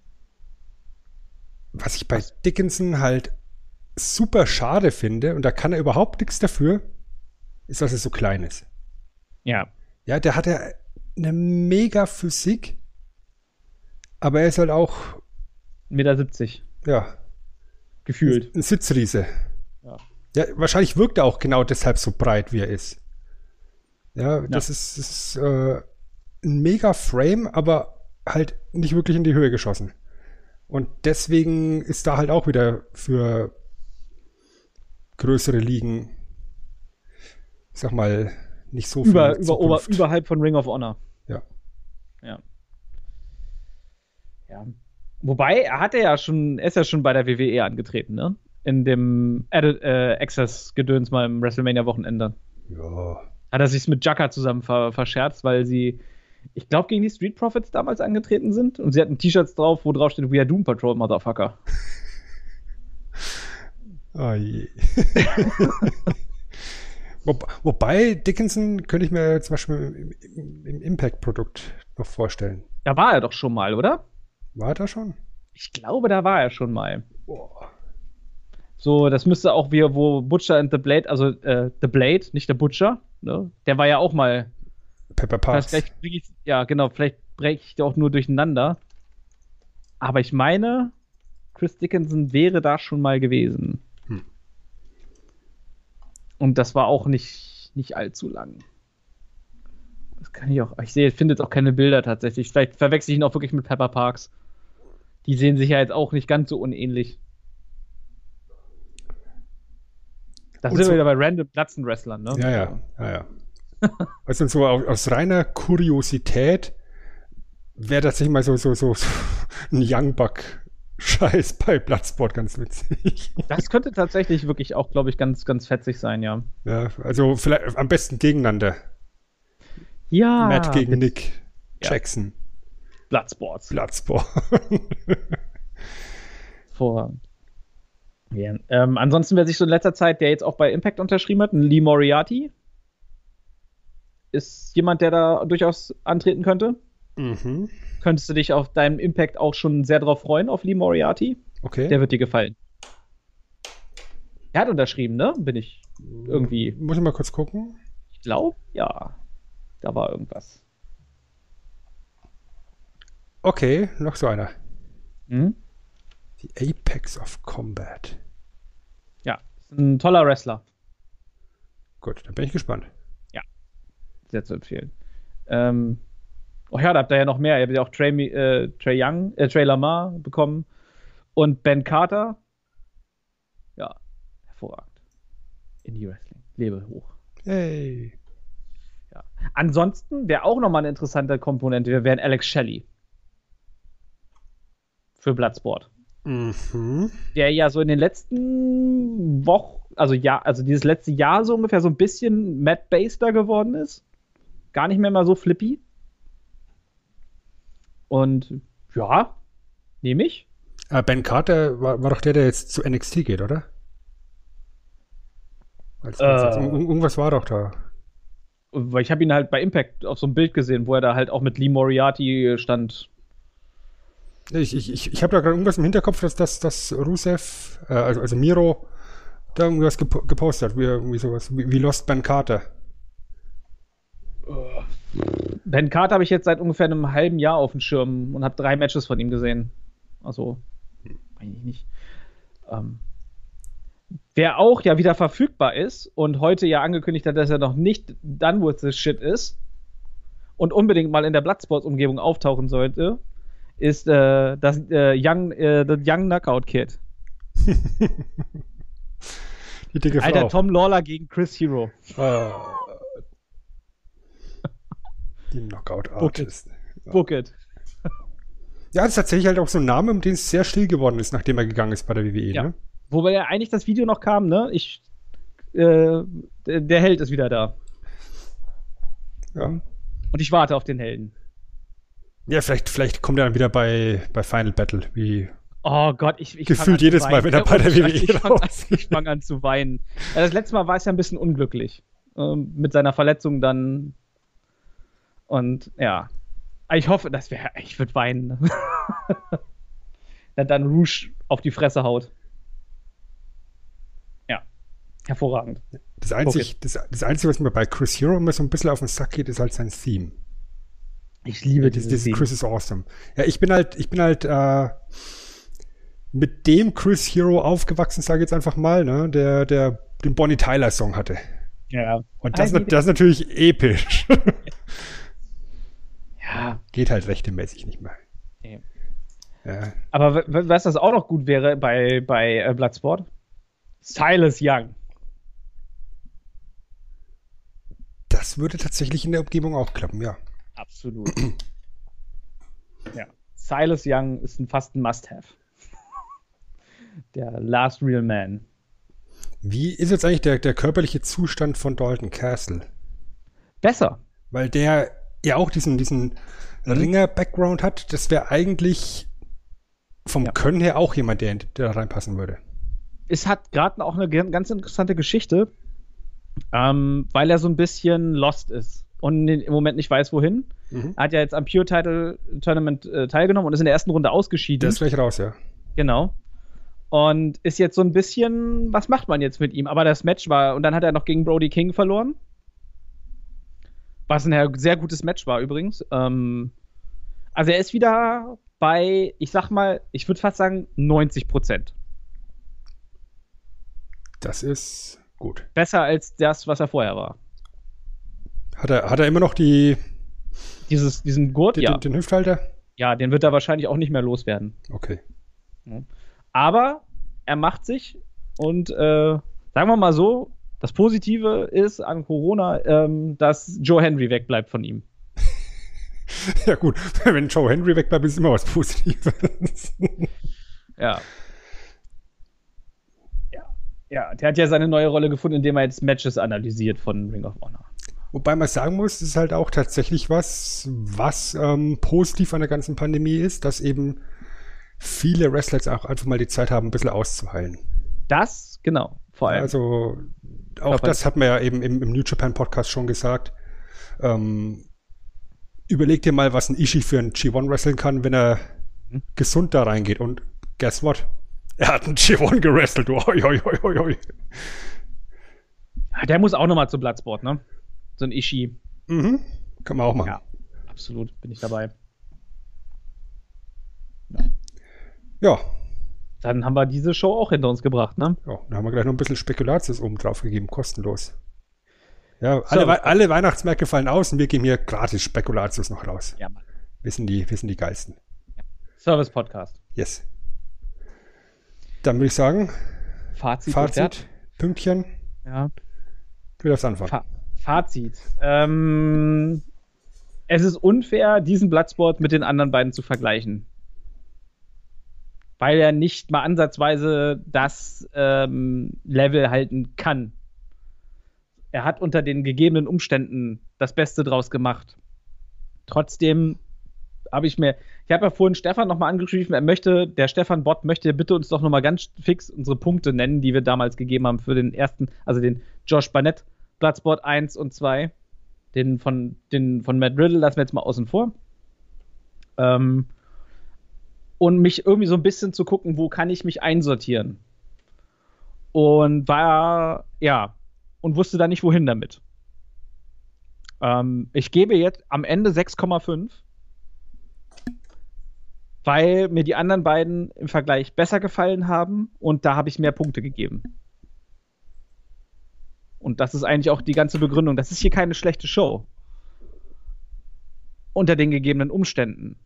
[SPEAKER 2] Was ich bei Dickinson halt super schade finde, und da kann er überhaupt nichts dafür, ist, dass er so klein ist.
[SPEAKER 3] Ja.
[SPEAKER 2] Ja, der hat ja eine mega Physik, Aber er ist halt auch
[SPEAKER 3] 1,70 Meter.
[SPEAKER 2] Ja.
[SPEAKER 3] Gefühlt.
[SPEAKER 2] Ein Sitzriese. Ja, wahrscheinlich wirkt er auch genau deshalb so breit, wie er ist. Ja, das ist ein mega Frame, aber halt nicht wirklich in die Höhe geschossen. Und deswegen ist da halt auch wieder für größere Ligen, ich sag mal, nicht so viel
[SPEAKER 3] überhalb von Ring of Honor.
[SPEAKER 2] Ja.
[SPEAKER 3] Wobei, er ist ja schon bei der WWE angetreten, ne? In dem Access-Gedöns mal im WrestleMania-Wochenende.
[SPEAKER 2] Ja.
[SPEAKER 3] Hat er sich mit Jaka zusammen verscherzt, weil sie, ich glaube, gegen die Street Profits damals angetreten sind. Und sie hatten T-Shirts drauf, wo drauf steht, We are Doom Patrol, Motherfucker.
[SPEAKER 2] Oh je. Wobei, Dickinson könnte ich mir zum Beispiel im Impact-Produkt noch vorstellen.
[SPEAKER 3] Da war er doch schon mal, oder?
[SPEAKER 2] War er da schon?
[SPEAKER 3] Ich glaube, da war er schon mal.
[SPEAKER 2] Boah.
[SPEAKER 3] So, das müsste auch wie, wo Butcher and the Blade, also The Blade, nicht der Butcher, ne? Der war ja auch mal
[SPEAKER 2] Pepper Parks.
[SPEAKER 3] Vielleicht breche ich auch nur durcheinander. Aber ich meine, Chris Dickinson wäre da schon mal gewesen. Und das war auch nicht allzu lang. Das kann ich auch. Ich finde jetzt auch keine Bilder tatsächlich. Vielleicht verwechsel ich ihn auch wirklich mit Pepper Parks. Die sehen sich ja jetzt auch nicht ganz so unähnlich. Da sind wir wieder bei random Platzen-Wrestlern, ne?
[SPEAKER 2] Ja. Also so aus reiner Kuriosität wäre tatsächlich mal so ein Young Buck-Scheiß bei Bloodsport ganz witzig.
[SPEAKER 3] Das könnte tatsächlich wirklich auch, glaube ich, ganz, ganz fetzig sein, ja.
[SPEAKER 2] Ja, also vielleicht am besten gegeneinander.
[SPEAKER 3] Ja.
[SPEAKER 2] Matt gegen Nick Jackson.
[SPEAKER 3] Bloodsport. Vorragend. Ja. Ansonsten, wer sich so in letzter Zeit, der jetzt auch bei Impact unterschrieben hat, ein Lee Moriarty, ist jemand, der da durchaus antreten könnte.
[SPEAKER 2] Mhm.
[SPEAKER 3] Könntest du dich auf deinem Impact auch schon sehr drauf freuen, auf Lee Moriarty?
[SPEAKER 2] Okay.
[SPEAKER 3] Der wird dir gefallen. Er hat unterschrieben, ne? Bin ich irgendwie.
[SPEAKER 2] Muss ich mal kurz gucken?
[SPEAKER 3] Ich glaube, ja. Da war irgendwas.
[SPEAKER 2] Okay, noch so einer.
[SPEAKER 3] Mhm.
[SPEAKER 2] The Apex of Combat.
[SPEAKER 3] Ja, ist ein toller Wrestler.
[SPEAKER 2] Gut, dann bin ich gespannt.
[SPEAKER 3] Ja, sehr zu empfehlen. Da habt ihr ja noch mehr. Ihr habt ja auch Trey Lamar bekommen und Ben Carter. Ja, hervorragend. Indie Wrestling. Lebe hoch.
[SPEAKER 2] Hey.
[SPEAKER 3] Ja. Ansonsten wäre auch nochmal eine interessante Komponente, wäre Alex Shelley. Für Bloodsport.
[SPEAKER 2] Mhm.
[SPEAKER 3] Der ja so in den letzten Wochen, also dieses letzte Jahr so ungefähr so ein bisschen Matt-Baster geworden ist. Gar nicht mehr mal so flippy. Und ja, nehme ich.
[SPEAKER 2] Ben Carter war doch der jetzt zu NXT geht, oder? Irgendwas war doch da.
[SPEAKER 3] Weil ich habe ihn halt bei Impact auf so einem Bild gesehen, wo er da halt auch mit Lee Moriarty stand.
[SPEAKER 2] Ich habe da gerade irgendwas im Hinterkopf, dass Rusev, also Miro, da irgendwas gepostet hat, wie irgendwie sowas, wie Lost Ben Carter.
[SPEAKER 3] Ben Carter habe ich jetzt seit ungefähr einem halben Jahr auf dem Schirm und habe 3 Matches von ihm gesehen. Also, eigentlich nicht. Wer auch ja wieder verfügbar ist und heute ja angekündigt hat, dass er noch nicht done with this shit ist und unbedingt mal in der Bloodsport-Umgebung auftauchen sollte, ist das Young Knockout Kid.
[SPEAKER 2] Die dicke Frau.
[SPEAKER 3] Alter, Tom Lawler gegen Chris Hero.
[SPEAKER 2] Die Knockout Artist.
[SPEAKER 3] Book it.
[SPEAKER 2] Ja, das ist tatsächlich halt auch so ein Name, um den es sehr still geworden ist, nachdem er gegangen ist bei der WWE.
[SPEAKER 3] Ja.
[SPEAKER 2] Ne?
[SPEAKER 3] Wobei ja eigentlich das Video noch kam, ne? Der Held ist wieder da.
[SPEAKER 2] Ja.
[SPEAKER 3] Und ich warte auf den Helden.
[SPEAKER 2] Ja, vielleicht kommt er dann wieder bei Final Battle, wie
[SPEAKER 3] oh Gott, ich
[SPEAKER 2] gefühlt jedes Mal, wenn er bei der WWE rausgeht.
[SPEAKER 3] Ich fange an zu weinen. Ja, das letzte Mal war es ja ein bisschen unglücklich. Mit seiner Verletzung dann. Und ja. Ich hoffe, ich würde weinen. Dann Rouge auf die Fresse haut. Ja. Hervorragend.
[SPEAKER 2] Das Einzige, was mir bei Chris Hero immer so ein bisschen auf den Sack geht, ist halt sein Theme.
[SPEAKER 3] Ich liebe
[SPEAKER 2] dieses Chris is awesome. Ja, ich bin halt mit dem Chris Hero aufgewachsen, sage ich jetzt einfach mal, ne, der den Bonnie Tyler Song hatte.
[SPEAKER 3] Ja.
[SPEAKER 2] Und das ist natürlich episch.
[SPEAKER 3] Ja.
[SPEAKER 2] Geht halt rechtmäßig nicht mehr.
[SPEAKER 3] Nee.
[SPEAKER 2] Ja.
[SPEAKER 3] Aber was das auch noch gut wäre bei Bloodsport? Silas Young.
[SPEAKER 2] Das würde tatsächlich in der Umgebung auch klappen, ja.
[SPEAKER 3] Absolut. Ja. Silas Young ist fast ein Must-Have. Der Last Real Man.
[SPEAKER 2] Wie ist jetzt eigentlich der körperliche Zustand von Dalton Castle?
[SPEAKER 3] Besser.
[SPEAKER 2] Weil der ja auch diesen Ringer-Background hat. Das wäre eigentlich vom Können her auch jemand, der da reinpassen würde.
[SPEAKER 3] Es hat gerade auch eine ganz interessante Geschichte, weil er so ein bisschen lost ist und im Moment nicht weiß, wohin. Er hat ja jetzt am Pure Title Tournament teilgenommen und ist in der ersten Runde ausgeschieden.
[SPEAKER 2] Der ist gleich raus, ja.
[SPEAKER 3] Genau. Und ist jetzt so ein bisschen, was macht man jetzt mit ihm? Aber das Match war, und dann hat er noch gegen Brody King verloren. Was ein sehr gutes Match war übrigens. Also er ist wieder bei, ich sag mal, ich würde fast sagen 90%.
[SPEAKER 2] Das ist gut.
[SPEAKER 3] Besser als das, was er vorher war.
[SPEAKER 2] Hat er immer noch diesen
[SPEAKER 3] Gurt?
[SPEAKER 2] Den Hüfthalter?
[SPEAKER 3] Ja, den wird er wahrscheinlich auch nicht mehr loswerden.
[SPEAKER 2] Okay.
[SPEAKER 3] Aber er macht sich und sagen wir mal so, das Positive ist an Corona, dass Joe Henry wegbleibt von ihm.
[SPEAKER 2] Ja gut, wenn Joe Henry wegbleibt, ist immer was Positives.
[SPEAKER 3] Ja. Ja, der hat ja seine neue Rolle gefunden, indem er jetzt Matches analysiert von Ring of Honor.
[SPEAKER 2] Wobei man sagen muss, es ist halt auch tatsächlich was positiv an der ganzen Pandemie ist, dass eben viele Wrestler jetzt auch einfach mal die Zeit haben, ein bisschen auszuheilen.
[SPEAKER 3] Das, genau, vor allem.
[SPEAKER 2] Also auch das hat man ja eben im New Japan Podcast schon gesagt. Überleg dir mal, was ein Ishii für einen G1 wresteln kann, wenn er gesund da reingeht. Und guess what? Er hat einen G1 gewrestelt. Oi.
[SPEAKER 3] Der muss auch nochmal zu Bloodsport, ne? So ein Ishii.
[SPEAKER 2] Kann man auch machen.
[SPEAKER 3] Ja, absolut. Bin ich dabei.
[SPEAKER 2] Ja.
[SPEAKER 3] Dann haben wir diese Show auch hinter uns gebracht, ne?
[SPEAKER 2] Ja, dann haben wir gleich noch ein bisschen Spekulatius oben drauf gegeben, kostenlos. Ja, alle Weihnachtsmärkte fallen aus und wir geben hier gratis Spekulatius noch raus.
[SPEAKER 3] Ja, Mann.
[SPEAKER 2] Wir sind die geilsten.
[SPEAKER 3] Ja. Service-Podcast.
[SPEAKER 2] Yes. Dann würde ich sagen,
[SPEAKER 3] Fazit,
[SPEAKER 2] Pünktchen.
[SPEAKER 3] Ja.
[SPEAKER 2] Du darfst anfangen.
[SPEAKER 3] Fazit. Es ist unfair, diesen Bloodsport mit den anderen beiden zu vergleichen. Weil er nicht mal ansatzweise das Level halten kann. Er hat unter den gegebenen Umständen das Beste draus gemacht. Trotzdem habe ich ja vorhin Stefan nochmal angeschrieben, der Stefan Bott möchte bitte uns doch nochmal ganz fix unsere Punkte nennen, die wir damals gegeben haben für den ersten, also den Josh Barnett Bloodsport 1 und 2. Den von Matt Riddle lassen wir jetzt mal außen vor. Und mich irgendwie so ein bisschen zu gucken, wo kann ich mich einsortieren. Und und wusste da nicht, wohin damit. Ich gebe jetzt am Ende 6,5, weil mir die anderen beiden im Vergleich besser gefallen haben und da habe ich mehr Punkte gegeben. Und das ist eigentlich auch die ganze Begründung. Das ist hier keine schlechte Show. Unter den gegebenen Umständen.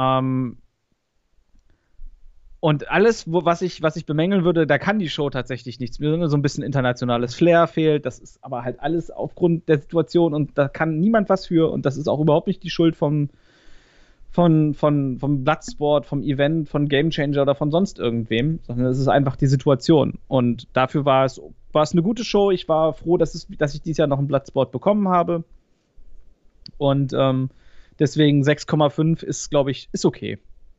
[SPEAKER 3] Und alles, was ich bemängeln würde, da kann die Show tatsächlich nichts mehr. So ein bisschen internationales Flair fehlt. Das ist aber halt alles aufgrund der Situation und da kann niemand was für. Und das ist auch überhaupt nicht die Schuld vom Bloodsport, vom Event, von Gamechanger oder von sonst irgendwem, sondern es ist einfach die Situation. Und dafür war es eine gute Show. Ich war froh, dass ich dieses Jahr noch einen Bloodsport bekommen habe. Und deswegen 6,5 ist, glaube ich, ist okay.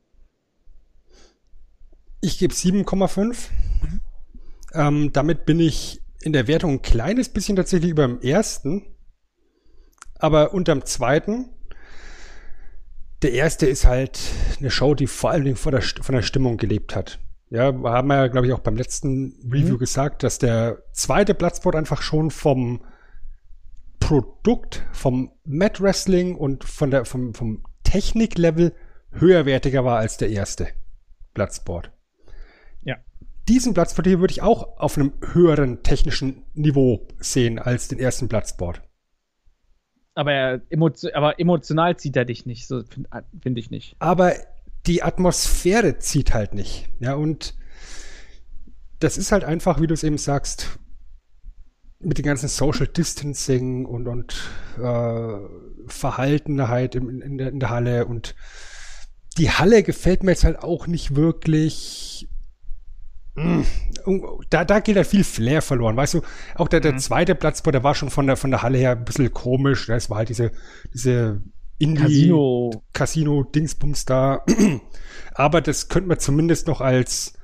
[SPEAKER 2] Ich gebe 7,5. Damit bin ich in der Wertung ein kleines bisschen tatsächlich über dem ersten, aber unterm zweiten. Der erste ist halt eine Show, die vor allen Dingen von der Stimmung gelebt hat. Ja, haben wir ja, glaube ich, auch beim letzten Review gesagt, dass der zweite Bloodsport einfach schon vom Produkt, vom Mat Wrestling und vom Techniklevel höherwertiger war als der erste Bloodsport.
[SPEAKER 3] Ja.
[SPEAKER 2] Diesen Bloodsport hier würde ich auch auf einem höheren technischen Niveau sehen als den ersten Bloodsport.
[SPEAKER 3] Aber emotional zieht er dich nicht, so finde ich nicht.
[SPEAKER 2] Aber die Atmosphäre zieht halt nicht. Ja, und das ist halt einfach, wie du es eben sagst, mit dem ganzen Social Distancing und Verhaltenheit in der Halle. Und die Halle gefällt mir jetzt halt auch nicht wirklich. Da geht halt viel Flair verloren. Weißt du, auch der zweite Bloodsport, der war schon von der Halle her ein bisschen komisch. Das war halt diese Casino-Dingsbums da. Aber das könnte man zumindest noch als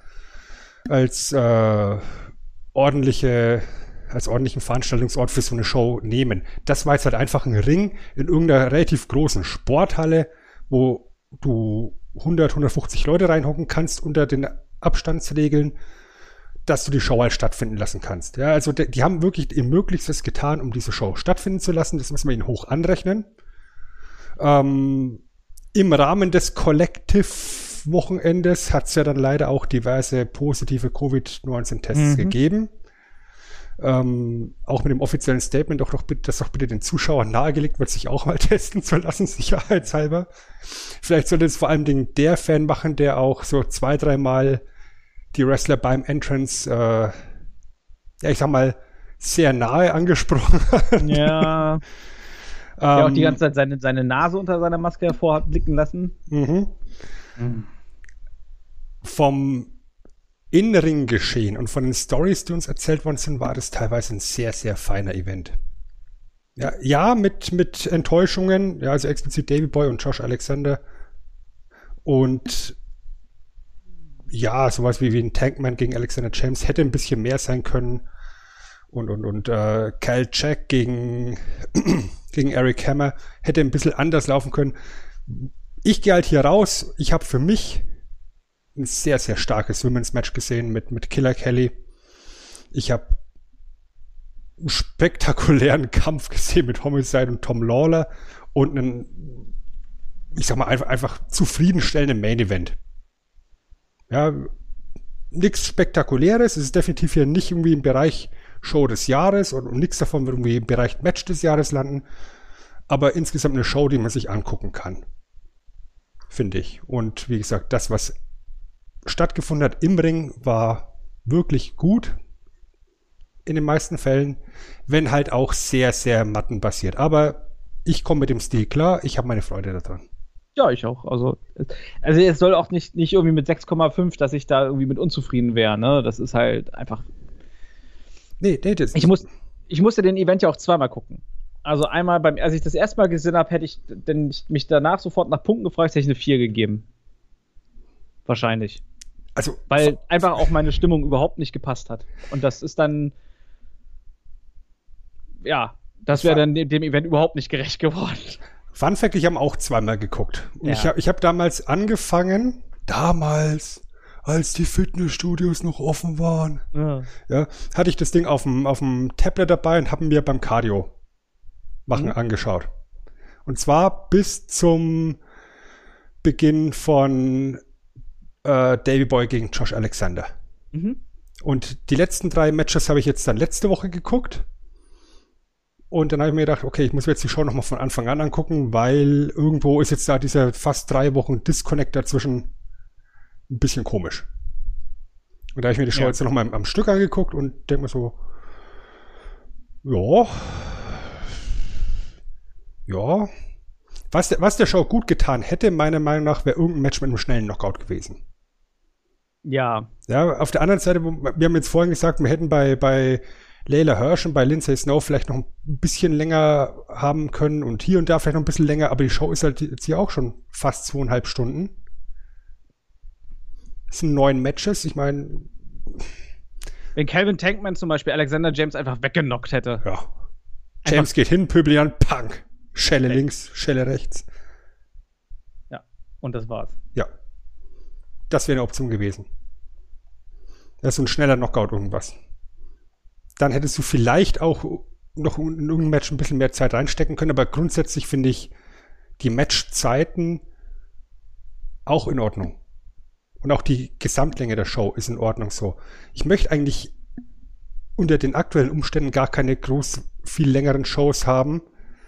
[SPEAKER 2] ordentlichen Veranstaltungsort für so eine Show nehmen. Das war jetzt halt einfach ein Ring in irgendeiner relativ großen Sporthalle, wo du 150 Leute reinhocken kannst unter den Abstandsregeln, dass du die Show halt stattfinden lassen kannst. Ja, also die haben wirklich ihr Möglichstes getan, um diese Show stattfinden zu lassen. Das müssen wir ihnen hoch anrechnen. Im Rahmen des Collective-Wochenendes hat es ja dann leider auch diverse positive Covid-19-Tests gegeben. Auch mit dem offiziellen Statement, dass doch bitte den Zuschauern nahegelegt wird, sich auch mal testen zu lassen, sicherheitshalber. Vielleicht sollte es vor allem der Fan machen, der auch so 2-3 Mal die Wrestler beim Entrance, ich sag mal, sehr nahe angesprochen hat.
[SPEAKER 3] Ja. Der auch die ganze Zeit seine Nase unter seiner Maske hervorblicken lassen.
[SPEAKER 2] Vom In-Ring-Geschehen und von den Stories, die uns erzählt worden sind, war das teilweise ein sehr, sehr feiner Event. Ja, mit Enttäuschungen, ja, also explizit Davey Boy und Josh Alexander. Und ja, sowas wie ein Tankman gegen Alexander James hätte ein bisschen mehr sein können. Und Kyle Jack gegen Eric Hammer hätte ein bisschen anders laufen können. Ich gehe halt hier raus. Ich habe für mich ein sehr, sehr starkes Women's Match gesehen mit Killer Kelly. Ich habe einen spektakulären Kampf gesehen mit Homicide und Tom Lawler und einen, ich sag mal, einfach zufriedenstellenden Main Event. Ja, nichts Spektakuläres. Es ist definitiv hier nicht irgendwie im Bereich Show des Jahres und nichts davon wird irgendwie im Bereich Match des Jahres landen. Aber insgesamt eine Show, die man sich angucken kann. Finde ich. Und wie gesagt, das, was stattgefunden hat im Ring, war wirklich gut. In den meisten Fällen. Wenn halt auch sehr, sehr mattenbasiert. Aber ich komme mit dem Stil klar. Ich habe meine Freude daran.
[SPEAKER 3] Ja, ich auch. Also es soll auch nicht irgendwie mit 6,5, dass ich da irgendwie mit unzufrieden wäre. Ne? Das ist halt einfach.
[SPEAKER 2] Nee, das
[SPEAKER 3] ich musste den Event ja auch zweimal gucken. Also einmal, als ich das erste Mal gesehen habe, hätte ich mich danach sofort nach Punkten gefragt, hätte ich eine 4 gegeben. Wahrscheinlich.
[SPEAKER 2] Also,
[SPEAKER 3] weil einfach auch meine Stimmung überhaupt nicht gepasst hat. Und das ist dann, ja, das wäre dann dem Event überhaupt nicht gerecht geworden.
[SPEAKER 2] Fun Fact, ich habe auch zweimal geguckt. Und ich hab damals angefangen, als die Fitnessstudios noch offen waren, hatte ich das Ding auf dem Tablet dabei und habe mir beim Cardio machen angeschaut. Und zwar bis zum Beginn von Davey Boy gegen Josh Alexander. Und die letzten 3 Matches habe ich jetzt dann letzte Woche geguckt. Und dann habe ich mir gedacht, okay, ich muss mir jetzt die Show nochmal von Anfang an angucken, weil irgendwo ist jetzt da dieser fast 3 Wochen Disconnect dazwischen ein bisschen komisch. Und da habe ich mir die Show jetzt nochmal am Stück angeguckt und denke mir so, ja. Was der Show gut getan hätte, meiner Meinung nach, wäre irgendein Match mit einem schnellen Knockout gewesen.
[SPEAKER 3] Ja.
[SPEAKER 2] Ja, auf der anderen Seite, wir haben jetzt vorhin gesagt, wir hätten bei Layla Hirsch und bei Lindsay Snow vielleicht noch ein bisschen länger haben können und hier und da vielleicht noch ein bisschen länger, aber die Show ist halt jetzt hier auch schon fast 2,5 Stunden. Es sind 9 Matches, ich meine.
[SPEAKER 3] Wenn Calvin Tankman zum Beispiel Alexander James einfach weggenockt hätte.
[SPEAKER 2] Ja. James geht hin, Pöbelian, Punk. Schelle links, Schelle rechts.
[SPEAKER 3] Ja, und das war's.
[SPEAKER 2] Ja. Das wäre eine Option gewesen. Das ist so ein schneller Knockout irgendwas. Dann hättest du vielleicht auch noch in irgendein Match ein bisschen mehr Zeit reinstecken können, aber grundsätzlich finde ich die Matchzeiten auch in Ordnung. Und auch die Gesamtlänge der Show ist in Ordnung so. Ich möchte eigentlich unter den aktuellen Umständen gar keine groß viel längeren Shows haben,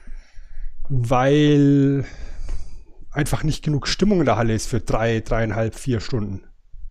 [SPEAKER 2] weil einfach nicht genug Stimmung in der Halle ist für 3,5, 4 Stunden.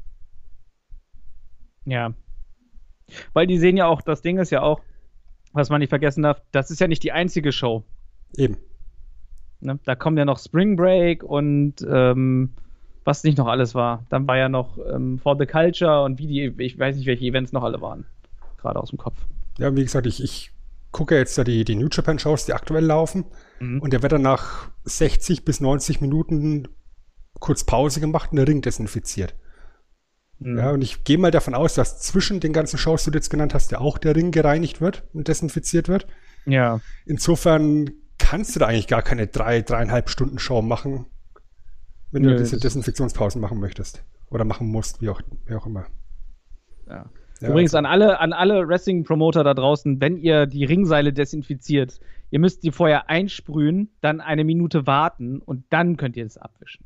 [SPEAKER 3] Ja. Weil die sehen ja auch, das Ding ist ja auch, was man nicht vergessen darf, das ist ja nicht die einzige Show.
[SPEAKER 2] Eben.
[SPEAKER 3] Ne? Da kommen ja noch Spring Break und was nicht noch alles war. Dann war ja noch For the Culture und ich weiß nicht, welche Events noch alle waren. Gerade aus dem Kopf.
[SPEAKER 2] Ja, wie gesagt, ich gucke jetzt ja die New Japan Shows, die aktuell laufen. Und der wird dann nach 60 bis 90 Minuten kurz Pause gemacht und der Ring desinfiziert. Ja, und ich gehe mal davon aus, dass zwischen den ganzen Shows, die du jetzt genannt hast, ja auch der Ring gereinigt wird und desinfiziert wird.
[SPEAKER 3] Ja.
[SPEAKER 2] Insofern kannst du da eigentlich gar keine 3,5 Stunden Show machen, wenn du diese Desinfektionspausen machen möchtest. Oder machen musst, wie auch immer.
[SPEAKER 3] Ja. Übrigens an alle Wrestling-Promoter da draußen, wenn ihr die Ringseile desinfiziert, ihr müsst die vorher einsprühen, dann 1 Minute warten und dann könnt ihr das abwischen.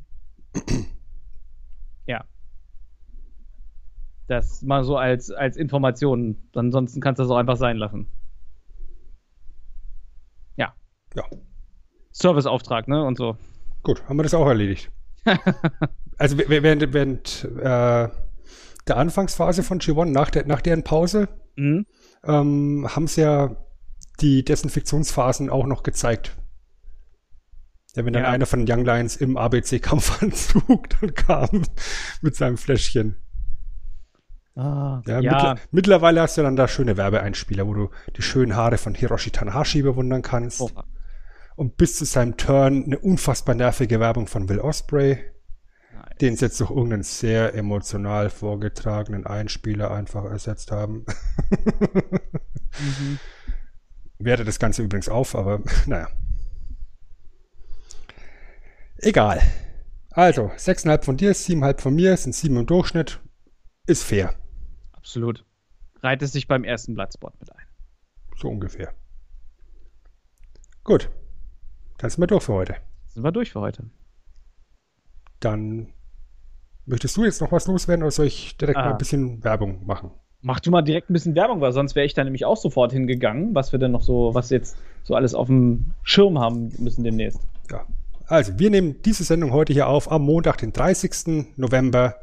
[SPEAKER 3] Ja. Das mal so als Information. Ansonsten kannst du das auch einfach sein lassen. Ja.
[SPEAKER 2] Ja.
[SPEAKER 3] Serviceauftrag, ne? Und so.
[SPEAKER 2] Gut, haben wir das auch erledigt. Also während der Anfangsphase von G1, nach deren Pause, haben sie ja die Desinfektionsphasen auch noch gezeigt. Ja, wenn dann einer von den Young Lions im ABC-Kampfanzug dann kam mit seinem Fläschchen. Mittlerweile hast du dann da schöne Werbeeinspieler, wo du die schönen Haare von Hiroshi Tanahashi bewundern kannst. Oh. Und bis zu seinem Turn eine unfassbar nervige Werbung von Will Ospreay, den sie jetzt durch irgendeinen sehr emotional vorgetragenen Einspieler einfach ersetzt haben. Werte das Ganze übrigens auf, aber naja. Egal. Also, 6,5 von dir, 7,5 von mir, sind 7 im Durchschnitt. Ist fair.
[SPEAKER 3] Absolut. Reiht es sich beim ersten Bloodsport mit ein.
[SPEAKER 2] So ungefähr. Gut. Dann sind wir durch für heute. Dann möchtest du jetzt noch was loswerden oder soll ich direkt mal ein bisschen Werbung machen?
[SPEAKER 3] Mach du mal direkt ein bisschen Werbung, weil sonst wäre ich da nämlich auch sofort hingegangen, was jetzt so alles auf dem Schirm haben müssen demnächst.
[SPEAKER 2] Ja. Also, wir nehmen diese Sendung heute hier auf am Montag, den 30. November.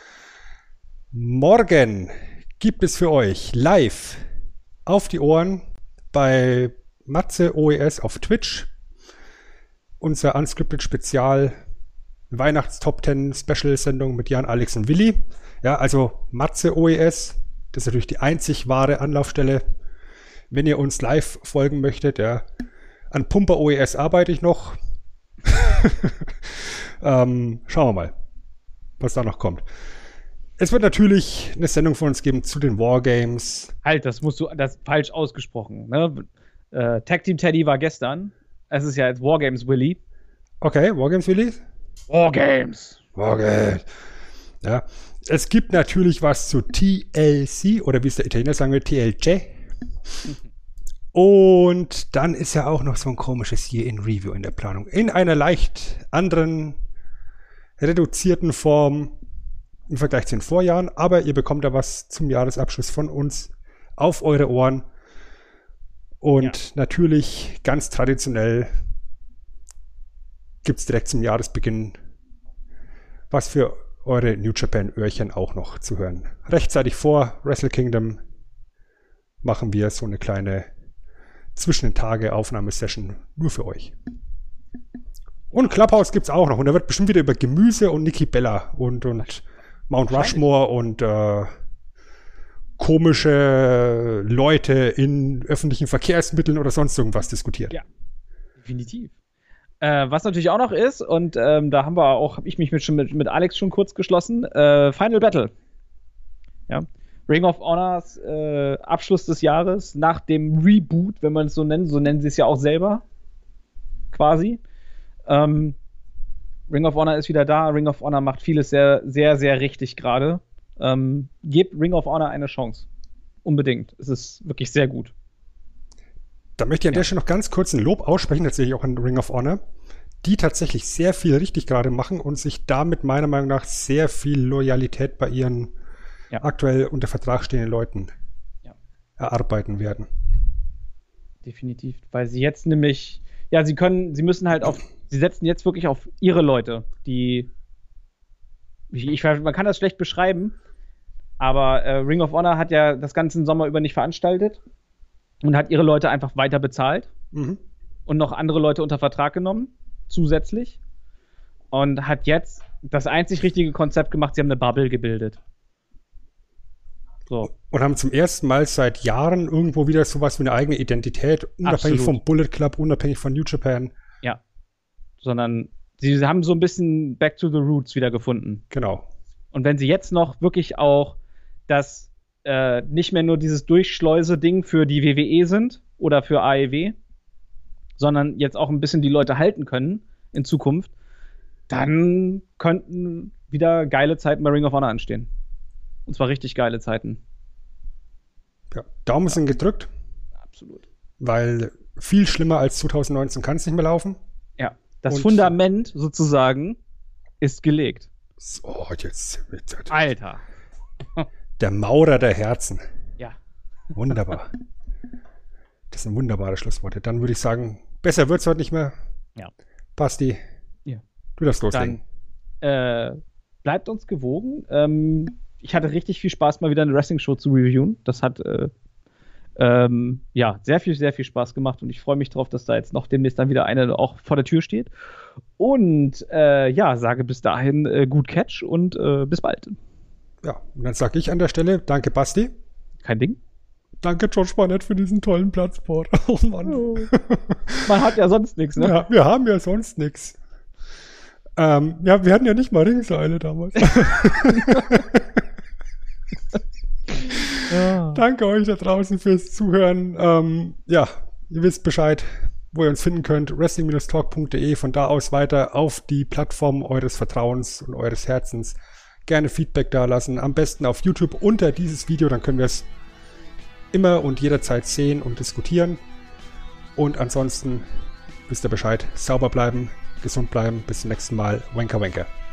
[SPEAKER 2] Morgen gibt es für euch live auf die Ohren bei Matze OES auf Twitch unser Unscripted Spezial Weihnachts-Top 10 Special-Sendung mit Jan, Alex und Willi. Ja, also Matze OES, das ist natürlich die einzig wahre Anlaufstelle. Wenn ihr uns live folgen möchtet, ja, an Pumper OES arbeite ich noch. Schauen wir mal, was da noch kommt. Es wird natürlich eine Sendung von uns geben zu den Wargames.
[SPEAKER 3] Halt, das falsch ausgesprochen. Ne? Tag Team Teddy war gestern. Es ist ja jetzt Wargames Willy.
[SPEAKER 2] Okay, Wargames Willy?
[SPEAKER 3] Wargames.
[SPEAKER 2] Ja. Es gibt natürlich was zu TLC oder wie es der Italiener sagen will, TLC. Und dann ist ja auch noch so ein komisches Year-in-Review in der Planung. In einer leicht anderen, reduzierten Form im Vergleich zu den Vorjahren. Aber ihr bekommt da was zum Jahresabschluss von uns auf eure Ohren. Und natürlich, ganz traditionell, gibt es direkt zum Jahresbeginn was für eure New Japan-Öhrchen auch noch zu hören. Rechtzeitig vor Wrestle Kingdom machen wir so eine kleine zwischen den Tage Aufnahmesession nur für euch. Und Clubhouse gibt's auch noch. Und da wird bestimmt wieder über Gemüse und Nikki Bella und Mount Rushmore und komische Leute in öffentlichen Verkehrsmitteln oder sonst irgendwas diskutiert.
[SPEAKER 3] Ja, definitiv. Was natürlich auch noch ist, und da habe ich mich mit Alex schon kurz geschlossen, Final Battle. Ja. Ring of Honors Abschluss des Jahres nach dem Reboot, wenn man es so nennen sie es ja auch selber, quasi. Ring of Honor ist wieder da. Ring of Honor macht vieles sehr, sehr, sehr richtig gerade. Gebt Ring of Honor eine Chance. Unbedingt. Es ist wirklich sehr gut.
[SPEAKER 2] Da möchte ich an der Stelle noch ganz kurz ein Lob aussprechen, tatsächlich auch an Ring of Honor. die tatsächlich sehr viel richtig gerade machen und sich damit meiner Meinung nach sehr viel Loyalität bei ihren aktuell unter Vertrag stehenden Leuten erarbeiten werden.
[SPEAKER 3] Definitiv, weil sie jetzt nämlich, sie müssen halt sie setzen jetzt wirklich auf ihre Leute, man kann das schlecht beschreiben, aber Ring of Honor hat ja das ganze Sommer über nicht veranstaltet und hat ihre Leute einfach weiter bezahlt und noch andere Leute unter Vertrag genommen, zusätzlich, und hat jetzt das einzig richtige Konzept gemacht, sie haben eine Bubble gebildet. So.
[SPEAKER 2] Und haben zum ersten Mal seit Jahren irgendwo wieder sowas wie eine eigene Identität, unabhängig vom Bullet Club, unabhängig von New Japan.
[SPEAKER 3] Ja. Sondern sie haben so ein bisschen Back to the Roots wieder gefunden.
[SPEAKER 2] Genau.
[SPEAKER 3] Und wenn sie jetzt noch wirklich auch das nicht mehr nur dieses Durchschleuse-Ding für die WWE sind oder für AEW, sondern jetzt auch ein bisschen die Leute halten können in Zukunft, dann könnten wieder geile Zeiten bei Ring of Honor anstehen. Und zwar richtig geile Zeiten.
[SPEAKER 2] Ja, Daumen sind gedrückt.
[SPEAKER 3] Absolut.
[SPEAKER 2] Weil viel schlimmer als 2019 kann es nicht mehr laufen.
[SPEAKER 3] Ja, das Fundament sozusagen ist gelegt.
[SPEAKER 2] So, jetzt.
[SPEAKER 3] Alter.
[SPEAKER 2] Der Maurer der Herzen.
[SPEAKER 3] Ja.
[SPEAKER 2] Wunderbar. Das sind wunderbare Schlussworte. Dann würde ich sagen, besser wird's heute nicht mehr.
[SPEAKER 3] Ja.
[SPEAKER 2] Basti, du darfst loslegen.
[SPEAKER 3] Dann bleibt uns gewogen. Ich hatte richtig viel Spaß, mal wieder eine Wrestling-Show zu reviewen. Das hat sehr viel Spaß gemacht und ich freue mich drauf, dass da jetzt noch demnächst dann wieder eine auch vor der Tür steht. Und sage bis dahin gut Catch und bis bald. Ja,
[SPEAKER 2] und dann sage ich an der Stelle, danke Basti.
[SPEAKER 3] Kein Ding.
[SPEAKER 2] Danke Josh Barnett für diesen tollen Platzsport. Oh Mann. Oh.
[SPEAKER 3] Man hat ja sonst nichts, ne?
[SPEAKER 2] Ja, wir haben ja sonst nichts. Wir hatten ja nicht mal Ringseile damals. Ja. Danke euch da draußen fürs Zuhören. Ihr wisst Bescheid, wo ihr uns finden könnt. wrestling-talk.de, von da aus weiter auf die Plattform eures Vertrauens und eures Herzens. Gerne Feedback da lassen. Am besten auf YouTube unter dieses Video, dann können wir es immer und jederzeit sehen und diskutieren. Und ansonsten wisst ihr Bescheid. Sauber bleiben, gesund bleiben. Bis zum nächsten Mal. Wanker, wanker.